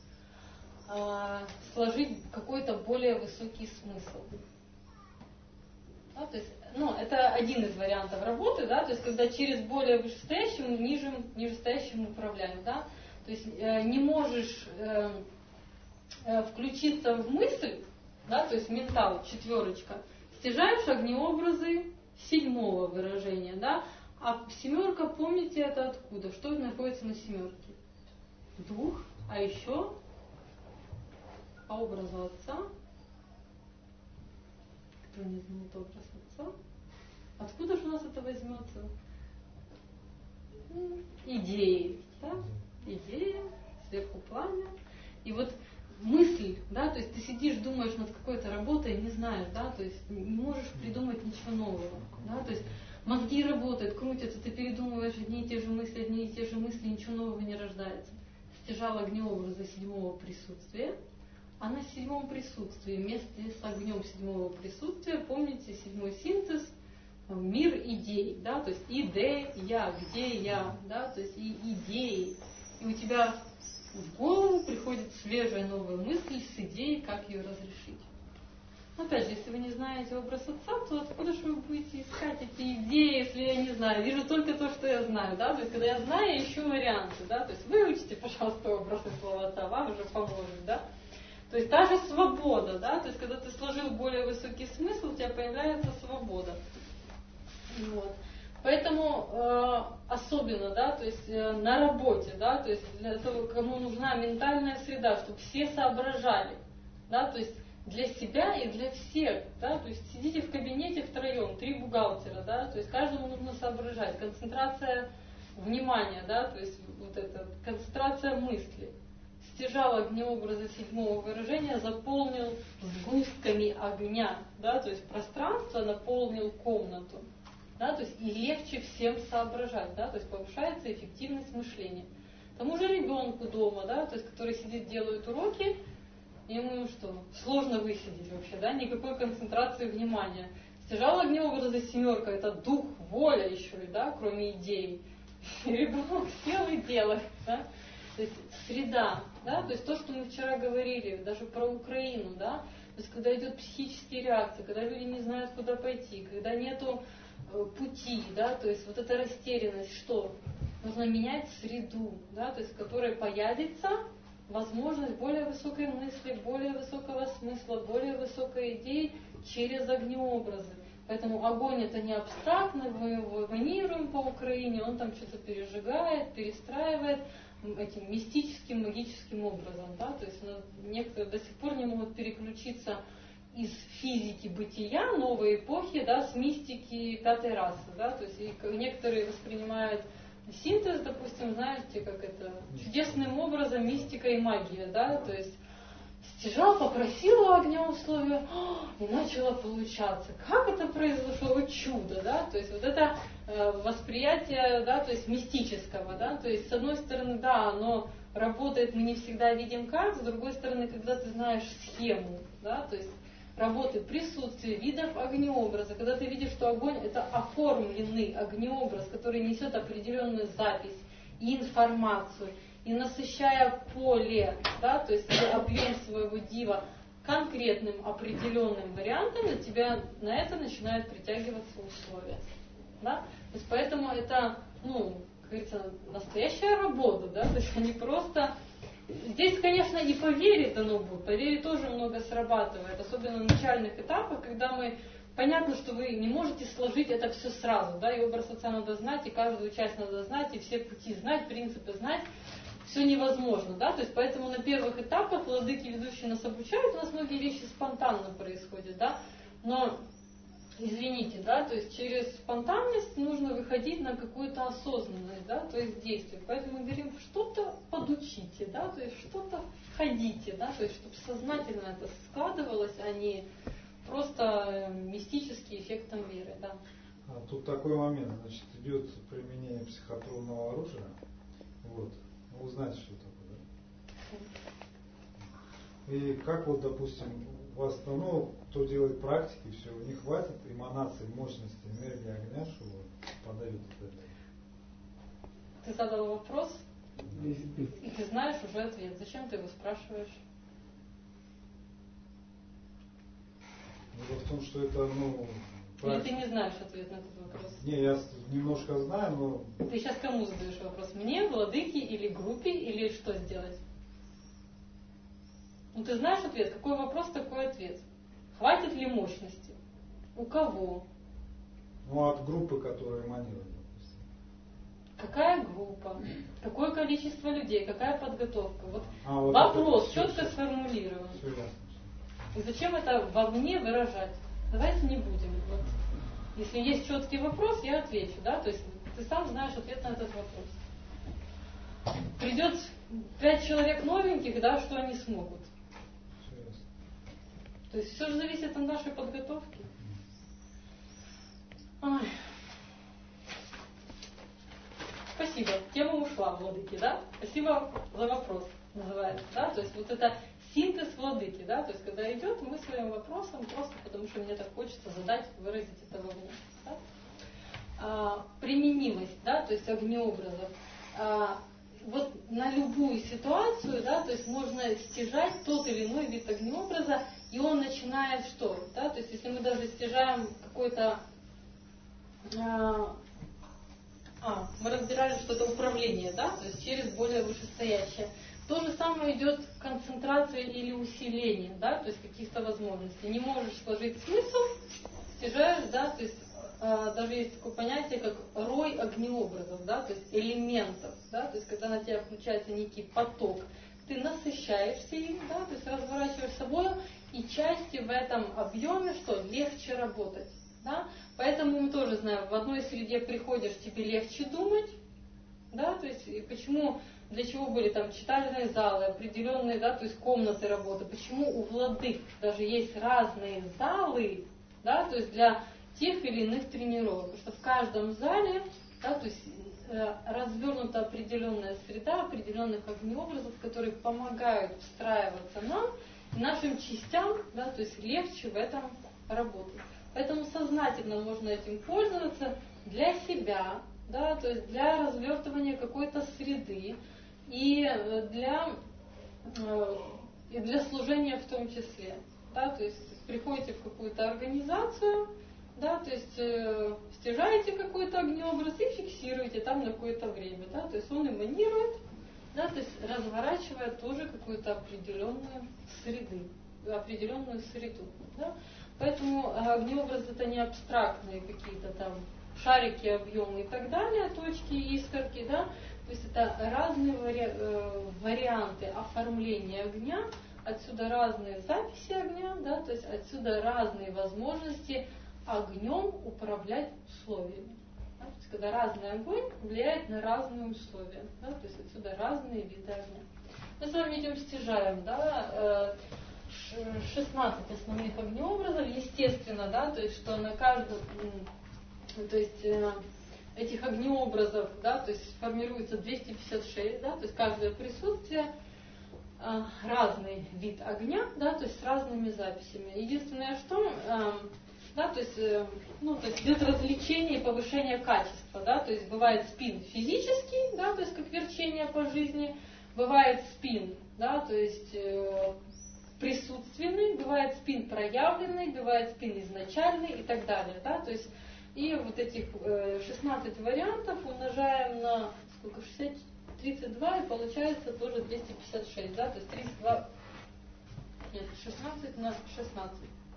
сложить какой-то более высокий смысл. Да, то есть, это один из вариантов работы, да, то есть когда через более вышестоящим нижестоящим управляем, да, то есть не можешь включиться в мысль, да, то есть ментал, 4, стяжаешь огнеобразы 7 выражения, да, а 7, помните, это откуда? Что находится на 7? Дух, а еще по образу Отца. Кто не знает образ Отца? Откуда же у нас это возьмется? Идеи, да? Идея, сверху пламя. И вот мысль, да, то есть ты сидишь, думаешь над какой-то работой, не знаешь, да, то есть не можешь придумать ничего нового, да, то есть мозги работают, крутятся, ты передумываешь одни и те же мысли, ничего нового не рождается. Стяжал огнеобраза 7 присутствия, а на 7 присутствии, вместе с огнем 7 присутствия, помните, 7 синтез, мир идей, да, то есть идея, где я, да, то есть и идеи. И у тебя в голову приходит свежая новая мысль с идеей, как ее разрешить. Опять же, если вы не знаете образ Отца, то откуда же вы будете искать эти идеи, если я не знаю? Вижу только то, что я знаю, да, то есть когда я знаю, я ищу варианты, да, то есть выучите, пожалуйста, образ и слова Отца, вам уже поможет, да. То есть та же свобода, да, то есть когда ты сложил более высокий смысл, у тебя появляется свобода. Вот. Поэтому особенно, да, то есть на работе, да, то есть для того, кому нужна ментальная среда, чтобы все соображали, да, то есть для себя и для всех, да, то есть сидите в кабинете втроем, 3 бухгалтера, да, то есть каждому нужно соображать, концентрация внимания, да, то есть вот это, концентрация мысли. Стяжал огнеобраза 7 выражения, заполнил сгустками огня, да, то есть пространство наполнил комнату. Да, то есть и легче всем соображать, да, то есть повышается эффективность мышления. Тому же ребенку дома, да, то есть который сидит, делает уроки, ему что, сложно высидеть вообще, да, никакой концентрации внимания. Стяжал огнеобраза 7, это дух, воля еще и, да, кроме идей. И ребенок сел и делает, да. То есть среда, да, то есть то, что мы вчера говорили, даже про Украину, да, то есть когда идет психические реакции, когда люди не знают, куда пойти, когда нету пути, да, то есть вот эта растерянность, что нужно менять среду, да, то есть в которой появится возможность более высокой мысли, более высокого смысла, более высокой идеи через огнеобразы. Поэтому огонь это не абстрактно, мы его эванируем по Украине, он там что-то пережигает, перестраивает этим мистическим, магическим образом, да, то есть некоторые до сих пор не могут переключиться из физики бытия новой эпохи, да, с мистики 5-й расы, да, то есть и некоторые воспринимают синтез, допустим, знаете, как это, чудесным образом мистика и магия, да, то есть стяжал, попросил огня условия, и начало получаться. Как это произошло? Вот чудо, да, то есть вот это восприятие, да, то есть мистического, да, то есть с одной стороны, да, оно работает, мы не всегда видим как, с другой стороны, когда ты знаешь схему, да, то есть работы, присутствие видов огнеобраза, когда ты видишь, что огонь это оформленный огнеобраз, который несет определенную запись и информацию, и насыщая поле, да, то есть объем своего дива конкретным определенным вариантом, на тебя на это начинают притягиваться условия. Да? То есть поэтому это, как говорится, настоящая работа, да, то есть они просто. Здесь, конечно, и по вере дано будет, по вере тоже много срабатывает, особенно на начальных этапах, когда понятно, что вы не можете сложить это все сразу, да, и образ Отца надо знать, и каждую часть надо знать, и все пути знать, принципы знать, все невозможно, да, то есть поэтому на первых этапах владыки, ведущие нас обучают, у нас многие вещи спонтанно происходят, да, но извините, да, то есть через спонтанность нужно выходить на какую-то осознанность, да, то есть действие. Поэтому мы говорим, что-то подучите, да, то есть что-то входите, да, то есть чтобы сознательно это складывалось, а не просто мистический эффектом веры, да.
Тут такой момент, значит, идет применение психотронного оружия, вот, вы знаете, что такое, да? И как вот, допустим, у вас, кто делает практики, все, у них хватит эманации, мощности, энергии огня, чтобы подавить это.
Ты задал вопрос? И ты знаешь уже ответ. Зачем ты его спрашиваешь?
Дело в том, что это,
Или ты не знаешь ответ на этот вопрос?
Не, я немножко знаю, но...
Ты сейчас кому задаешь вопрос? Мне, владыке или группе, или что сделать? Ты знаешь ответ. Какой вопрос, такой ответ. Хватит ли мощности? У кого?
От группы, которая эманирует.
Какая группа? Какое количество людей? Какая подготовка? Вот
вот
вопрос
это,
четко сформулирован.
Все ясно.
И зачем это вовне выражать? Давайте не будем. Вот. Если есть четкий вопрос, я отвечу, да? То есть ты сам знаешь ответ на этот вопрос. Придет 5 человек новеньких, да, что они смогут?
Все ясно.
То есть все же зависит от нашей подготовки. Ой. Спасибо. Тема ушла, владыки, да? Спасибо за вопрос, называется, да? То есть вот это синтез владыки, да? То есть когда идет, мы своим вопросом, просто потому что мне так хочется задать, выразить это вовне. Да? Применимость, да? То есть огнеобразов. Вот на любую ситуацию, да, то есть можно стяжать тот или иной вид огнеобраза, и он начинает что? Да? То есть если мы даже стяжаем какой-то... мы разбирали что-то управление, да, то есть через более вышестоящее. То же самое идет концентрация или усиление, да, то есть каких-то возможностей. Не можешь сложить смысл, стяжаешь, да, то есть даже есть такое понятие, как рой огнеобразов, да, то есть элементов, да, то есть когда на тебя включается некий поток, ты насыщаешься им, да, то есть разворачиваешь собой, и части в этом объеме, что легче работать. Да? Поэтому мы тоже знаем, в одной среде приходишь, тебе легче думать, да, то есть и почему, для чего были там читальные залы, определенные, да, то есть комнаты работы, почему у владык даже есть разные залы, да, то есть для тех или иных тренировок, потому что в каждом зале, да, то есть развернута определенная среда, определенных огнеобразов, которые помогают встраиваться нам, нашим частям, да, то есть легче в этом работать. Поэтому сознательно можно этим пользоваться для себя, да, то есть для развертывания какой-то среды и для служения в том числе. Да, то есть приходите в какую-то организацию, да, то есть стяжаете какой-то огнеобраз и фиксируете там на какое-то время. Да, то есть он эманирует, да, то есть разворачивая тоже какую-то определенную среду. Да. Поэтому огнеобразы это не абстрактные какие-то там шарики, объемы и так далее, точки, искорки, да. То есть это разные варианты оформления огня, отсюда разные записи огня, да, то есть отсюда разные возможности огнем управлять условиями. Да, то есть когда разный огонь влияет на разные условия, да, то есть отсюда разные виды огня. Мы с вами идем стяжаем, да, 16 основных огнеобразов, естественно, да, то есть что на каждом, то есть этих огнеобразов, да, то есть формируется 256, да, то есть каждое присутствие разный вид огня, да, то есть с разными записями. Единственное, что, да, то есть идет развлечение и повышение качества, да, то есть бывает спин физический, да, то есть как верчение по жизни, бывает спин, да, то есть присутственный, бывает спин проявленный, бывает спин изначальный и так далее, да, то есть и вот этих 16 вариантов умножаем на сколько, 32 и получается тоже 256, да, то есть 32, нет, 16 на 16.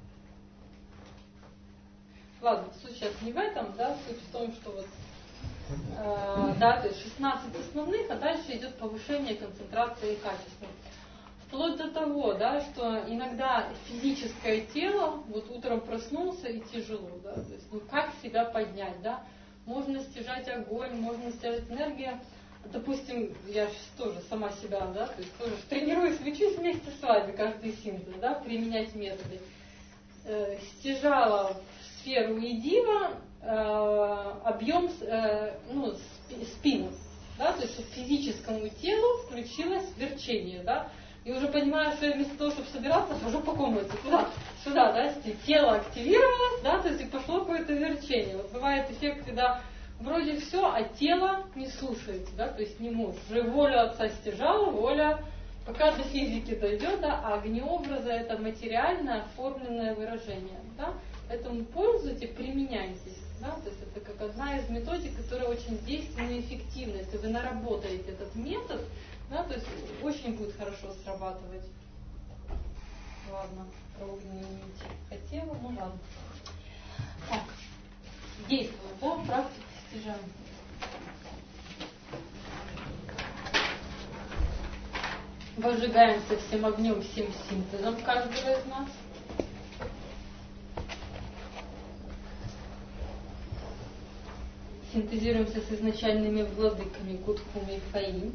Ладно, суть сейчас не в этом, да, суть в том, что вот, да, то есть 16 основных, а дальше идет повышение концентрации и качества. Вплоть до того, да, что иногда физическое тело, вот утром проснулся и тяжело, да, то есть, как себя поднять, да, можно стяжать огонь, можно стяжать энергию. Допустим, я сейчас тоже сама себя, да, то есть тоже тренируюсь, учусь вместе с вами каждый синтез, да, применять методы. Стяжала в сферу Идива объем, спину, да, то есть что физическому телу включилось верчение, да, и уже понимаю, что я вместо того, чтобы собираться, хожу по комнате, сюда, да, тело активировалось, да, то есть и пошло какое-то верчение. Вот бывает эффект, когда вроде все, а тело не слушается, да, то есть не может. Уже волю отца стяжала, воля пока до физики дойдет, да, а огнеобраза это материальное оформленное выражение, да. Поэтому пользуйтесь, применяйтесь, да, то есть это как одна из методик, которая очень действенна и эффективна. Если вы наработаете этот метод, да, то есть очень будет хорошо срабатывать. Ладно, про огненную нить хотела, ну ладно. Так, действуем, да, практику стяжаем. Возжигаемся всем огнем, всем синтезом каждого из нас. Синтезируемся с изначальными владыками Кутхум и Хаим.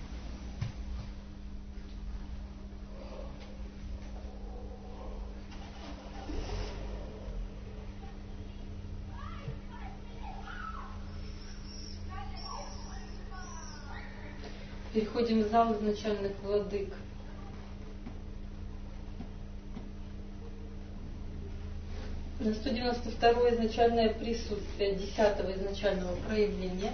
Переходим в зал изначальных владык. На 192-е изначальное присутствие 10-го изначального проявления.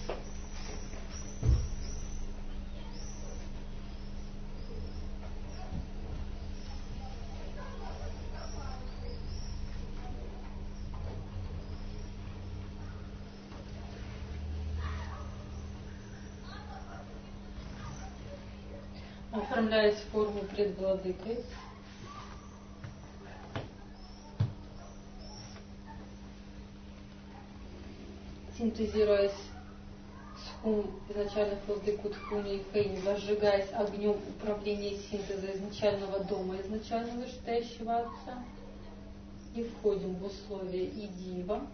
Оформляясь в форму пред владыкой. Синтезируясь с хум изначальных владык Кутхуми и Хаим, возжигаясь огнем управления синтеза изначального дома, изначально вышестоящего Отца, и входим в условия идива.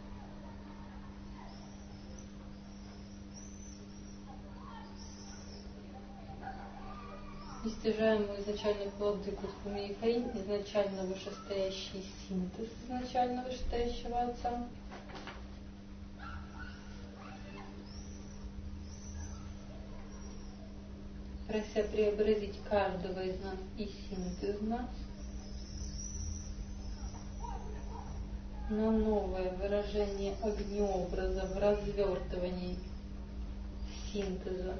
И стяжаем у изначальных владык Кутхуми и Хаим изначально вышестоящий синтез изначально вышестоящего Отца. Прося преобразить каждого из нас и синтез нас на новое выражение огнеобраза в развертывании синтеза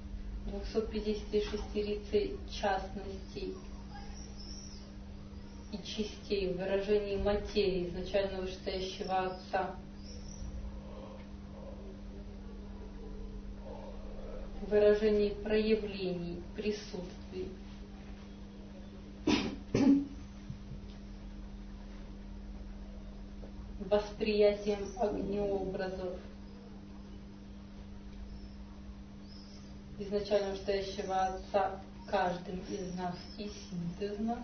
256 частностей и частей в выражении материи изначально вышестоящего Отца, в выражении проявлений, присутствий. Восприятием огнеобразов изначально вышестоящего Отца каждым из нас и синтез нас.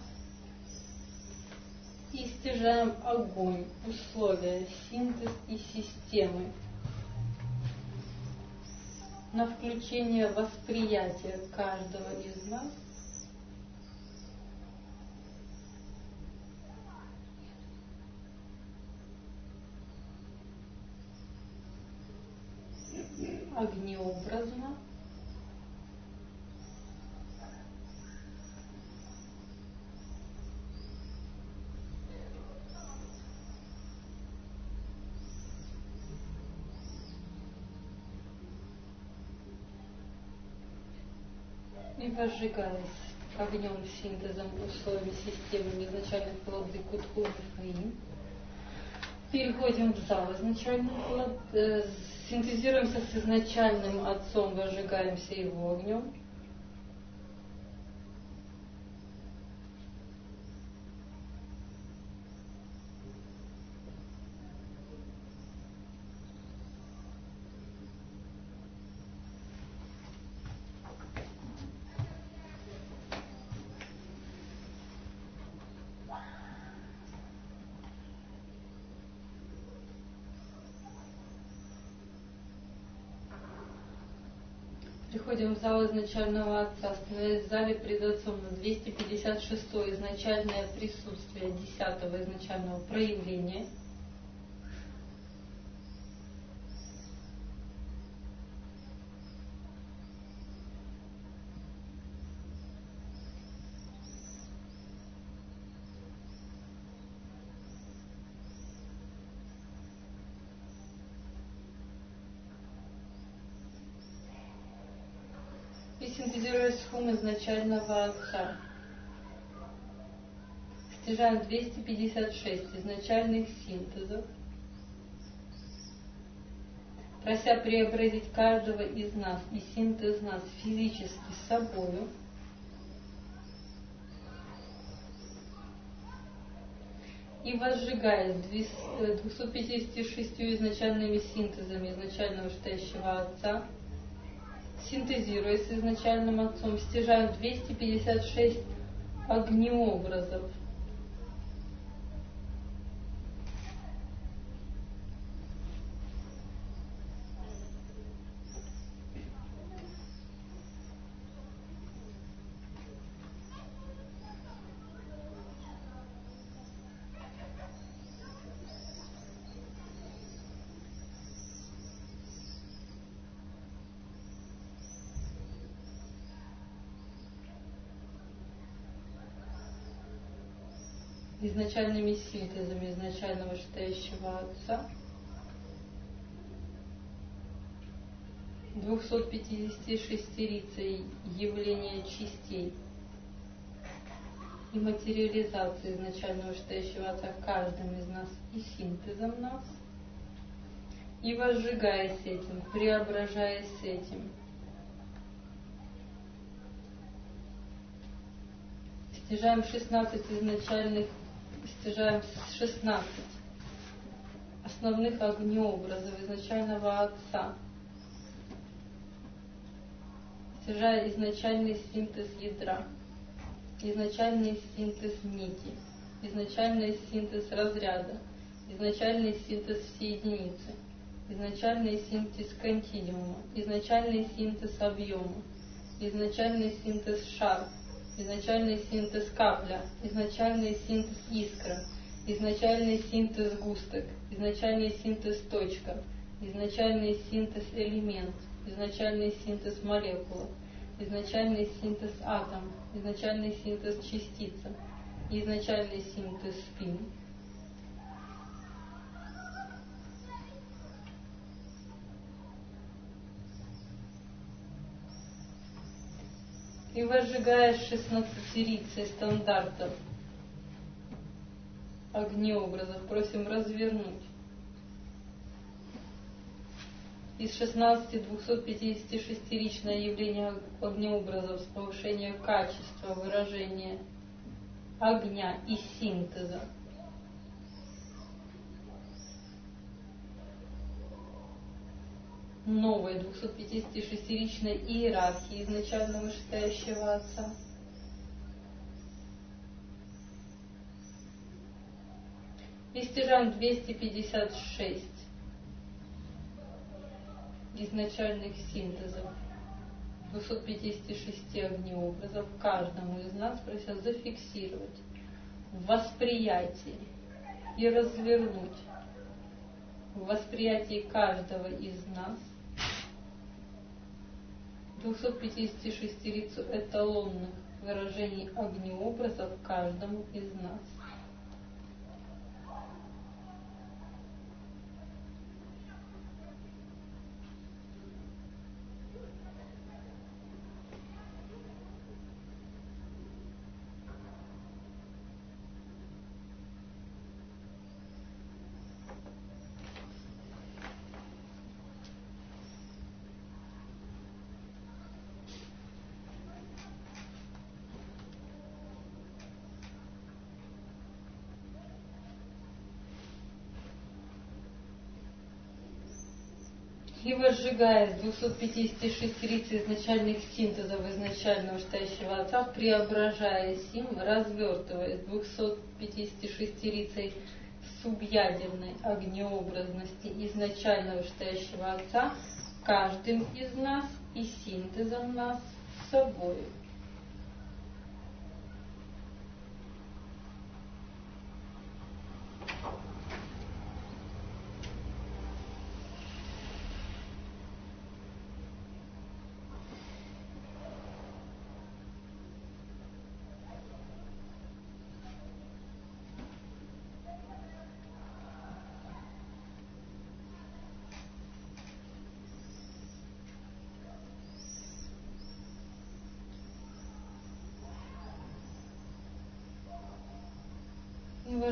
И стяжаем огонь, условия, синтез и системы на включение восприятия каждого из нас огнеобразно и возжигаясь огнем, синтезом, условиями, системами изначальных владык Кутхум и Хаим, переходим в зал изначальных владык, синтезируемся с изначальным Отцом, возжигаемся его огнем. Приходим в зал изначального Отца, становясь в зале пред Отцом на 256-е изначальное присутствие 10-го изначального проявления. синтезируя схум изначального Отца. Стяжаем 256 изначальных синтезов, прося преобразить каждого из нас и синтез нас физически с собою, и возжигаясь 256 изначальными синтезами изначального вышестоящего Отца, синтезируясь с изначальным Отцом, стяжаем 256 огнеобразов. Изначальными синтезами изначального вышестоящего Отца, 256-рицей явления частей и материализации изначального вышестоящего Отца каждым из нас и синтезом нас, и возжигаясь этим, преображаясь этим, стяжаем 16 изначальных, стяжаем 16 основных огнеобразов изначального Отца, стяжая изначальный синтез ядра, изначальный синтез нити, изначальный синтез разряда, изначальный синтез всей единицы, изначальный синтез континуума, изначальный синтез объема, изначальный синтез шар, изначальный синтез капля, изначальный синтез искра, изначальный синтез густок, изначальный синтез точка, изначальный синтез элемент, изначальный синтез молекула, изначальный синтез атом, изначальный синтез частица, изначальный синтез спин. И возжигая 16-рицей стандартов огнеобразов, просим развернуть из 16 256-ричное явление огнеобразов с повышением качества выражения огня и синтеза новой 256-ричной иерархии изначального вышестоящего Отца, и стяжаем 256 изначальных синтезов 256 огнеобразов каждому из нас, прося зафиксировать в восприятии и развернуть в восприятии каждого из нас 256 эталонных выражений огнеобразов каждому из нас. И возжигая с 256 рицей изначальных синтезов изначального вышестоящего Отца, преображаясь им, развертываясь 256 рицей субъядерной огнеобразности изначального вышестоящего Отца, каждым из нас и синтезом нас с собой.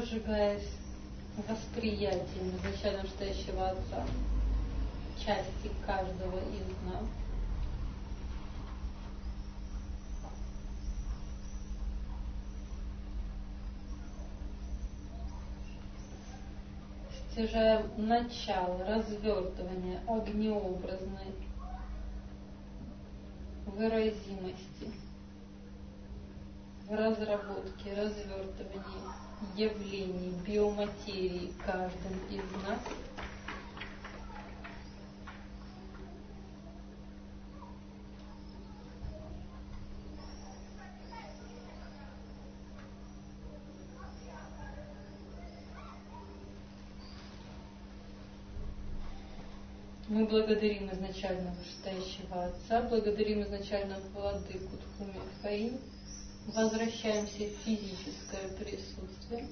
разжигаясь восприятием изначально настоящего Отца, части каждого из нас, стяжаем начало развертывания огнеобразной выразимости в разработке, развертывании явлений биоматерии каждым из нас, мы благодарим изначально вышестоящего Отца, благодарим изначально Владыку Тхуми-Фаин, возвращаемся в физическое присутствие.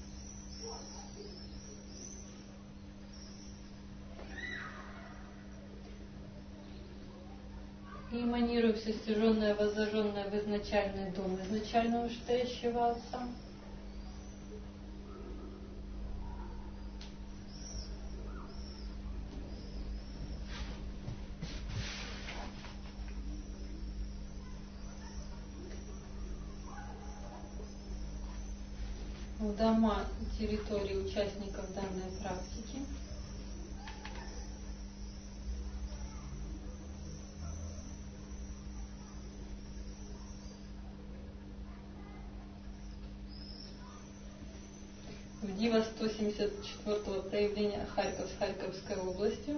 И эманируем все стяженное, воззаженное в изначальный дом изначально вышестоящего Отца. В дома и территории участников данной практики. В Дива 174-го проявления Харьковской области.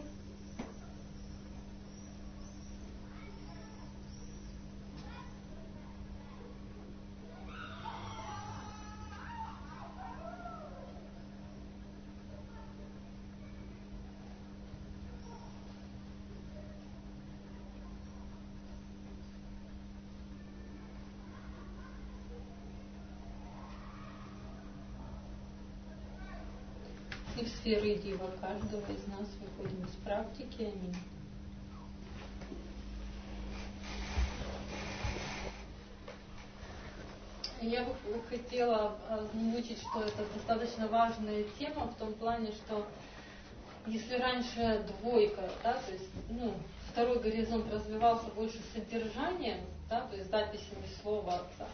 И в сферы Дива каждого из нас выходим из практики. Аминь. Я бы хотела озвучить, что это достаточно важная тема в том плане, что если раньше двойка, да, то есть, второй горизонт развивался больше содержанием, да, то есть записями слова Отца,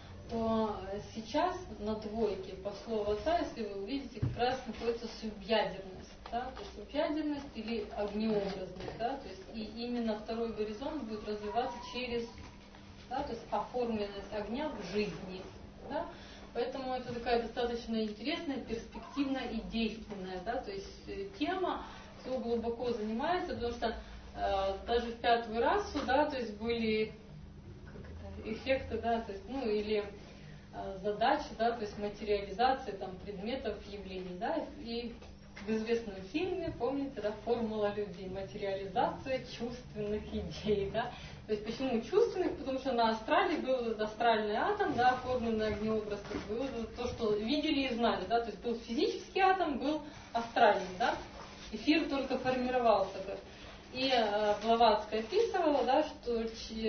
то сейчас на двойке по слову Отца, если вы увидите, как раз находится субъядерность, да, то есть субъядерность или огнеобразность, да, то есть и именно второй горизонт будет развиваться через, да, то есть оформленность огня в жизни, да. Поэтому это такая достаточно интересная, перспективная и действенная, да, то есть тема, кто глубоко занимается, потому что даже в пятую расу, да, то есть были эффекты, да, то есть, или задачи, да, то есть материализации там предметов, явлений, да, и в известном фильме, помните, да, формула любви, материализация чувственных идей, да. То есть почему чувственных? Потому что на астрале был этот астральный атом, да, оформленный огнеобраз, был то, что видели и знали, да, то есть был физический атом, был астральный, да, эфир только формировался. И Блаватская описывала, да, что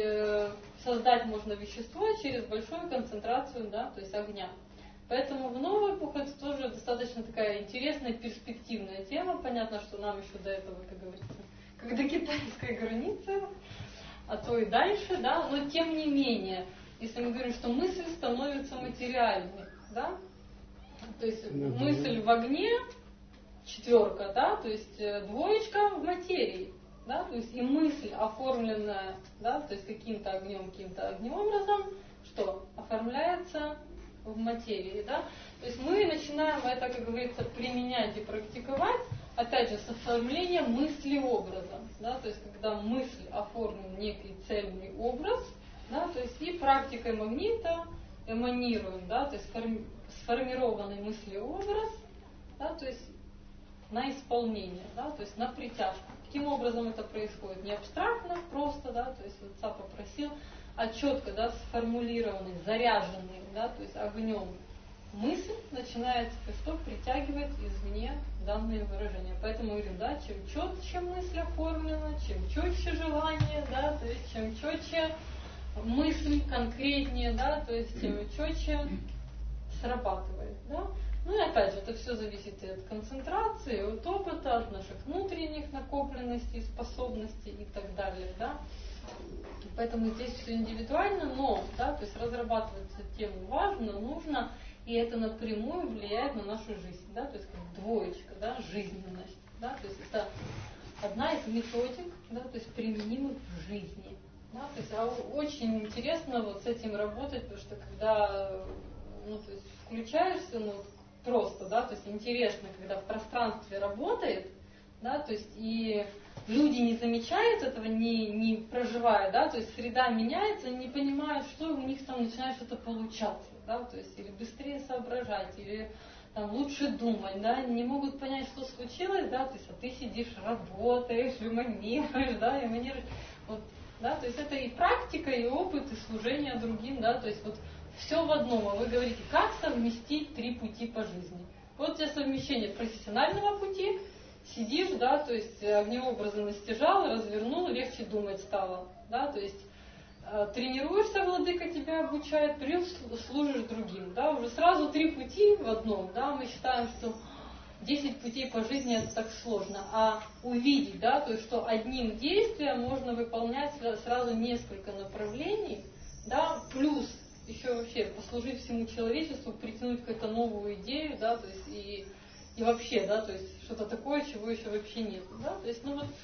создать можно вещество через большую концентрацию, да, то есть огня. Поэтому в новую эпоху это тоже достаточно такая интересная, перспективная тема. Понятно, что нам еще до этого, как говорится, как до китайской границы, а то и дальше, да, но тем не менее, если мы говорим, что мысль становится материальной, да, то есть мысль в огне, четверка, да, то есть двоечка в материи, да, то есть и мысль, оформленная, да, то есть каким-то огнеобразом, что оформляется в материи, да, то есть мы начинаем это, как говорится, применять и практиковать, опять же, с оформлением мысли-образа, да, то есть когда мысль оформлен некий цельный образ, да, то есть и практикой магнита эманируем, да, то есть сформированный мысли-образ, да, то есть на исполнение, да, то есть на притяжку. Каким образом это происходит? Не абстрактно, просто, да, то есть Отца попросил, а четко, да, сформулированный, заряженный, да, то есть огнем мысль начинает что притягивать извне данные выражения. Поэтому говорим, да, чем четче мысль оформлена, чем четче желание, да, то есть чем четче мысль конкретнее, да, то есть тем четче срабатывает, да. Ну и опять же, это все зависит и от концентрации, и от опыта, от наших внутренних накопленностей, способностей и так далее, да. Поэтому здесь все индивидуально, но, да, то есть разрабатывать эту тему важно, нужно, и это напрямую влияет на нашу жизнь, да, то есть как двоечка, да, жизненность, да, то есть это одна из методик, да, то есть применимых в жизни. Да, то есть, очень интересно вот с этим работать, потому что когда ну, то есть включаешься, ну, просто, да, то есть интересно, когда в пространстве работает, да, то есть и люди не замечают этого, не проживая, да, то есть среда меняется, не понимают, что у них там начинает что-то получаться, да, то есть или быстрее соображать, или там лучше думать, да, не могут понять, что случилось, да, то есть, а ты сидишь, работаешь, эманируешь, да, эманируешь, вот, да, то есть это и практика, и опыт, и служение другим, да, то есть вот все в одном, а вы говорите, как совместить 3 пути по жизни. Вот у тебя совмещение профессионального пути, сидишь, да, то есть огнеобразы настижал, развернул, легче думать стало, да, то есть тренируешься, владыка тебя обучает, плюс служишь другим, да, уже сразу 3 пути в одном, да, мы считаем, что 10 путей по жизни это так сложно, а увидеть, да, то есть что одним действием можно выполнять сразу несколько направлений, да, плюс еще вообще послужить всему человечеству, притянуть какую-то новую идею, да, то есть и вообще, да, то есть что-то такое, чего еще вообще нет, да, то есть, ну вот,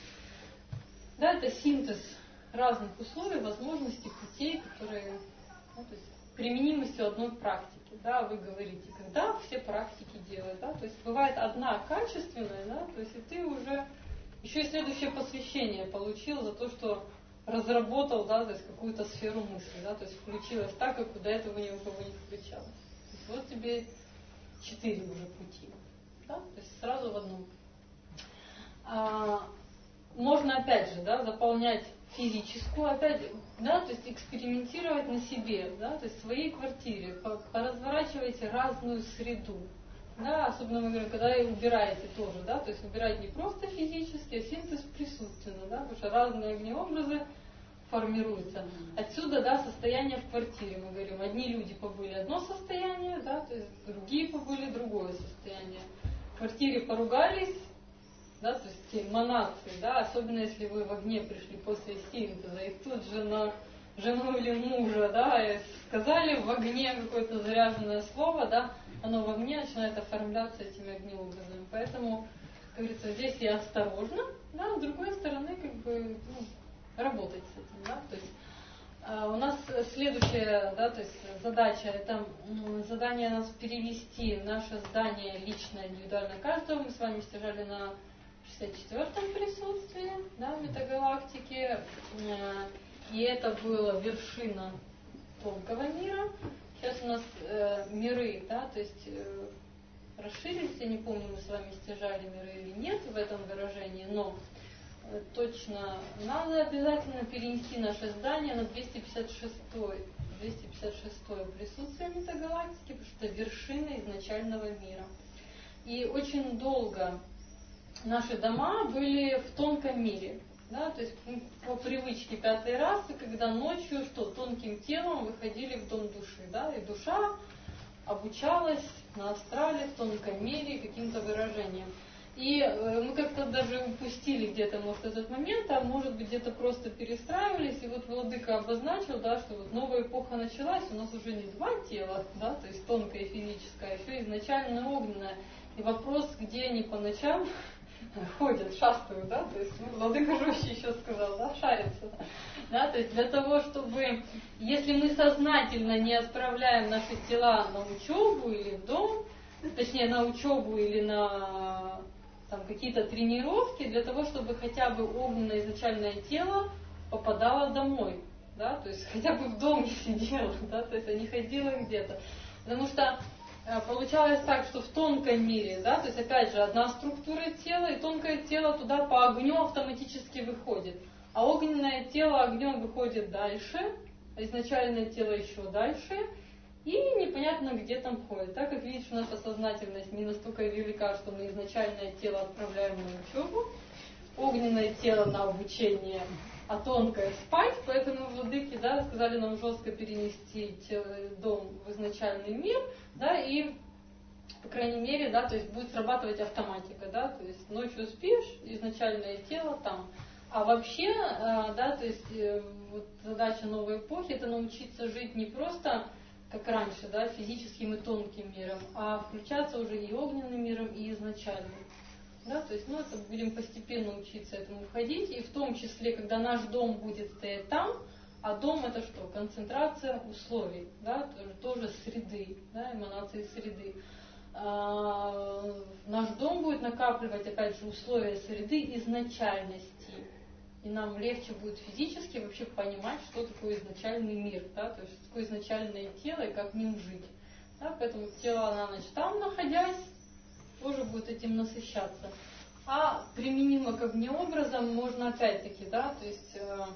да, это синтез разных условий, возможностей, путей, которые, ну, то есть, применимостью одной практики, да, вы говорите, когда все практики делают, да, то есть бывает одна качественная, да, то есть и ты уже еще и следующее посвящение получил за то, что разработал, да, то есть какую-то сферу мысли, да, то есть включилась так, как до этого ни у кого не включалось. То есть вот тебе 4 уже пути, да, то есть сразу в одном. Можно опять же, да, заполнять физическую, опять, да, то есть экспериментировать на себе, да, то есть в своей квартире, поразворачивайте разную среду, да, особенно мы говорим, когда убираете тоже, да, то есть убирать не просто физически, а синтез присутственно, да, потому что разные огнеобразы формируются. Отсюда, да, состояние в квартире, мы говорим, одни люди побыли одно состояние, да, то есть другие побыли другое состояние. В квартире поругались, да, то есть те эманации, да, особенно если вы в огне пришли после синтеза, и тут же на жену или мужа, да, и сказали в огне какое-то заряженное слово, да, оно в огне начинает оформляться этими огнеобразами. Поэтому, как говорится, здесь я осторожна, да, с другой стороны, как бы, ну, работать с этим, да, то есть у нас следующая, да, то есть задача, это задание нас перевести наше здание личное, индивидуально каждого. Мы с вами стяжали на 64-м присутствии, да, метагалактики, и это была вершина тонкого мира. Сейчас у нас миры, да, то есть расширились, я не помню, мы с вами стяжали миры или нет в этом выражении, но точно надо обязательно перенести наше здание на 256-е присутствие метагалактики, потому что это вершина изначального мира. И очень долго наши дома были в тонком мире, да, то есть по привычке 5-й расы, когда ночью что, тонким телом выходили в дом души, да, и душа обучалась на астрале в тонком мире каким-то выражением. И мы как-то даже упустили где-то, может, этот момент, а может быть, где-то просто перестраивались, и вот владыка обозначил, да, что вот новая эпоха началась, у нас уже не 2 тела, да, то есть тонкое и физическое, а еще изначально огненное. И вопрос, где они по ночам ходят, шастают, да, то есть, ну, владыка жестче еще сказал, да, шарятся, да, то есть для того, чтобы, если мы сознательно не отправляем наши тела на учебу или в дом, точнее на учебу или на там какие-то тренировки, для того, чтобы хотя бы огненное изначальное тело попадало домой, да, то есть хотя бы в доме сидело, да, то есть а не ходило где-то, потому что получалось так, что в тонком мире, да, то есть опять же одна структура тела, и тонкое тело туда по огню автоматически выходит, а огненное тело огнем выходит дальше, а изначальное тело еще дальше, и непонятно, где там ходит. Так как видишь, наша сознательность не настолько велика, что мы изначальное тело отправляем на учебу, огненное тело на обучение, а тонкое спать, поэтому владыки, да, сказали нам жестко перенести дом в изначальный мир, да, и по крайней мере, да, то есть будет срабатывать автоматика, да, то есть ночью спишь, изначальное тело там. А вообще, да, то есть вот задача новой эпохи — это научиться жить не просто как раньше, да, физическим и тонким миром, а включаться уже и огненным миром, и изначальным. Да, то есть, это будем постепенно учиться этому входить, и в том числе, когда наш дом будет стоять там, а дом — это что? Концентрация условий, да, тоже среды, да, эманации среды. Наш дом будет накапливать, опять же, условия среды изначальности. И нам легче будет физически вообще понимать, что такое изначальный мир, да, то есть что такое изначальное тело и как в нем жить. Да, поэтому тело на ночь там, находясь, тоже будет этим насыщаться. А применимо ко внеобразам можно опять-таки, да, то есть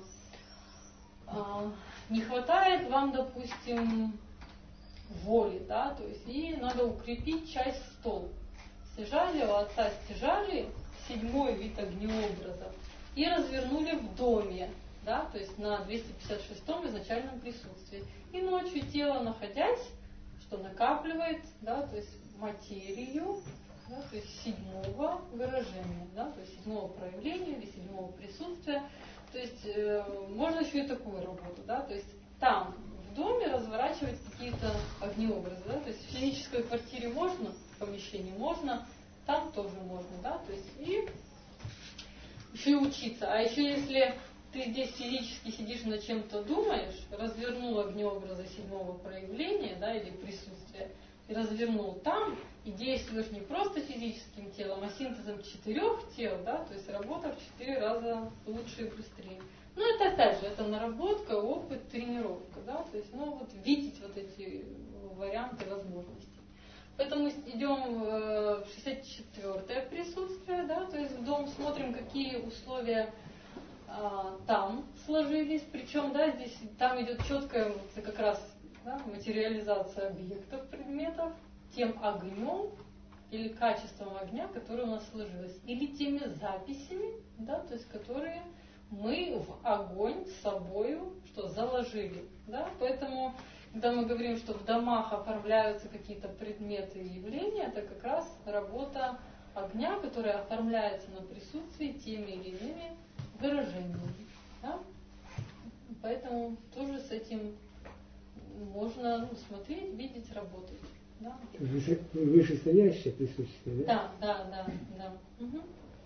не хватает вам, допустим, воли, да, то есть и надо укрепить часть стол. Стяжали, у отца стяжали 7-й вид огнеобраза и развернули в доме, да, то есть на 256-м изначальном присутствии. И ночью тело, находясь, что накапливает, да, то есть материю, да, то есть 7-го выражения, да, то есть 7-го проявления или 7-го присутствия. То есть можно еще и такую работу, да, то есть там в доме разворачивать какие-то огнеобразы, да, то есть в физической квартире можно, в помещении можно, там тоже можно, да, то есть и еще и учиться. А еще если ты здесь физически сидишь над чем-то думаешь, развернул огнеобразы 7-го проявления, да, или присутствия, и развернул там, и действуешь не просто физическим телом, а синтезом 4 тел, да, то есть работа в 4 раза лучше и быстрее. Это опять же, это наработка, опыт, тренировка, да, то есть, видеть вот эти варианты возможностей. Поэтому идем в 64-е присутствие, да, то есть в дом смотрим, какие условия там сложились, причем, да, здесь там идет четкая как раз, да, материализация объектов, предметов, тем огнем или качеством огня, которое у нас сложилось, или теми записями, да, то есть которые мы в огонь с собою что заложили, да, поэтому когда мы говорим, что в домах оформляются какие-то предметы и явления, это как раз работа огня, которая оформляется на присутствии теми или иными выражениями. Да? Поэтому тоже с этим можно смотреть, видеть, работать. Да?
Вышестоящее присутствие, да?
Да. Угу.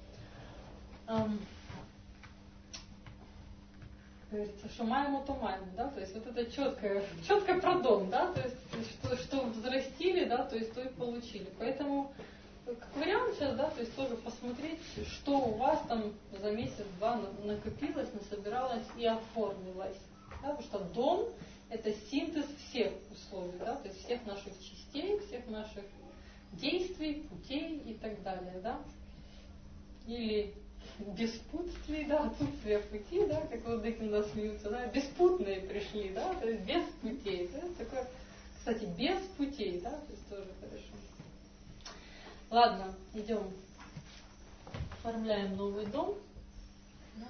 Говорится, что маему, то маему, да, то есть вот это четко про дом, да, то есть что взрастили, да, то есть то и получили. Поэтому, как вариант сейчас, да, то есть тоже посмотреть, что у вас там за месяц-два накопилось, насобиралось и оформилось. Да, потому что дом — это синтез всех условий, да, то есть всех наших частей, всех наших действий, путей и так далее, да. Или беспутствие, да, отсутствие пути, да, как владыки у нас смеются, да, беспутные пришли, да, то есть без путей, да, такое, кстати, без путей, да, то есть тоже хорошо. Ладно, идем, оформляем новый дом. Да.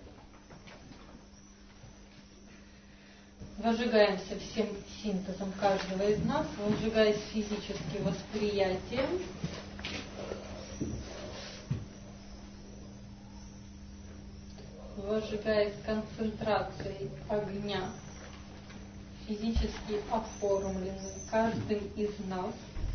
Возжигаемся всем синтезом каждого из нас, возжигаясь физически восприятием. Возжигаясь концентрацией огня, физически оформленным каждым из нас.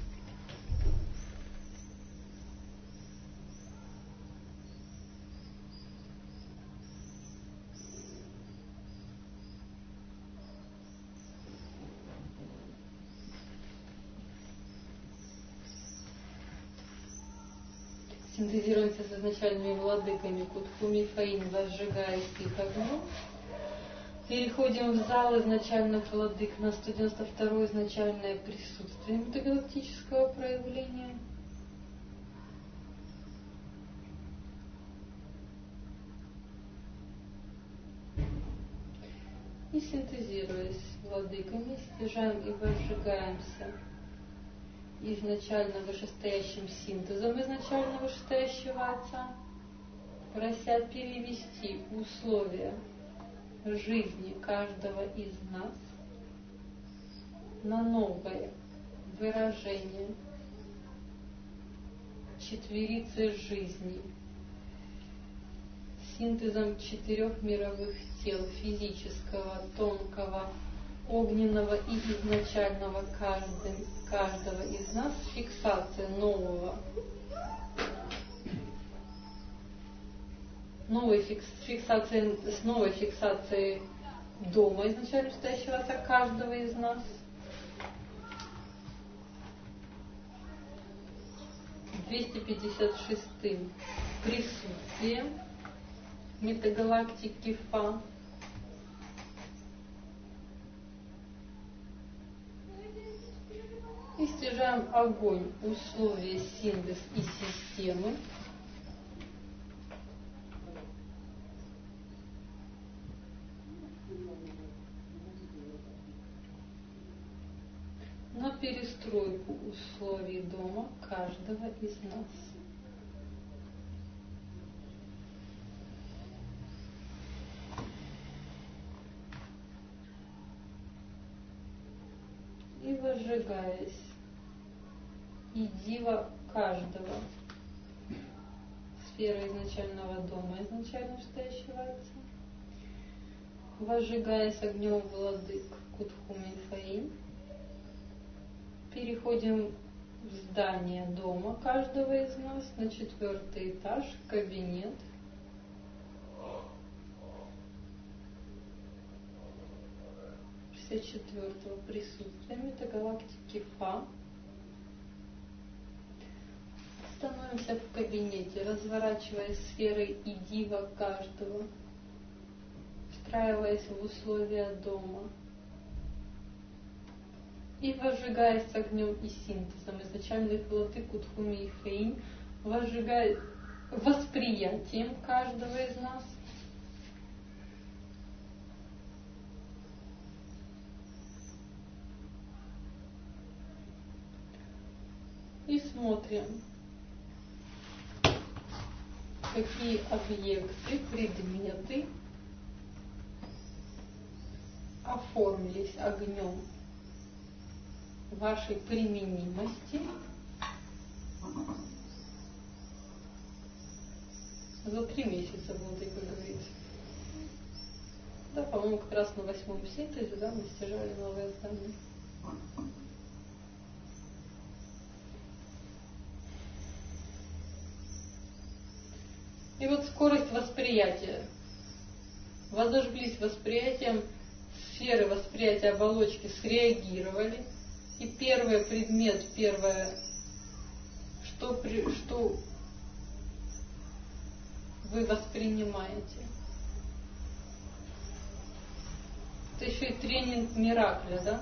Синтезируемся с изначальными владыками Кутхуми Фаин, возжигаясь их огнем. Переходим в зал изначальных владык на 192-е изначальное присутствие метагалактического проявления. И синтезируясь владыками, стяжаем и возжигаемся изначально вышестоящим синтезом изначально вышестоящего Отца, прося перевести условия жизни каждого из нас на новое выражение четверицей жизни, синтезом 4 мировых тел: физического, тонкого, огненного и изначального каждого из нас, фиксация новой фиксацией, с новой фиксацией дома изначально стоящего отца каждого из нас, — 256-м присутствием метагалактики Фа, и стяжаем огонь, условия, синтез и системы, на перестройку условий дома каждого из нас. И возжигаясь, и дива каждого, сфера изначального дома изначально стоящего отца, возжигаясь огнем владык Кутхуми Фаин, переходим в здание дома каждого из нас на 4-й этаж, кабинет. Все 4-го присутствия метагалактики Фа. Становимся в кабинете, разворачивая сферой и дива каждого, встраиваясь в условия дома и возжигаясь огнем и синтезом изначальных владык Кутхуми и Фаин, возжигая восприятием каждого из нас, и смотрим, какие объекты, предметы оформились огнем вашей применимости за 3 месяца, владыка говорит. Да, по-моему, как раз на 8-м синтезе, да, мы стяжали новое здание. И вот скорость восприятия. Возожглись восприятием, сферы восприятия оболочки среагировали, и первый предмет, что вы воспринимаете. Это еще и тренинг Миракля, да?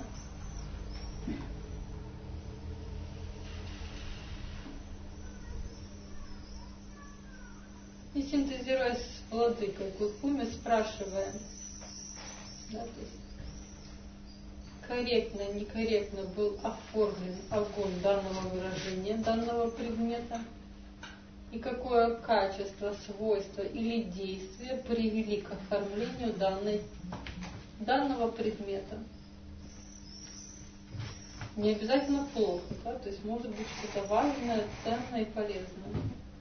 И синтезируя с владыкой Кутхуми, спрашиваем, да, то есть корректно, некорректно был оформлен огонь данного выражения, данного предмета, и какое качество, свойство или действие привели к оформлению данного предмета. Не обязательно плохо, да, то есть может быть что-то важное, ценное и полезное.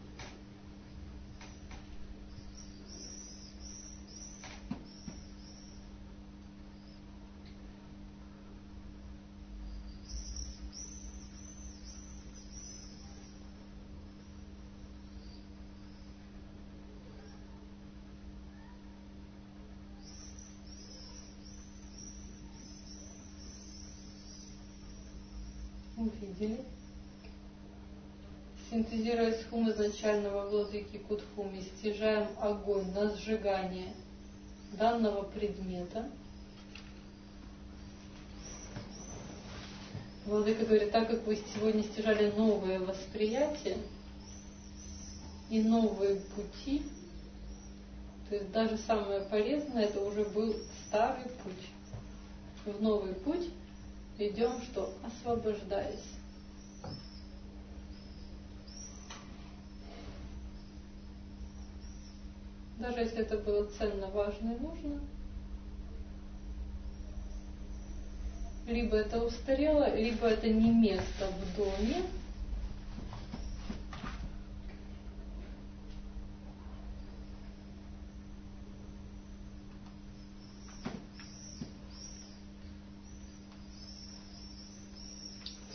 Увидели. Синтезируя с хум изначального владыки Кутхуми, стяжаем огонь на сжигание данного предмета. Владыка говорит, так как вы сегодня стяжали новое восприятие и новые пути, то есть даже самое полезное, это уже был старый путь. В новый путь идем, что освобождаясь. Даже если это было ценно, важно и нужно, либо это устарело, либо это не место в доме,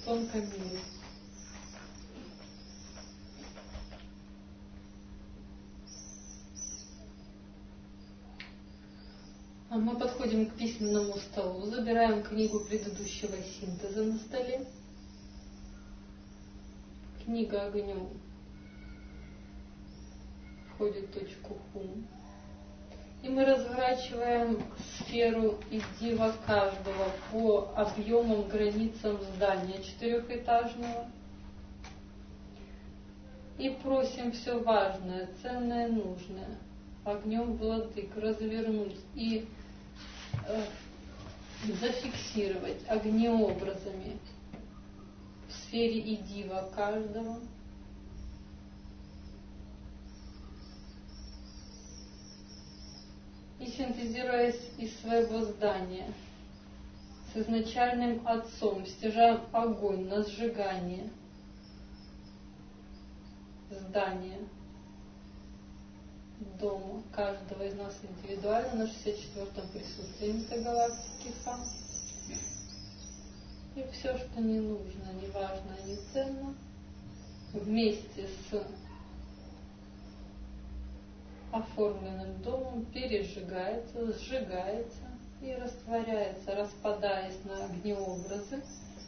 тонком мире. Мы подходим к письменному столу, забираем книгу предыдущего синтеза на столе. Книга огнем входит в точку хум. И мы разворачиваем сферу идива каждого по объемам, границам здания четырехэтажного. И просим все важное, ценное, нужное огнем владык развернуть и зафиксировать огнеобразами в сфере идива каждого. И синтезируясь из своего здания с изначальным Отцом, стяжаем огонь на сжигание здания, дома каждого из нас индивидуально на 64-м присутствии метагалактики Фа. И все, что не нужно, не важно, не ценно, вместе с оформленным домом пережигается, сжигается и растворяется, распадаясь на огнеобразы.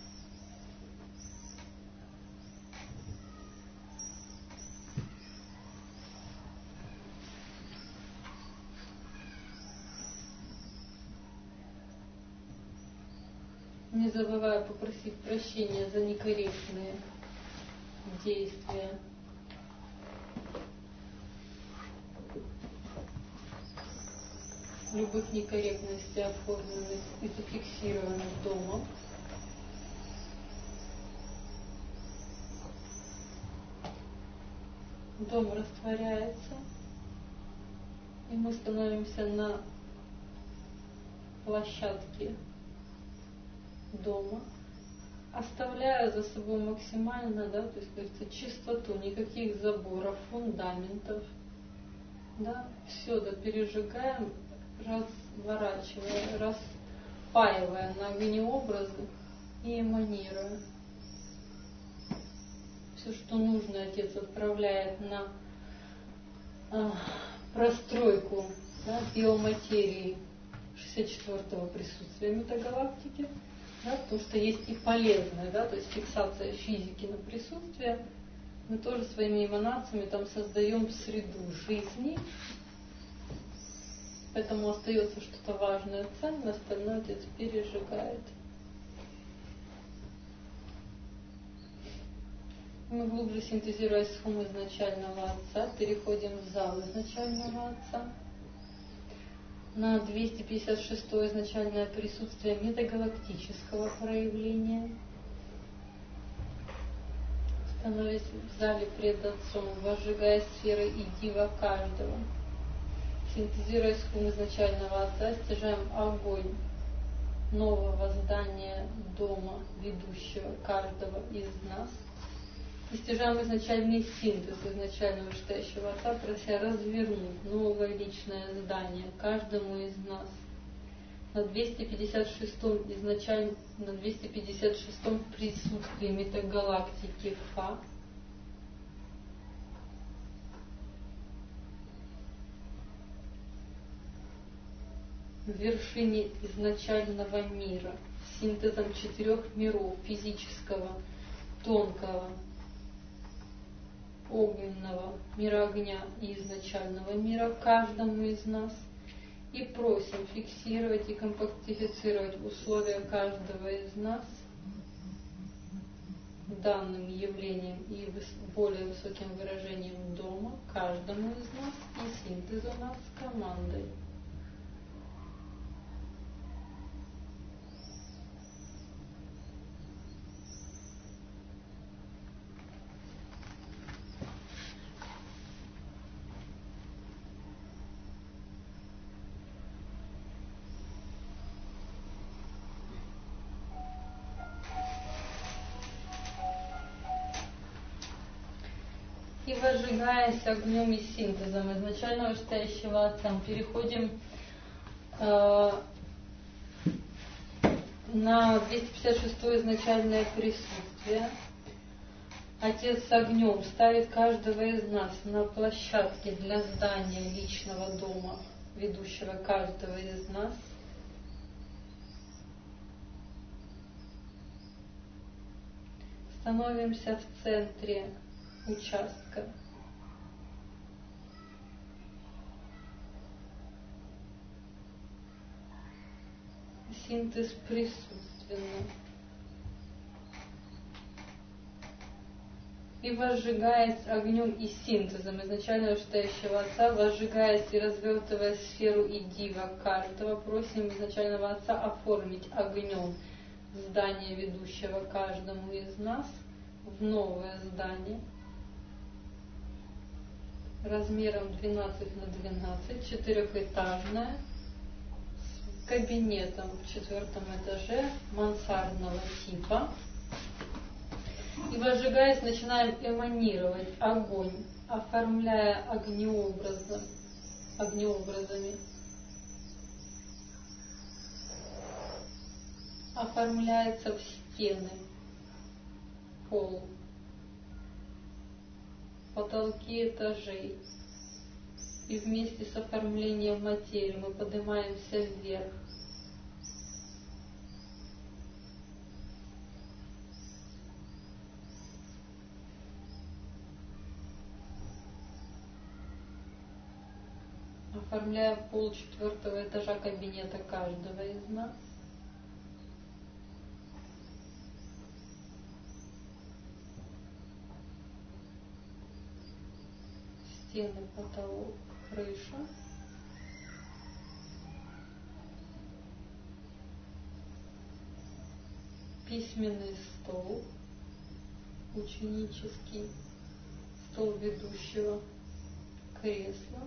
Не забывая попросить прощения за некорректные действия. Любых некорректностей, оформленных и зафиксированных дома. Дом растворяется, и мы становимся на площадке дома, оставляя за собой максимально, то есть, кажется, чистоту, никаких заборов, фундаментов, все пережигаем, разворачивая, распаивая на огнеобразы и эманируя. Все, что нужно, Отец отправляет на простройку биоматерии 64-го присутствия метагалактики, потому что есть и полезное, то есть фиксация физики на присутствие. Мы тоже своими эманациями там создаем среду жизни, поэтому остается что-то важное, ценное, остальное Отец пережигает. Мы глубже синтезируя с хум изначального Отца, переходим в зал изначального Отца, на 256-е изначальное присутствие метагалактического проявления. Становясь в зале пред Отцом, возжигая сферы идива каждого, синтезируя с хум изначального Отца, стяжаем огонь нового здания дома, ведущего каждого из нас, и стяжаем изначальный синтез изначального вышестоящего Отца, прося развернуть новое личное здание каждому из нас на 256-м на 256-м присутствии метагалактики Фа. В вершине изначального мира, синтезом 4 миров: физического, тонкого, огненного, мира огня и изначального мира каждому из нас, и просим фиксировать и компактифицировать условия каждого из нас данным явлением и более высоким выражением дома каждому из нас и синтезу нас с командой. И возжигаясь огнем и синтезом изначального вышестоящего Отца, переходим на 256 изначальное присутствие. Отец с огнем ставит каждого из нас на площадке для здания личного дома, ведущего каждого из нас. Становимся в центре участка. Синтез присутственный. И возжигаясь огнем и синтезом изначального читающего Отца, возжигаясь и развертывая сферу и дива каждого, просим изначального Отца оформить огнем здание, ведущего каждому из нас в новое здание размером 12 на 12, четырехэтажное, с кабинетом в 4-м этаже мансардного типа. И возжигаясь, начинаем эманировать огонь, оформляя огнеобразами. Оформляется в стены, пол, потолки этажей. И вместе с оформлением материи мы поднимаемся вверх. Оформляя пол 4-го этажа кабинета каждого из нас. Стены, потолок, крыша. Письменный стол, ученический, стол ведущего, кресло.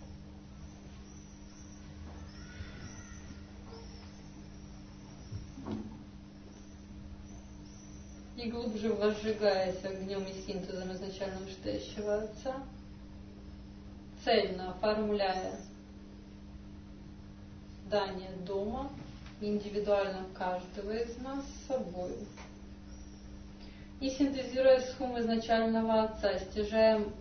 И глубже возжигаясь огнем и синтезом изначального читающего Отца, цельно оформляя здание дома, индивидуально каждого из нас с собой. И синтезируя схему изначального Отца, стяжаем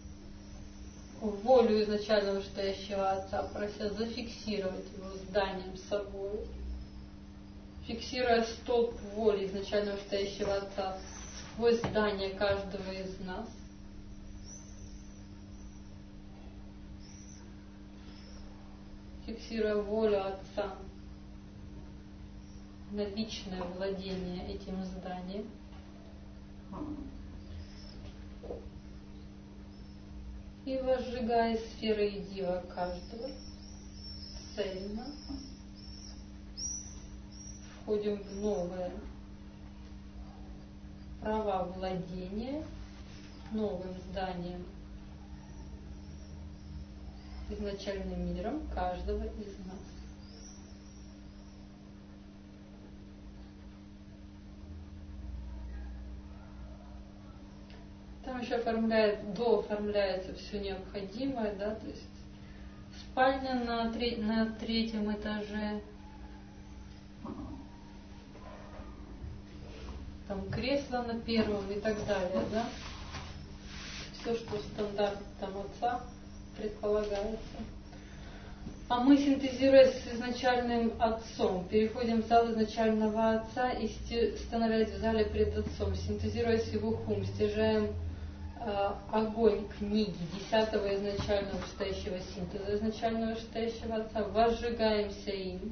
волю изначального читающего Отца, прося зафиксировать его зданием с собой. Фиксируя столб воли изначального читающего Отца сквозь здание каждого из нас. Фиксируя волю Отца на личное владение этим зданием. И возжигая сферы и дива каждого цельно, входим в новое права владения новым зданием, изначальным миром каждого из нас. Там еще дооформляется все необходимое, да, то есть спальня на 3-м этаже, там кресло на 1-м и так далее, да. Все, что стандарт там Отца предполагается. А мы, синтезируясь с изначальным Отцом, переходим в зал изначального Отца и, становясь в зале пред Отцом, синтезируясь его хум, стяжаем огонь книги 10-го изначального читающего синтеза, изначального читающего Отца, возжигаемся им.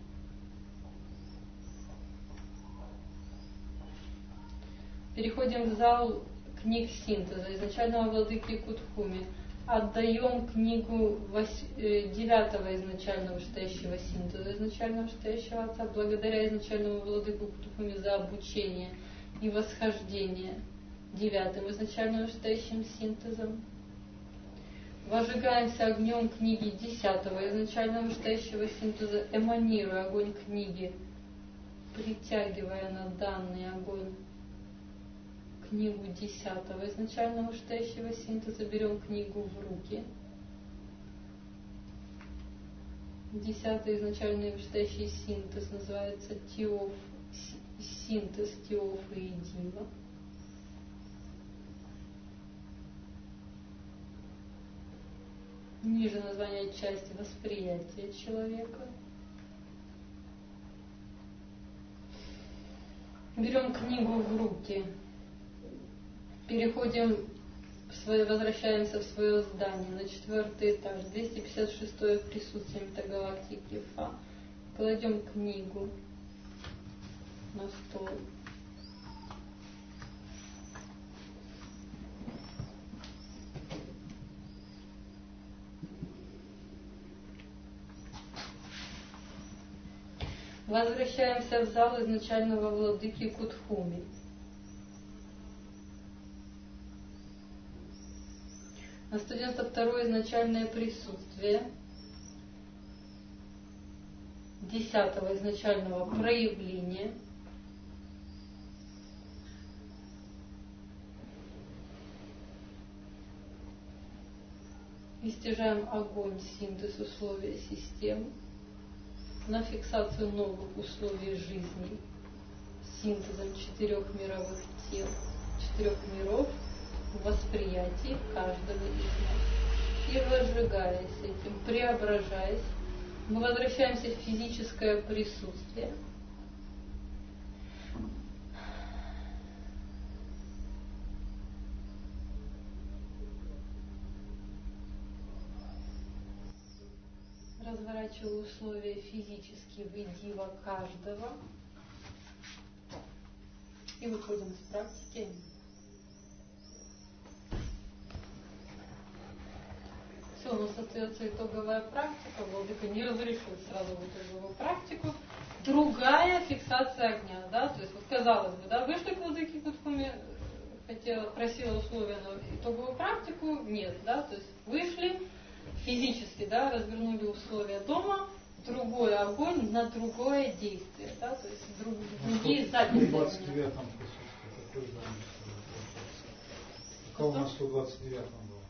Переходим в зал книг синтеза, изначального владыки Кутхуми. Отдаем книгу 9-го изначального читающего синтеза, изначального читающего Отца, благодаря изначальному владыку Кутхуми за обучение и восхождение 9-м изначальным читающим синтезом. Возжигаемся огнем книги 10-го изначального читающего синтеза, эманируя огонь книги, притягивая на данный огонь книгу 10-го изначального читающего синтеза, берем книгу в руки. 10-й изначальный вышестоящий синтез называется синтез Теофа и Дива. Ниже название части восприятия человека. Берем книгу в руки, возвращаемся в свое здание на 4-й этаж, 256-е присутствие метагалактики Фа. Кладем книгу на стол. Возвращаемся в зал изначального владыки Кутхуми. На 192-е изначальное присутствие 10-го изначального проявления. И стяжаем огонь, синтез условия системы на фиксацию новых условий жизни синтезом 4 мировых тел, 4 миров в восприятии каждого из нас. И возжигаясь этим, преображаясь, мы возвращаемся в физическое присутствие. Разворачиваю условия физически в идива каждого. И выходим из практики. Все, у нас остается итоговая практика. Владыка не разрешил сразу в итоговую практику. Другая фиксация огня, да, то есть, вот казалось бы, да, вышли к владыке Кутхуми, просила условия на итоговую практику, нет, да, то есть вышли физически, да, развернули условия дома, другой огонь на другое действие, да, то есть другие записи.
В 129-м присутствии какой здание? Какого у нас в 129-м было?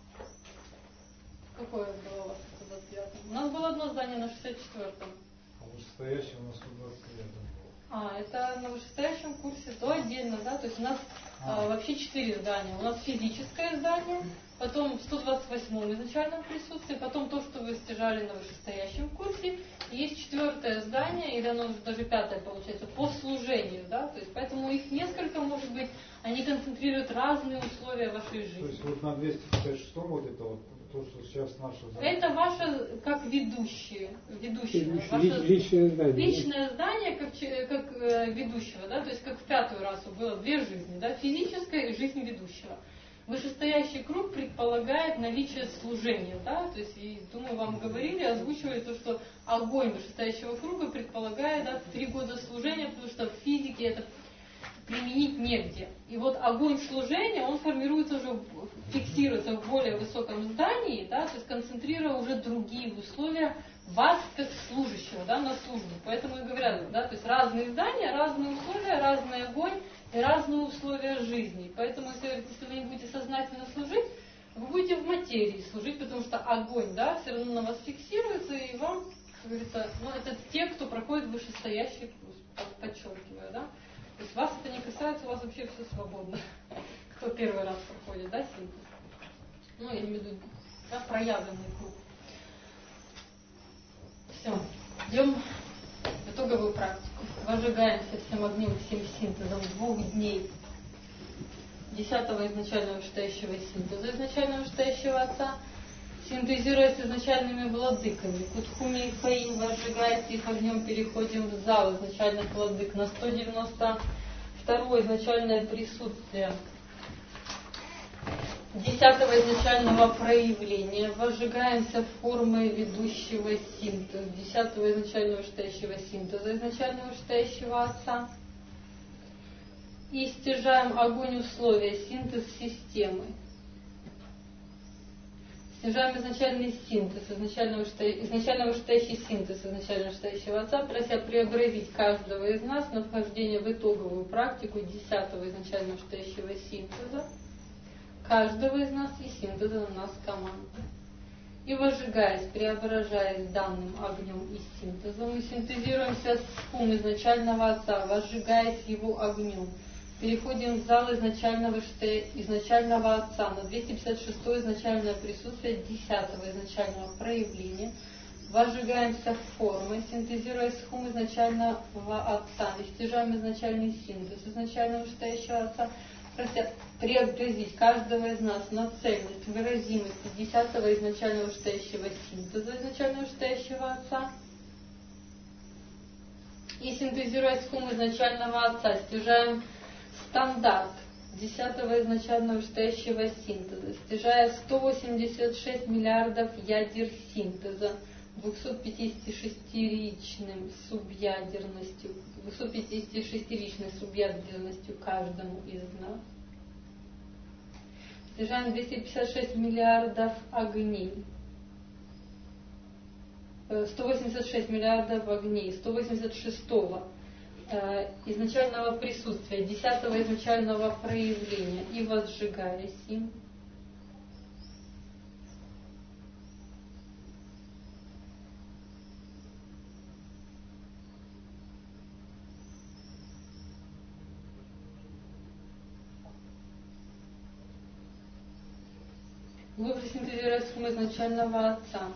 Какое было у вас в 129-м? У нас было одно здание на 64-м.
А вышестоящее у нас в 129-м.
Это на вышестоящем курсе, то отдельно, да, то есть у нас вообще 4 здания. У нас физическое здание, потом в 128-м изначальном присутствии, потом то, что вы стяжали на вышестоящем курсе, и есть 4-е здание, или оно даже 5-е получается, по служению, да, то есть поэтому их несколько, может быть, они концентрируют разные условия вашей жизни.
То есть вот на 256-м вот это вот, то, что сейчас наше здание.
Это ваше, как ведущее,
личное здание.
Личное здание, как ведущего, да, то есть как в 5-ю расу было 2 жизни, да, физическая и жизнь ведущего. Вышестоящий круг предполагает наличие служения, да, то есть, и, думаю, вам говорили, озвучивали то, что огонь вышестоящего круга предполагает, да, 3 года служения, потому что в физике это применить негде. И вот огонь служения, он формируется уже, фиксируется в более высоком здании, да, то есть концентрируя уже другие условия вас как служащего, да, на службу. Поэтому и говорят, да, то есть разные здания, разные условия, разный огонь и разные условия жизни. Поэтому, если вы не будете сознательно служить, вы будете в материи служить, потому что огонь, да, все равно на вас фиксируется, и вам, как говорится, ну, это те, кто проходит вышестоящий курс, подчеркиваю, да. То есть вас это не касается, у вас вообще все свободно. Кто первый раз проходит, да, синтез? Ну, я имею в виду, да, проявленный круг. Все, идем в итоговую практику. Возжигаемся всем огнем, всем синтезом 2 дней 10-го изначального вышестоящего синтеза, изначального вышестоящего отца, синтезируя с изначальными владыками. Кутхуми и Фаим, возжигаясь их огнем, переходим в зал изначальных владык на 192-е изначальное присутствие 10-го изначального проявления. Возжигаемся формой ведущего синтеза, 10-го изначального вышестоящего синтеза, изначального вышестоящего отца. И стяжаем огонь условия, синтез системы. Стяжаем изначальный синтез, изначально вышестоящий синтез изначально вышестоящего отца, прося преобразить каждого из нас на вхождение в итоговую практику 10-го изначально вышестоящего синтеза, каждого из нас и синтеза на нас команды. И возжигаясь, преображаясь данным огнем и синтезом, мы синтезируемся с хум изначального Отца, возжигаясь его огнем. Переходим в зал изначального Отца на 256 изначальное присутствие 10-го изначального проявления. Возжигаемся формой, синтезируясь с хум изначального Отца, достижаем изначальный синтез изначального вышестоящего Отца, прося преобразить каждого из нас на цельность, выразимость 10-го изначального вышестоящего синтеза изначального вышестоящего Отца. И синтезируясь с хум изначального Отца, стяжаем стандарт 10-го изначального вышестоящего синтеза, стяжая 186 миллиардов ядер синтеза, 256-ричной субъядерностью каждому из нас. Стяжаем 256 миллиардов огней. 186 миллиардов огней, 186-го изначального присутствия, 10-го изначального проявления, и возжигаясь им. Глубже синтезируя хум изначального Отца.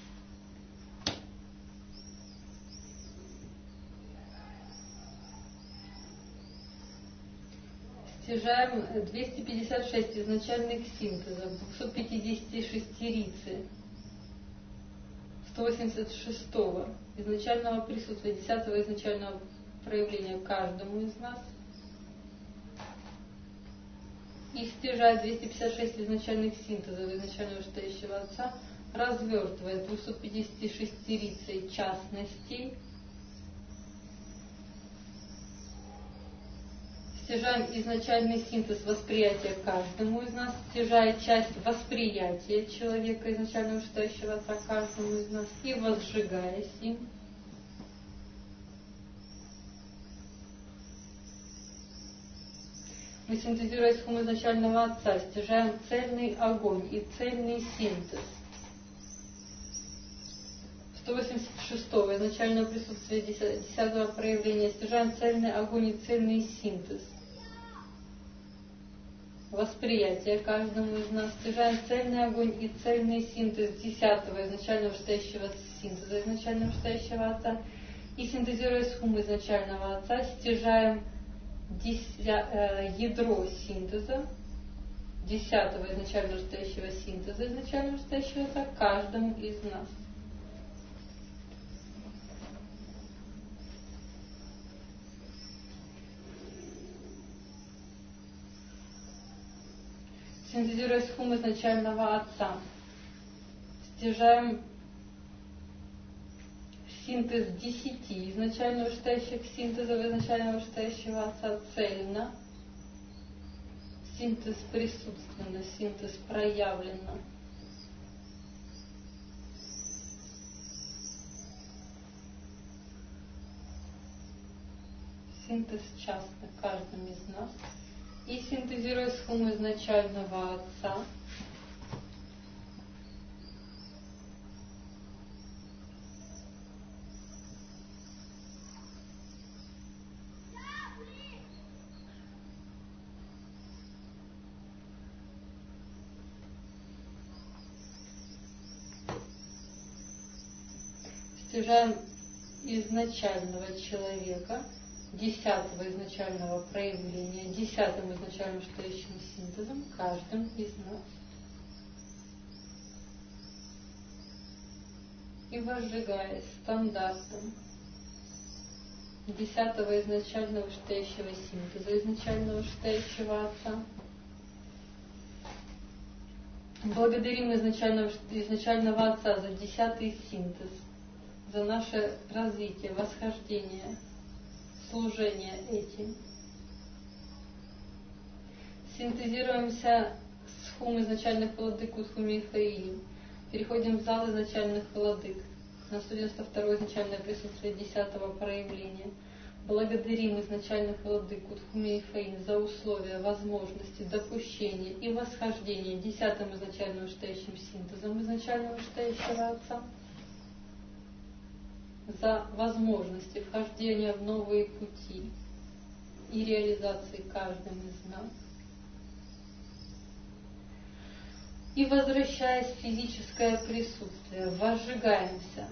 Стяжаем 256 изначальных синтезов, 256 рицы, 186-го изначального присутствия, 10-го изначального проявления каждому из нас. И стяжая 256 изначальных синтезов изначального вышестоящего Отца, развертывая 256 рицей частностей, стяжаем изначальный синтез восприятия каждому из нас, стяжая часть восприятия человека изначального вышестоящего Отца каждому из нас, и возжигаясь им. Мы, синтезируя хум изначального Отца, стяжаем цельный огонь и цельный синтез 186-го изначального присутствия 10-го проявления, стяжаем цельный огонь и цельный синтез восприятия каждому из нас, стяжаем цельный огонь и цельный синтез 10-го изначального вышестоящего синтеза изначального вышестоящего Отца, и синтезируя хум изначального Отца, стяжаем ядро синтеза 10-го изначального вышестоящего синтеза изначального вышестоящего Отца каждому из нас. Синтезируя хум изначального Отца, стяжаем синтез 10 изначально вышестоящих синтезов изначального вышестоящего Отца цельно, синтез присутственно, синтез проявленно, синтез частно каждым из нас. И синтезируя хум изначального Отца, стяжаем изначального человека, 10-го изначального проявления, 10-м изначальным вышестоящим синтезом каждым из нас. И возжигаясь стандартом 10-го изначального вышестоящего синтеза изначального вышестоящего Отца, благодарим изначального Отца за 10-й синтез, за наше развитие, восхождение, служение этим. Синтезируемся с хум изначальных владык Утху Михаилем. Переходим в зал изначальных владык на 192-е изначальное присутствие 10-го проявления. Благодарим изначальных владыку Тхуми и Фаин за условия, возможности, допущения и восхождения 10-м изначальным вышестоящим синтезом изначального вышестоящего Отца, за возможности вхождения в новые пути и реализации каждым из нас. И возвращаясь в физическое присутствие, возжигаемся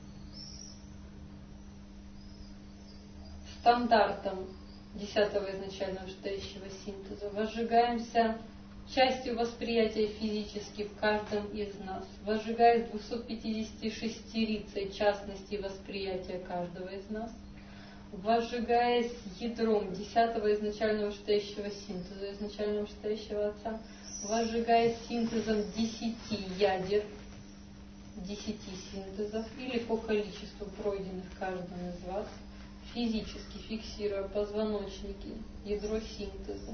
стандартом 10-го изначального вышестоящего синтеза, возжигаемся частью восприятия физически в каждом из нас, возжигаясь 256 рицей частности восприятия каждого из нас, возжигаясь ядром 10-го изначального вышестоящего синтеза, изначального вышестоящего Отца, возжигаясь синтезом 10 ядер, 10 синтезов, или по количеству пройденных каждым из вас, физически фиксируя позвоночники, ядро синтеза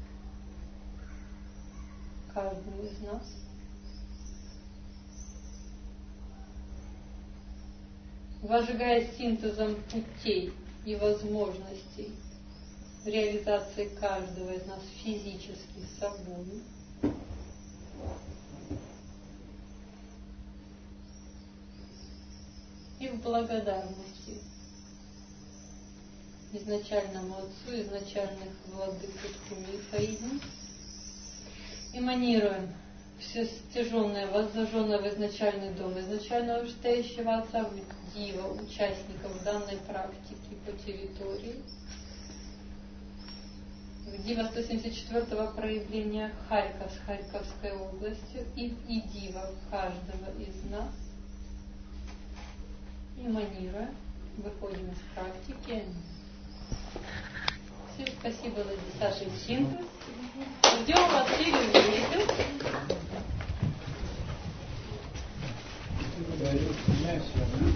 каждому из нас. Возжигаясь синтезом путей и возможностей реализации каждого из нас физически собой. И в благодарности изначальному Отцу, изначальных владык Тхуми и Фаини, эманируем все стяженное, воззаженное в изначальный дом изначального вышестоящего Отца, в дива, участников данной практики по территории, в дива 174-го проявления Харьков с Харьковской областью и дива каждого из нас, эманируя, выходим из практики. Всем спасибо за 10-й синтез. Ждем вас через месяц.